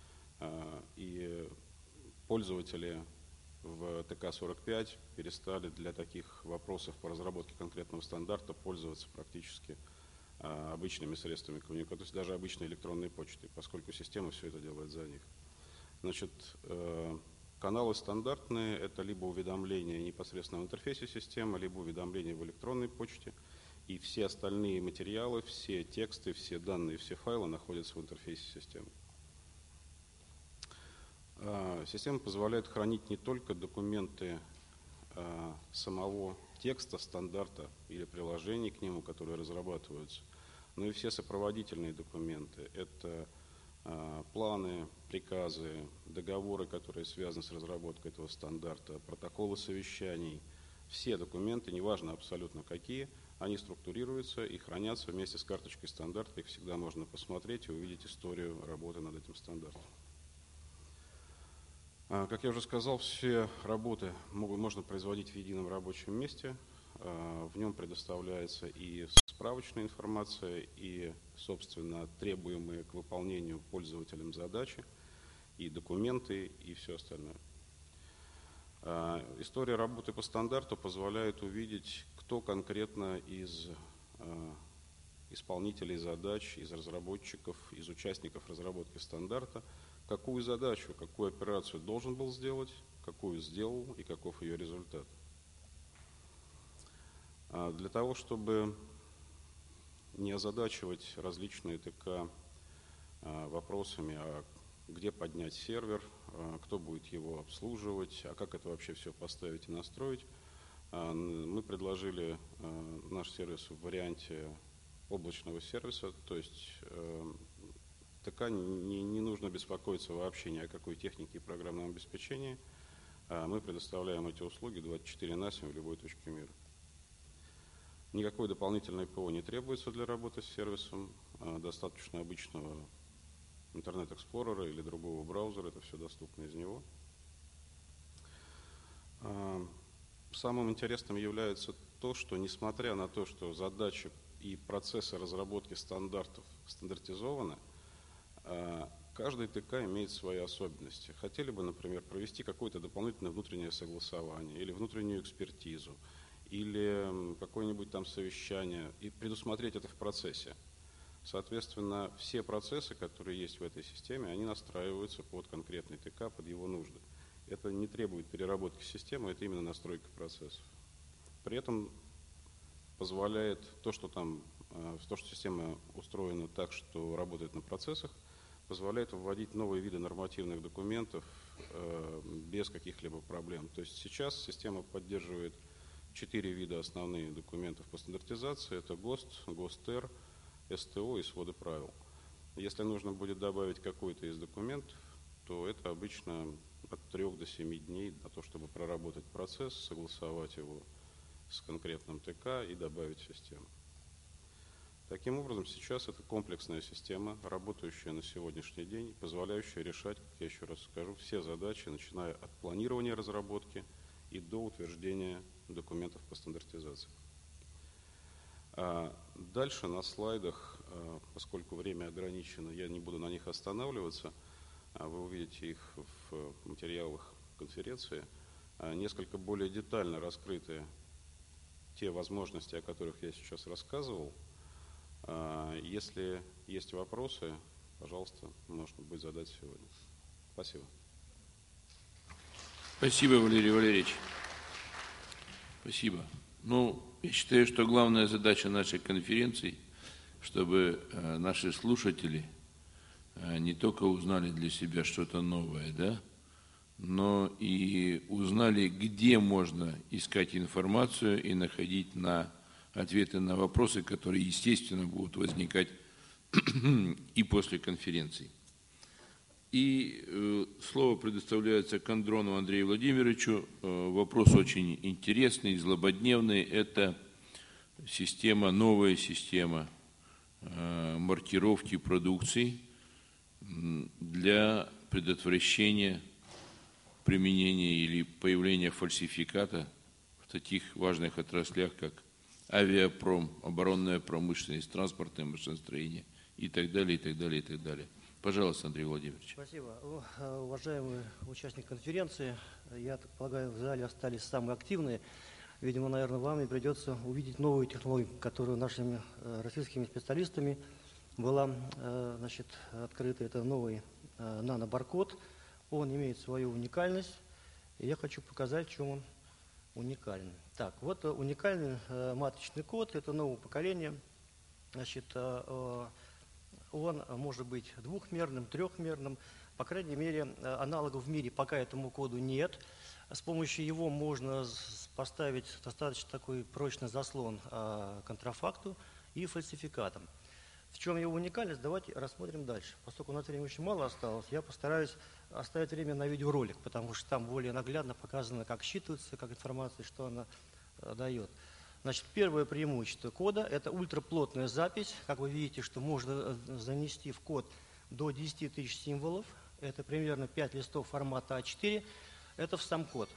И пользователи в Тэ Ка сорок пять перестали для таких вопросов по разработке конкретного стандарта пользоваться практически а, обычными средствами коммуникации, то есть даже обычной электронной почтой, поскольку система все это делает за них. Значит, э, каналы стандартные – это либо уведомления непосредственно в интерфейсе системы, либо уведомления в электронной почте, и все остальные материалы, все тексты, все данные, все файлы находятся в интерфейсе системы. Система позволяет хранить не только документы самого текста стандарта или приложений к нему, которые разрабатываются, но и все сопроводительные документы. Это планы, приказы, договоры, которые связаны с разработкой этого стандарта, протоколы совещаний. Все документы, неважно абсолютно какие, они структурируются и хранятся вместе с карточкой стандарта. Их всегда можно посмотреть и увидеть историю работы над этим стандартом. Как я уже сказал, все работы могут, можно производить в едином рабочем месте. В нем предоставляется и справочная информация, и, собственно, требуемые к выполнению пользователям задачи, и документы, и все остальное. История работы по стандарту позволяет увидеть, кто конкретно из исполнителей задач, из разработчиков, из участников разработки стандарта, какую задачу, какую операцию должен был сделать, какую сделал и каков ее результат. Для того, чтобы не озадачивать различные Тэ Ка вопросами, а где поднять сервер, кто будет его обслуживать, а как это вообще все поставить и настроить, мы предложили наш сервис в варианте облачного сервиса, то есть Тэ Ка не, не нужно беспокоиться вообще ни о какой технике и программном обеспечении. Мы предоставляем эти услуги двадцать четыре на семь в любой точке мира. Никакой дополнительной ПО не требуется для работы с сервисом. Достаточно обычного интернет-эксплорера или другого браузера, это все доступно из него. Самым интересным является то, что несмотря на то, что задачи и процессы разработки стандартов стандартизованы, каждый ТК имеет свои особенности. Хотели бы, например, провести какое-то дополнительное внутреннее согласование или внутреннюю экспертизу, или какое-нибудь там совещание, и предусмотреть это в процессе. Соответственно, все процессы, которые есть в этой системе, они настраиваются под конкретный ТК, под его нужды. Это не требует переработки системы, это именно настройка процессов. При этом позволяет то, что там, то, что система устроена так, что работает на процессах, позволяет вводить новые виды нормативных документов э, без каких-либо проблем. То есть сейчас система поддерживает четыре вида основных документов по стандартизации. Это ГОСТ, ГОСТ-Р, СТО и своды правил. Если нужно будет добавить какой-то из документов, то это обычно от трех до семи дней на то, чтобы проработать процесс, согласовать его с конкретным ТК и добавить в систему. Таким образом, сейчас это комплексная система, работающая на сегодняшний день, позволяющая решать, как я еще раз скажу, все задачи, начиная от планирования разработки и до утверждения документов по стандартизации. Дальше на слайдах, поскольку время ограничено, я не буду на них останавливаться, вы увидите их в материалах конференции, несколько более детально раскрыты те возможности, о которых я сейчас рассказывал. Если есть вопросы, пожалуйста, можно будет задать сегодня. Спасибо. Спасибо, Валерий Валерьевич. Спасибо. Ну, я считаю, что главная задача нашей конференции, чтобы наши слушатели не только узнали для себя что-то новое, да, но и узнали, где можно искать информацию и находить на ответы на вопросы, которые, естественно, будут возникать и после конференции. И э, слово предоставляется Кондрону Андрею Владимировичу. Э, вопрос очень интересный, злободневный. Это система, новая система э, маркировки продукции для предотвращения применения или появления фальсификата в таких важных отраслях, как авиапром, оборонная промышленность, транспортное машиностроение и так далее, и так далее, и так далее. Пожалуйста, Андрей Владимирович. Спасибо. Уважаемые участники конференции, я так полагаю, в зале остались самые активные. Видимо, наверное, вам и придется увидеть новую технологию, которую нашими российскими специалистами была, значит, открыта. Это новый нанобаркод. Он имеет свою уникальность. И я хочу показать, в чем он уникальный. Так, вот уникальный э, маточный код, это нового поколения. Значит, э, он может быть двухмерным, трехмерным. По крайней мере, аналогов в мире пока этому коду нет. С помощью его можно поставить достаточно такой прочный заслон э, контрафакту и фальсификатам. В чем его уникальность, давайте рассмотрим дальше. Поскольку у нас времени очень мало осталось, я постараюсь оставить время на видеоролик, потому что там более наглядно показано, как считывается, как информация, что она э, дает. Значит, первое преимущество кода – это ультраплотная запись. Как вы видите, что можно занести в код до десяти тысяч символов. Это примерно пять листов формата а четыре. Это в сам код.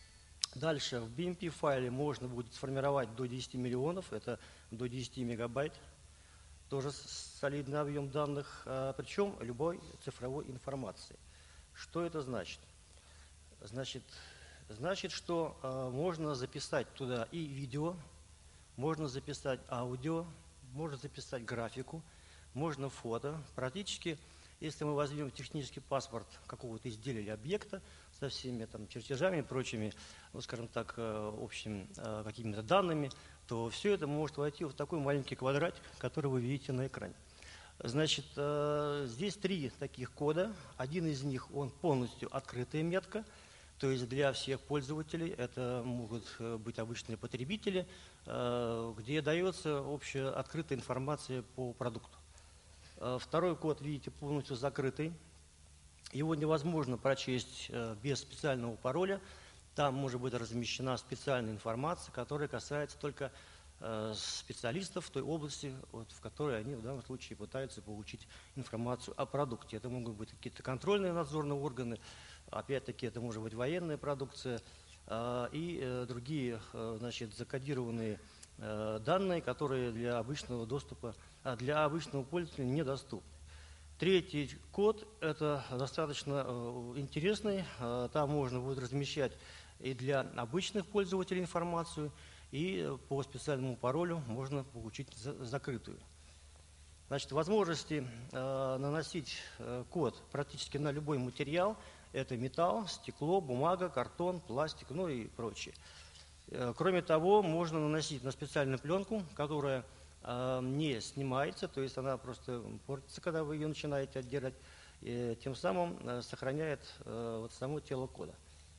Дальше в би эм пи-файле можно будет сформировать до десяти миллионов, это до десяти мегабайт. Тоже солидный объем данных, причем любой цифровой информации. Что это значит? Значит, значит, что э, можно записать туда и видео, можно записать аудио, можно записать графику, можно фото. Практически, если мы возьмем технический паспорт какого-то изделия или объекта со всеми там чертежами и прочими, ну, скажем так, э, общими э, какими-то данными, то все это может войти в такой маленький квадратик, который вы видите на экране. Значит, э, здесь три таких кода. Один из них, он полностью открытая метка, то есть для всех пользователей, это могут быть обычные потребители, э, где дается общая открытая информация по продукту. Э, второй код, видите, полностью закрытый. Его невозможно прочесть э, без специального пароля. Там может быть размещена специальная информация, которая касается только специалистов в той области, вот, в которой они в данном случае пытаются получить информацию о продукте. Это могут быть какие-то контрольные надзорные органы, опять-таки это может быть военная продукция, и другие, значит, закодированные данные, которые для обычного доступа, для обычного пользователя недоступны. Третий код – это достаточно интересный, там можно будет размещать и для обычных пользователей информацию, и по специальному паролю можно получить закрытую. Значит, возможности наносить код практически на любой материал – это металл, стекло, бумага, картон, пластик, ну и прочее. Кроме того, можно наносить на специальную пленку, которая не снимается, то есть она просто портится, когда вы ее начинаете отдирать, и тем самым сохраняет вот само тело кода.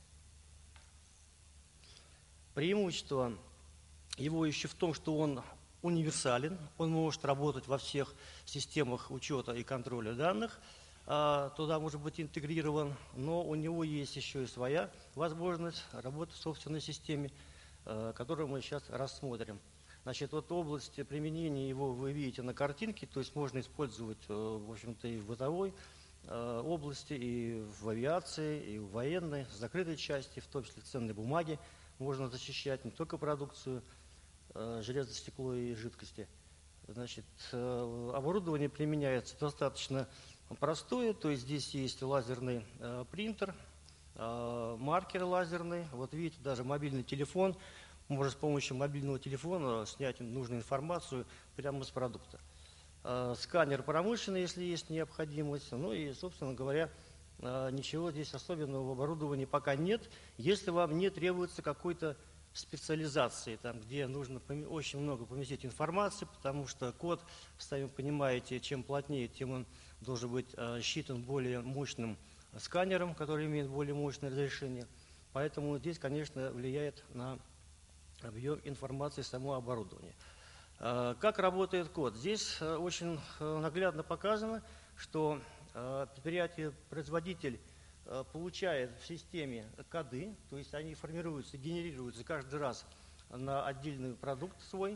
Преимущество его еще в том, что он универсален, он может работать во всех системах учета и контроля данных, туда может быть интегрирован, но у него есть еще и своя возможность работы в собственной системе, которую мы сейчас рассмотрим. Значит, вот область применения его вы видите на картинке, то есть можно использовать, в общем-то, и в бытовой области, и в авиации, и в военной, в закрытой части, в том числе ценной бумаги. Можно защищать не только продукцию, железо, стекло и жидкости. Значит, оборудование применяется достаточно простое, то есть здесь есть лазерный принтер, маркер лазерный. Вот видите, даже мобильный телефон. Можно с помощью мобильного телефона снять нужную информацию прямо с продукта. Сканер промышленный, если есть необходимость. Ну и, собственно говоря, ничего здесь особенного в оборудовании пока нет. Если вам не требуется какой-то специализации, там, где нужно очень много поместить информации, потому что код, сами понимаете, чем плотнее, тем он должен быть считан более мощным сканером, который имеет более мощное разрешение. Поэтому здесь, конечно, влияет на объем информации само оборудование. Как работает код? Здесь очень наглядно показано, что предприятие-производитель получает в системе коды, то есть они формируются, генерируются каждый раз на отдельный продукт свой.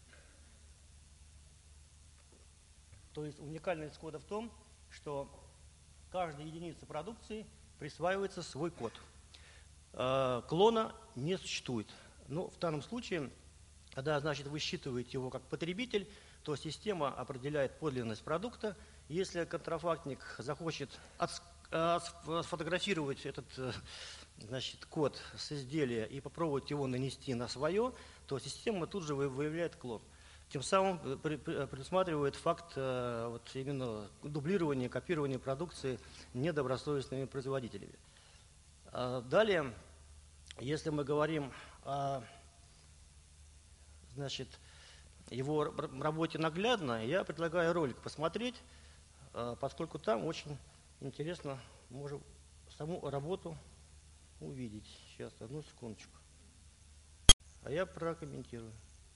То есть уникальность кода в том, что каждой единице продукции присваивается свой код. Клона не существует. Ну, в данном случае, когда, значит, вы считываете его как потребитель, то система определяет подлинность продукта. Если контрафактник захочет сфотографировать этот, значит, код с изделия и попробовать его нанести на свое, то система тут же выявляет клон. Тем самым предусматривает факт вот, именно дублирования, копирования продукции недобросовестными производителями. Далее, если мы говорим о, значит, его работе наглядно, я предлагаю ролик посмотреть, поскольку там очень интересно можем саму работу увидеть. Сейчас, одну секундочку. А я прокомментирую.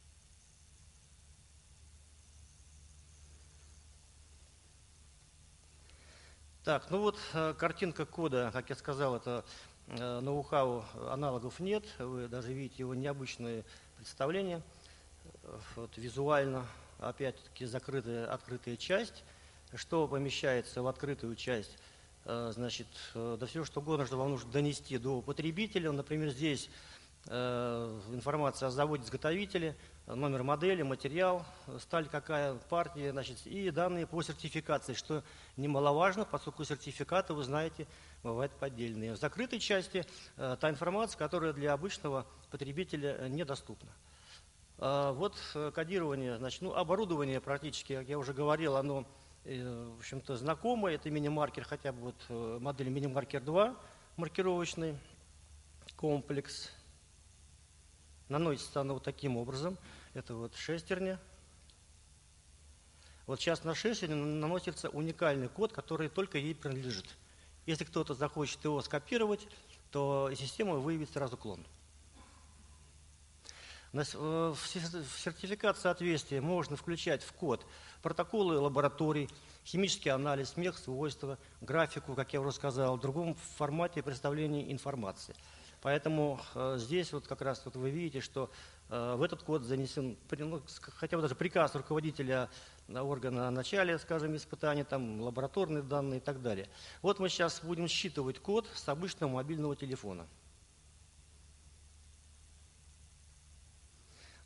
Так, ну вот картинка кода, как я сказал, это ноу-хау, аналогов нет. Вы даже видите его необычное представление. Вот, визуально, опять-таки, закрытая, открытая часть. Что помещается в открытую часть? Значит, да все что угодно, что вам нужно донести до потребителя. Например, здесь информация о заводе-изготовителе, номер модели, материал, сталь какая, партия, значит, и данные по сертификации, что немаловажно, поскольку сертификаты, вы знаете, бывают поддельные. В закрытой части та информация, которая для обычного потребителя недоступна. Вот кодирование, значит, ну, оборудование практически, как я уже говорил, оно, в общем-то, знакомое. Это мини-маркер, хотя бы вот модель мини-маркер два, маркировочный комплекс. Наносится оно вот таким образом. Это вот шестерня. Вот сейчас на шестерне наносится уникальный код, который только ей принадлежит. Если кто-то захочет его скопировать, то система выявит сразу клон. В сертификат соответствия можно включать в код протоколы лабораторий, химический анализ, мех-свойства, графику, как я уже сказал, в другом формате представления информации. Поэтому э, здесь вот как раз вот вы видите, что э, в этот код занесен, ну, хотя бы даже приказ руководителя органа о начале, скажем, испытаний, там, лабораторные данные и так далее. Вот мы сейчас будем считывать код с обычного мобильного телефона.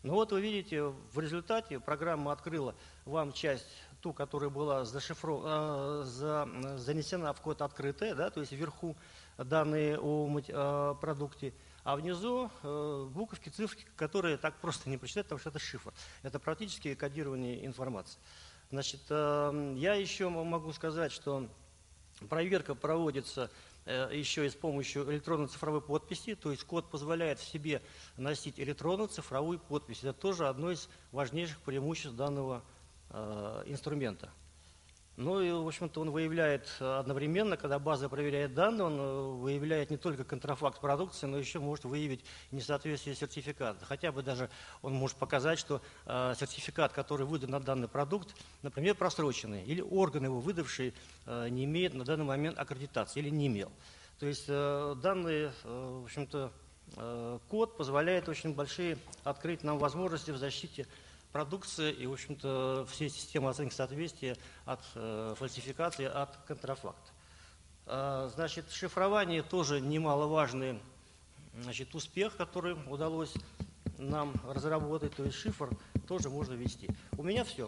Но вот вы видите, в результате программа открыла вам часть, ту, которая была зашифро... за... занесена в код открытая, да, то есть вверху данные о продукте, а внизу буковки, цифры, которые так просто не прочитать, потому что это шифр. Это практически кодирование информации. Значит, я еще могу сказать, что проверка проводится еще и с помощью электронно-цифровой подписи, то есть код позволяет в себе носить электронную цифровую подпись. Это тоже одно из важнейших преимуществ данного э, инструмента. Ну и, в общем-то, он выявляет одновременно, когда база проверяет данные, он выявляет не только контрафакт продукции, но еще может выявить несоответствие сертификата. Хотя бы даже он может показать, что э, сертификат, который выдан на данный продукт, например, просроченный, или орган его выдавший э, не имеет на данный момент аккредитации или не имел. То есть э, данный, э, в общем-то, э, код позволяет очень большие открыть нам возможности в защите продукция и, в общем-то, все системы оценки соответствия от э, фальсификации, от контрафакта. Э, значит, шифрование тоже немаловажный, значит, успех, который удалось нам разработать, то есть шифр тоже можно ввести. У меня все.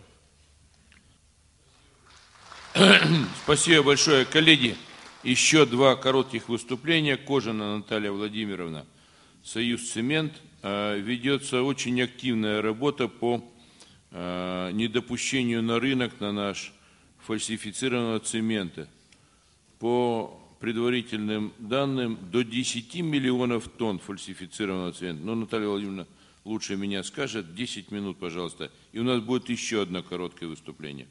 Спасибо большое, коллеги. Еще два коротких выступления. Кожина Наталья Владимировна, Союз Цемент. Ведется очень активная работа по недопущению на рынок на наш фальсифицированного цемента. По предварительным данным, до десяти миллионов тонн фальсифицированного цемента. Но Наталья Владимировна лучше меня скажет. десять минут, пожалуйста. И у нас будет еще одно короткое выступление.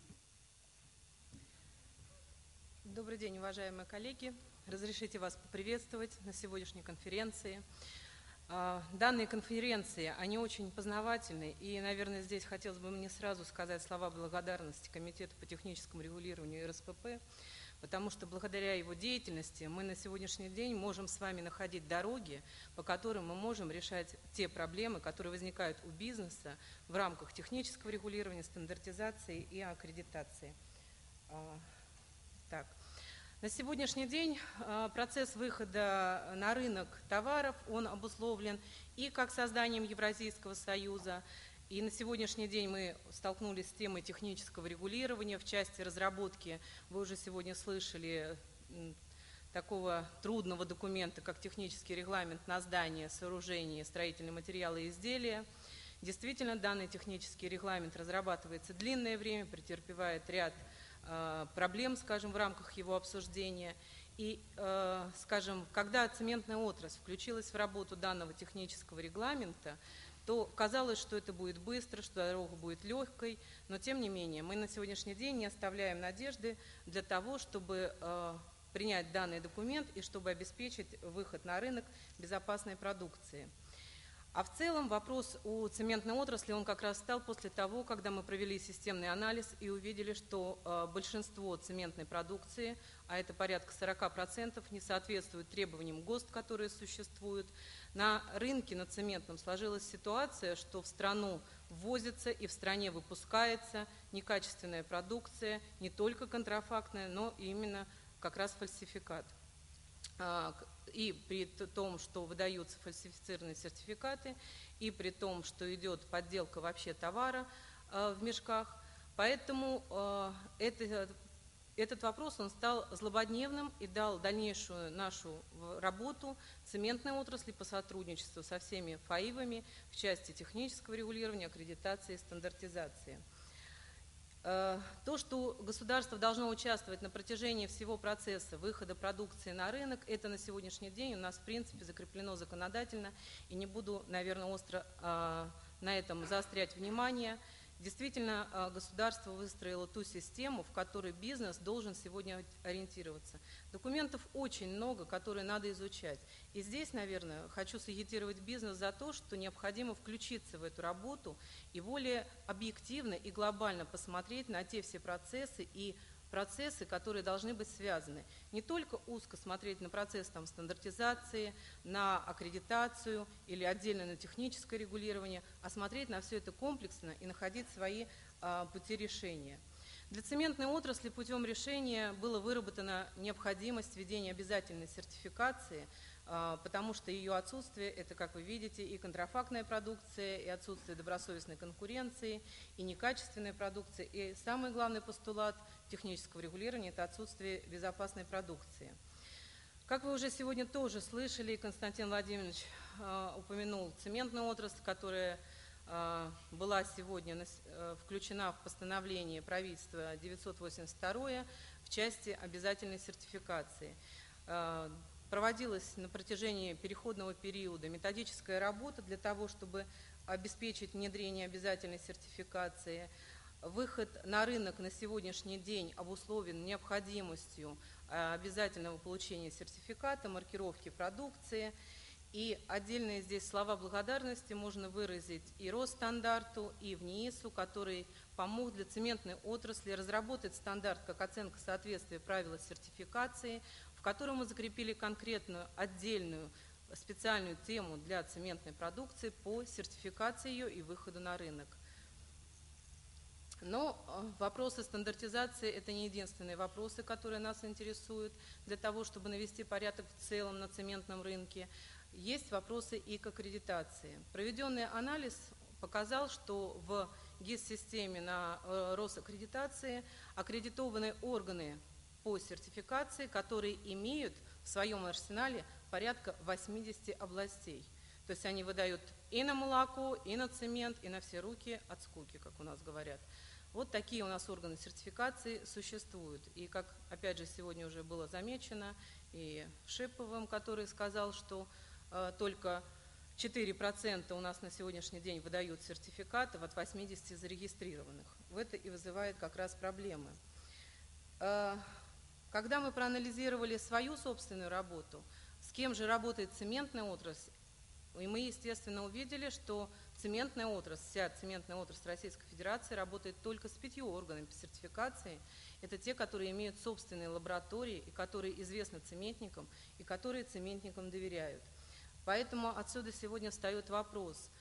Добрый день, уважаемые коллеги. Разрешите вас поприветствовать на сегодняшней конференции. Данные конференции, они очень познавательны, и, наверное, здесь хотелось бы мне сразу сказать слова благодарности Комитету по техническому регулированию эр эс пэ пэ, потому что благодаря его деятельности мы на сегодняшний день можем с вами находить дороги, по которым мы можем решать те проблемы, которые возникают у бизнеса в рамках технического регулирования, стандартизации и аккредитации. Так. На сегодняшний день процесс выхода на рынок товаров, он обусловлен и как созданием Евразийского союза, и на сегодняшний день мы столкнулись с темой технического регулирования в части разработки. Вы уже сегодня слышали такого трудного документа, как технический регламент на здание, сооружение, строительные материалы и изделия. Действительно, данный технический регламент разрабатывается длинное время, претерпевает ряд проблем, скажем, в рамках его обсуждения. И, скажем, когда цементная отрасль включилась в работу данного технического регламента, то казалось, что это будет быстро, что дорога будет легкой, но тем не менее мы на сегодняшний день не оставляем надежды для того, чтобы принять данный документ и чтобы обеспечить выход на рынок безопасной продукции. А в целом вопрос о цементной отрасли, он как раз стал после того, когда мы провели системный анализ и увидели, что э, большинство цементной продукции, а это порядка сорока процентов, не соответствует требованиям ГОСТ, которые существуют. На рынке, на цементном, сложилась ситуация, что в страну ввозится и в стране выпускается некачественная продукция, не только контрафактная, но и именно как раз фальсификат. И при том, что выдаются фальсифицированные сертификаты, и при том, что идет подделка вообще товара э, в мешках. Поэтому э, это, этот вопрос он стал злободневным и дал дальнейшую нашу работу цементной отрасли по сотрудничеству со всеми ФАИВами в части технического регулирования, аккредитации и стандартизации. То, что государство должно участвовать на протяжении всего процесса выхода продукции на рынок, это на сегодняшний день у нас в принципе закреплено законодательно, и не буду, наверное, остро на этом заострять внимание. Действительно, государство выстроило ту систему, в которой бизнес должен сегодня ориентироваться. Документов очень много, которые надо изучать. И здесь, наверное, хочу сагитировать бизнес за то, что необходимо включиться в эту работу и более объективно и глобально посмотреть на те все процессы и процессы, которые должны быть связаны. Не только узко смотреть на процесс там, стандартизации, на аккредитацию или отдельно на техническое регулирование, а смотреть на все это комплексно и находить свои а, пути решения. Для цементной отрасли путем решения была выработана необходимость введения обязательной сертификации потому что ее отсутствие – это, как вы видите, и контрафактная продукция, и отсутствие добросовестной конкуренции, и некачественная продукция, и самый главный постулат технического регулирования – это отсутствие безопасной продукции. Как вы уже сегодня тоже слышали, Константин Владимирович э, упомянул цементную отрасль, которая э, была сегодня на, э, включена в постановление правительства девятьсот восемьдесят два в части обязательной сертификации. Э, проводилась на протяжении переходного периода методическая работа для того, чтобы обеспечить внедрение обязательной сертификации. Выход на рынок на сегодняшний день обусловлен необходимостью обязательного получения сертификата, маркировки продукции. И отдельные здесь слова благодарности можно выразить и Росстандарту, и ВНИИСу, который помог для цементной отрасли разработать стандарт как оценка соответствия правил сертификации, в котором мы закрепили конкретную отдельную специальную тему для цементной продукции по сертификации ее и выходу на рынок. Но вопросы стандартизации – это не единственные вопросы, которые нас интересуют для того, чтобы навести порядок в целом на цементном рынке. Есть вопросы и к аккредитации. Проведенный анализ показал, что в ГИС-системе на Росаккредитации аккредитованные органы по сертификации, которые имеют в своем арсенале порядка восьмидесяти областей. То есть они выдают и на молоко, и на цемент, и на все руки от скуки, как у нас говорят. Вот такие у нас органы сертификации существуют. И как, опять же, сегодня уже было замечено, и Шиповым, который сказал, что э, только четыре процента у нас на сегодняшний день выдают сертификатов от восьмидесяти зарегистрированных. В это и вызывает как раз проблемы. Э, когда мы проанализировали свою собственную работу, с кем же работает цементная отрасль, и мы, естественно, увидели, что цементная отрасль, вся цементная отрасль Российской Федерации работает только с пятью органами по сертификации. Это те, которые имеют собственные лаборатории, и которые известны цементникам, и которые цементникам доверяют. Поэтому отсюда сегодня встает вопрос,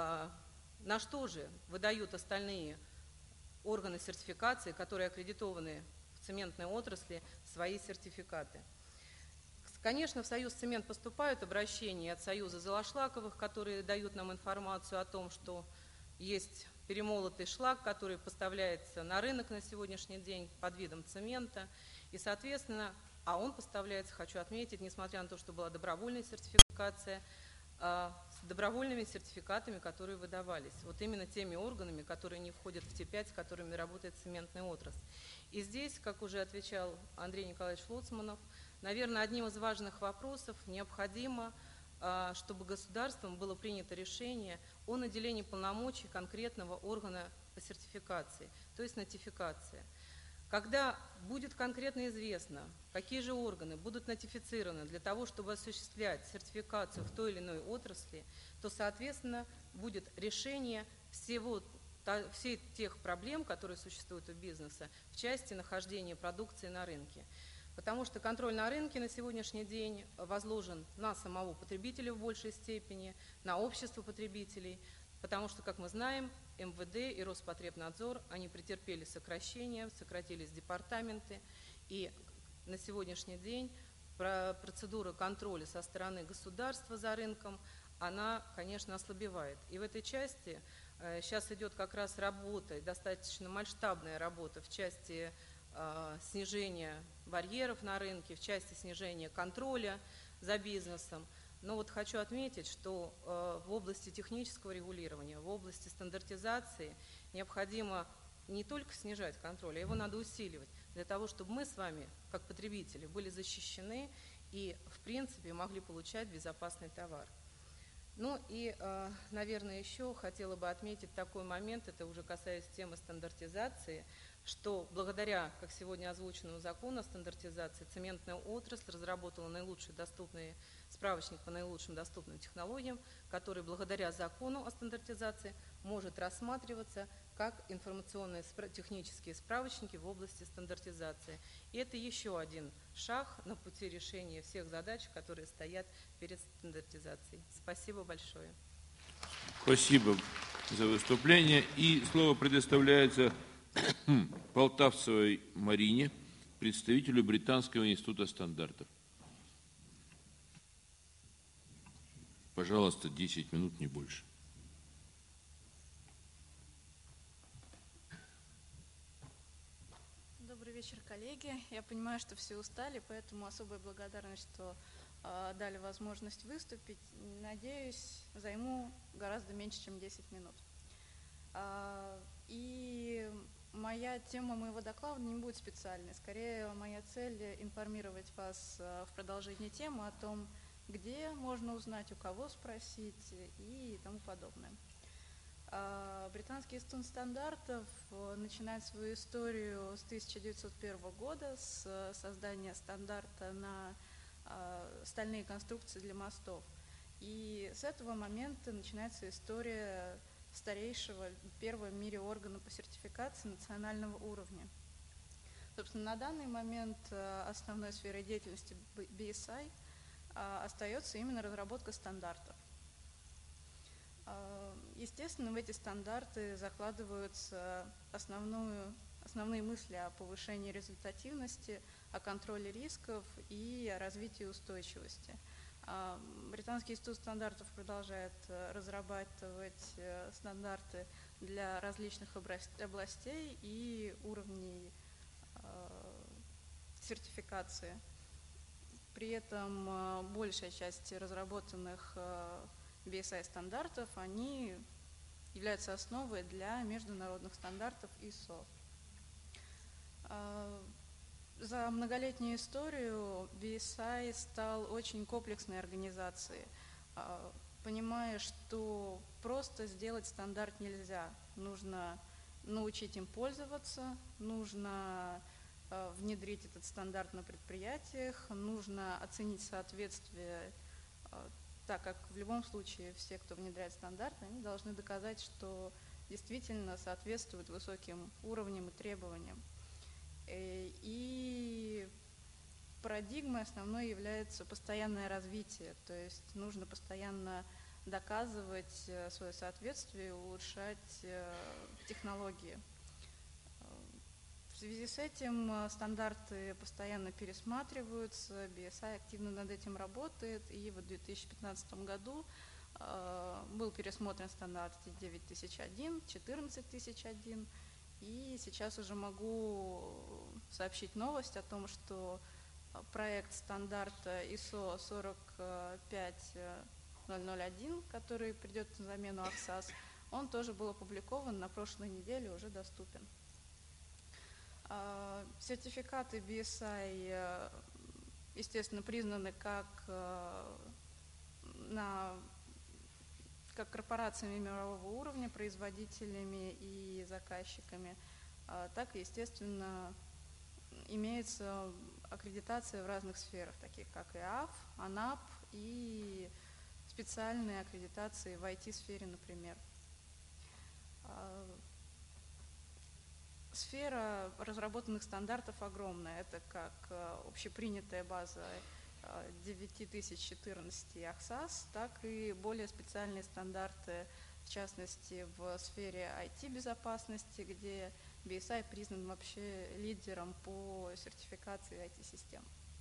на что же выдают остальные органы сертификации, которые аккредитованы в цементной отрасли, свои сертификаты. Конечно, в Союз Цемент поступают обращения от Союза Золошлаковых, которые дают нам информацию о том, что есть перемолотый шлак, который поставляется на рынок на сегодняшний день под видом цемента. И, соответственно, а он поставляется, хочу отметить, несмотря на то, что была добровольная сертификация, с добровольными сертификатами, которые выдавались. Вот именно теми органами, которые не входят в те пять, с которыми работает цементная отрасль. И здесь, как уже отвечал Андрей Николаевич Лоцманов, наверное, одним из важных вопросов необходимо, чтобы государством было принято решение о наделении полномочий конкретного органа по сертификации, то есть нотификация. Когда будет конкретно известно, какие же органы будут нотифицированы для того, чтобы осуществлять сертификацию в той или иной отрасли, то, соответственно, будет решение всего, всех тех проблем, которые существуют у бизнеса в части нахождения продукции на рынке. Потому что контроль на рынке на сегодняшний день возложен на самого потребителя в большей степени, на общество потребителей, потому что, как мы знаем, эм вэ дэ и Роспотребнадзор, они претерпели сокращения, сократились департаменты, и на сегодняшний день процедура контроля со стороны государства за рынком, она, конечно, ослабевает. И в этой части сейчас идет как раз работа, достаточно масштабная работа в части снижения барьеров на рынке, в части снижения контроля за бизнесом. Но вот хочу отметить, что в области технического регулирования, в области стандартизации необходимо не только снижать контроль, а его надо усиливать, для того, чтобы мы с вами, как потребители, были защищены и, в принципе, могли получать безопасный товар. Ну и, наверное, еще хотела бы отметить такой момент, это уже касаясь темы стандартизации, что благодаря, как сегодня озвученному закону о стандартизации, цементная отрасль разработала наилучший доступный справочник по наилучшим доступным технологиям, который благодаря закону о стандартизации может рассматриваться как информационные технические справочники в области стандартизации. И это еще один шаг на пути решения всех задач, которые стоят перед стандартизацией. Спасибо большое. Спасибо за выступление. И слово предоставляется Полтавцевой Марине, представителю Британского института стандартов. Пожалуйста, десять минут, не больше. Добрый вечер, коллеги. Я понимаю, что все устали, поэтому особая благодарность, что э, дали возможность выступить. Надеюсь, займу гораздо меньше, чем десять минут. Э, и моя тема моего доклада не будет специальной. Скорее, моя цель – информировать вас э, в продолжении темы о том, где можно узнать, у кого спросить и тому подобное. Британский институт стандартов начинает свою историю с тысяча девятьсот первого года, с создания стандарта на стальные конструкции для мостов. И с этого момента начинается история старейшего, первого в мире органа по сертификации национального уровня. Собственно, на данный момент основной сферой деятельности би эс ай остается именно разработка стандартов. Естественно, в эти стандарты закладываются основную, основные мысли о повышении результативности, о контроле рисков и о развитии устойчивости. Британский институт стандартов продолжает разрабатывать стандарты для различных областей и уровней сертификации. При этом большая часть разработанных би эс ай-стандартов, они являются основой для международных стандартов ай эс о. За многолетнюю историю би эс ай стал очень комплексной организацией, понимая, что просто сделать стандарт нельзя. Нужно научить им пользоваться, нужно внедрить этот стандарт на предприятиях, нужно оценить соответствие, так как в любом случае все, кто внедряет стандарты, они должны доказать, что действительно соответствуют высоким уровням и требованиям. И парадигмой основной является постоянное развитие, то есть нужно постоянно доказывать свое соответствие и улучшать технологии. В связи с этим стандарты постоянно пересматриваются, би эс ай активно над этим работает, и в две тысячи пятнадцатом году э, был пересмотрен стандарт девять тысяч один, четырнадцать тысяч один, и сейчас уже могу сообщить новость о том, что проект стандарта ай эс о сорок пять ноль один, который придет на замену АКСАС, он тоже был опубликован, на прошлой неделе уже доступен. Сертификаты би эс ай, естественно, признаны как, на, как корпорациями мирового уровня, производителями и заказчиками, так и, естественно, имеется аккредитация в разных сферах, таких как и эй и эф, АНАП и специальные аккредитации в ай ти-сфере, например. Сфера разработанных стандартов огромная. Это как общепринятая база девять тысяч четырнадцать и АКСАС, так и более специальные стандарты, в частности, в сфере ай ти-безопасности, где би эс ай признан вообще лидером по сертификации ай ти-систем.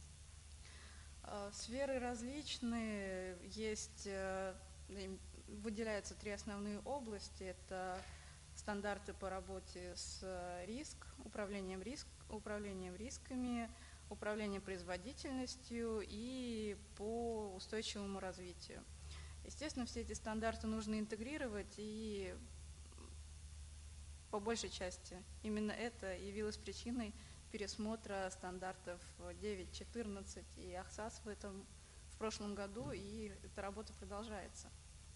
Сферы различные, есть, выделяются три основные области. Это стандарты по работе с риск, управлением, риск, управлением рисками, управлением производительностью и по устойчивому развитию. Естественно, все эти стандарты нужно интегрировать, и по большей части именно это явилось причиной пересмотра стандартов девять четырнадцать и АКСАС в, этом, в прошлом году, и эта работа продолжается.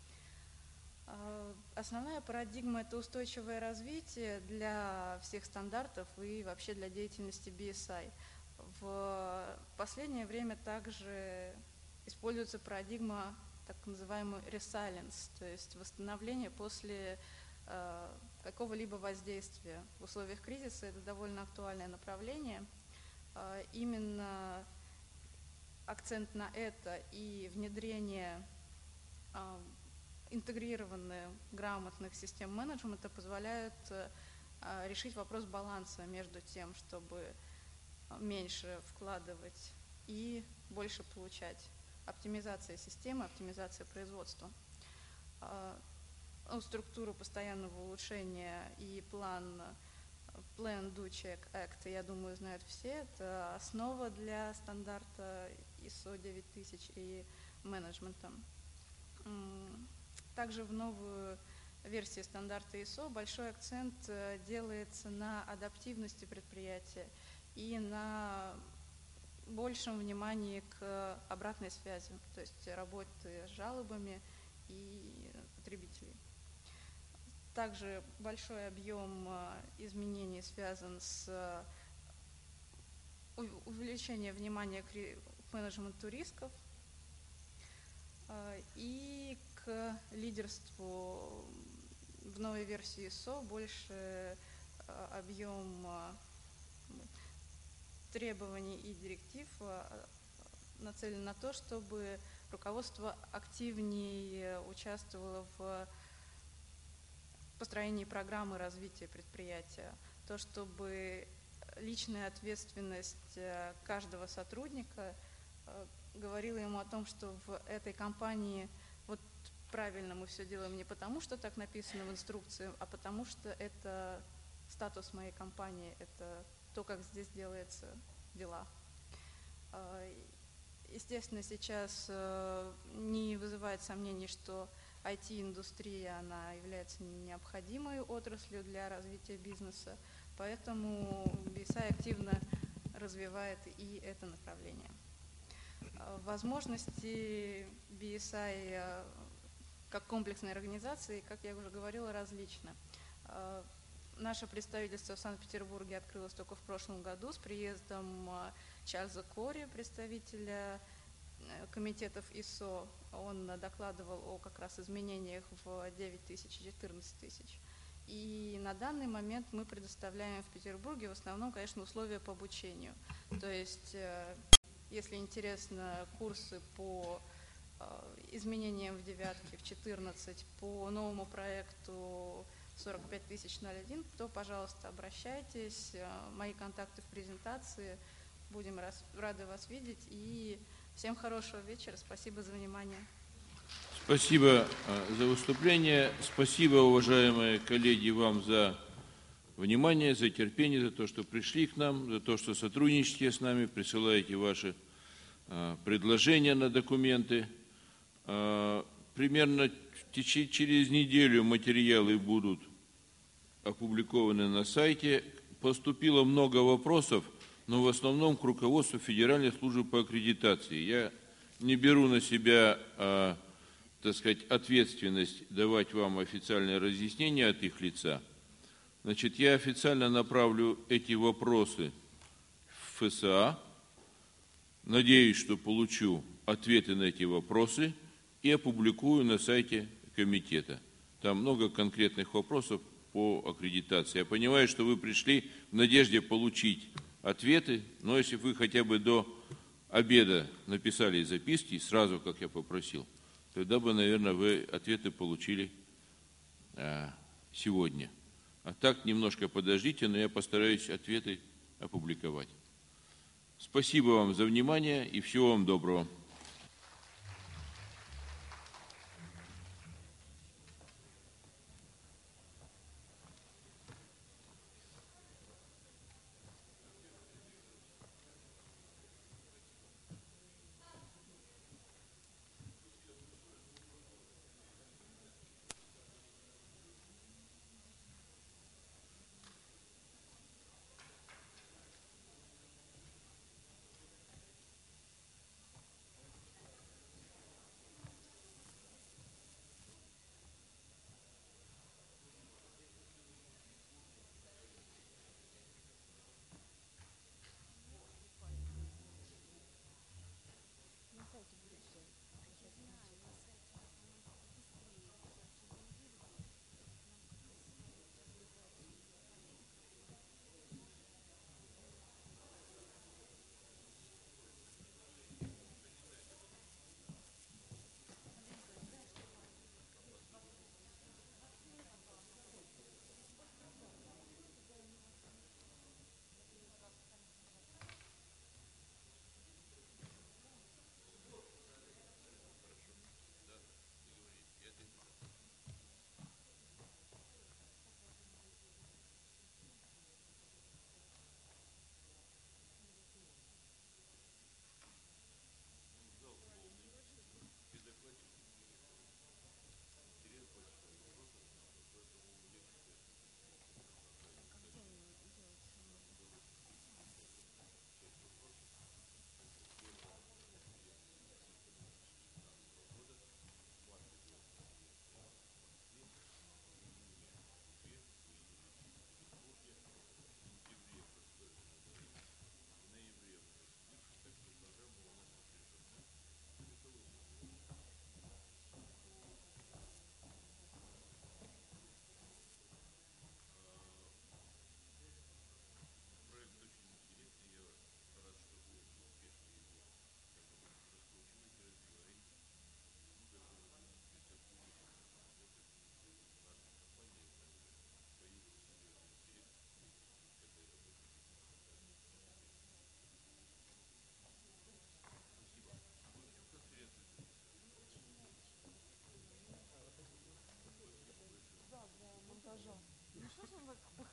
Основная парадигма – это устойчивое развитие для всех стандартов и вообще для деятельности би эс ай. В последнее время также используется парадигма так называемый resilience, то есть восстановление после э, какого-либо воздействия. В условиях кризиса это довольно актуальное направление. Э, именно акцент на это и внедрение э, интегрированных, грамотных систем менеджмента позволяют решить вопрос баланса между тем, чтобы меньше вкладывать и больше получать. оптимизация системы, оптимизация производства. Ну, структуру постоянного улучшения и план Plan, Do, Check, Act, я думаю, знают все. Это основа для стандарта ай эс о девять тысяч и менеджмента. Также в новую версии стандарта ай эс о большой акцент делается на адаптивности предприятия и на большем внимании к обратной связи, то есть работы с жалобами и потребителей. Также большой объем изменений связан с увеличением внимания к менеджменту рисков и к лидерству. В новой версии ай эс о больше объем требований и директив нацелен на то, чтобы руководство активнее участвовало в построении программы развития предприятия, то, чтобы личная ответственность каждого сотрудника говорила ему о том, что в этой компании вот правильно мы все делаем не потому, что так написано в инструкции, а потому что это статус моей компании, это то, как здесь делаются дела. Естественно, сейчас не вызывает сомнений, что ай ти-индустрия, она является необходимой отраслью для развития бизнеса, поэтому би эс ай активно развивает и это направление. Возможности би эс ай как комплексной организации, как я уже говорила, различны. Наше представительство в Санкт-Петербурге открылось только в прошлом году с приездом Чарльза Кори, представителя комитетов ай эс о. Он докладывал о как раз изменениях в девять тысяч и четырнадцать тысяч. И на данный момент мы предоставляем в Петербурге в основном, конечно, условия по обучению. То есть, если интересно, курсы по изменениям в девятке, в четырнадцать, по новому проекту сорок пять тысяч ноль один, то, пожалуйста, обращайтесь. Мои контакты в презентации. Будем рады вас видеть. И всем хорошего вечера. Спасибо за внимание. Спасибо за выступление. Спасибо, уважаемые коллеги, вам за внимание, за терпение, за то, что пришли к нам, за то, что сотрудничаете с нами, присылаете ваши предложения на документы. Примерно через неделю материалы будут опубликованы на сайте. Поступило много вопросов, но в основном к руководству Федеральной службы по аккредитации. Я не беру на себя, а, так сказать, ответственность давать вам официальное разъяснение от их лица. Значит, я официально направлю эти вопросы в эф эс а. Надеюсь, что получу ответы на эти вопросы и опубликую на сайте комитета. Там много конкретных вопросов по аккредитации. Я понимаю, что вы пришли в надежде получить ответы, но если вы хотя бы до обеда написали записки, сразу, как я попросил, тогда бы, наверное, вы ответы получили а, сегодня. А так немножко подождите, но я постараюсь ответы опубликовать. Спасибо вам за внимание и всего вам доброго.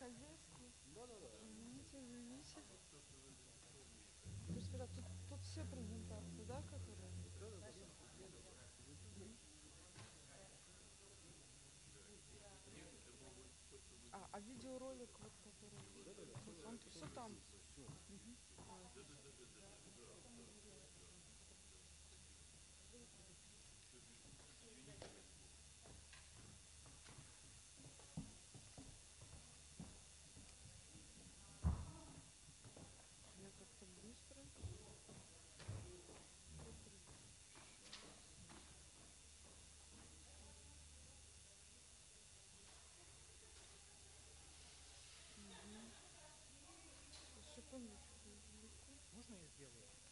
хозяйские? Да, да, да. Извините, извините. То есть, когда тут, тут все презентации, да, которые? Да, да, да. А, а видеоролик, вот который, он все там? Мгм. Я как-то быстро. Секундочку, извлеку. Можно я сделаю?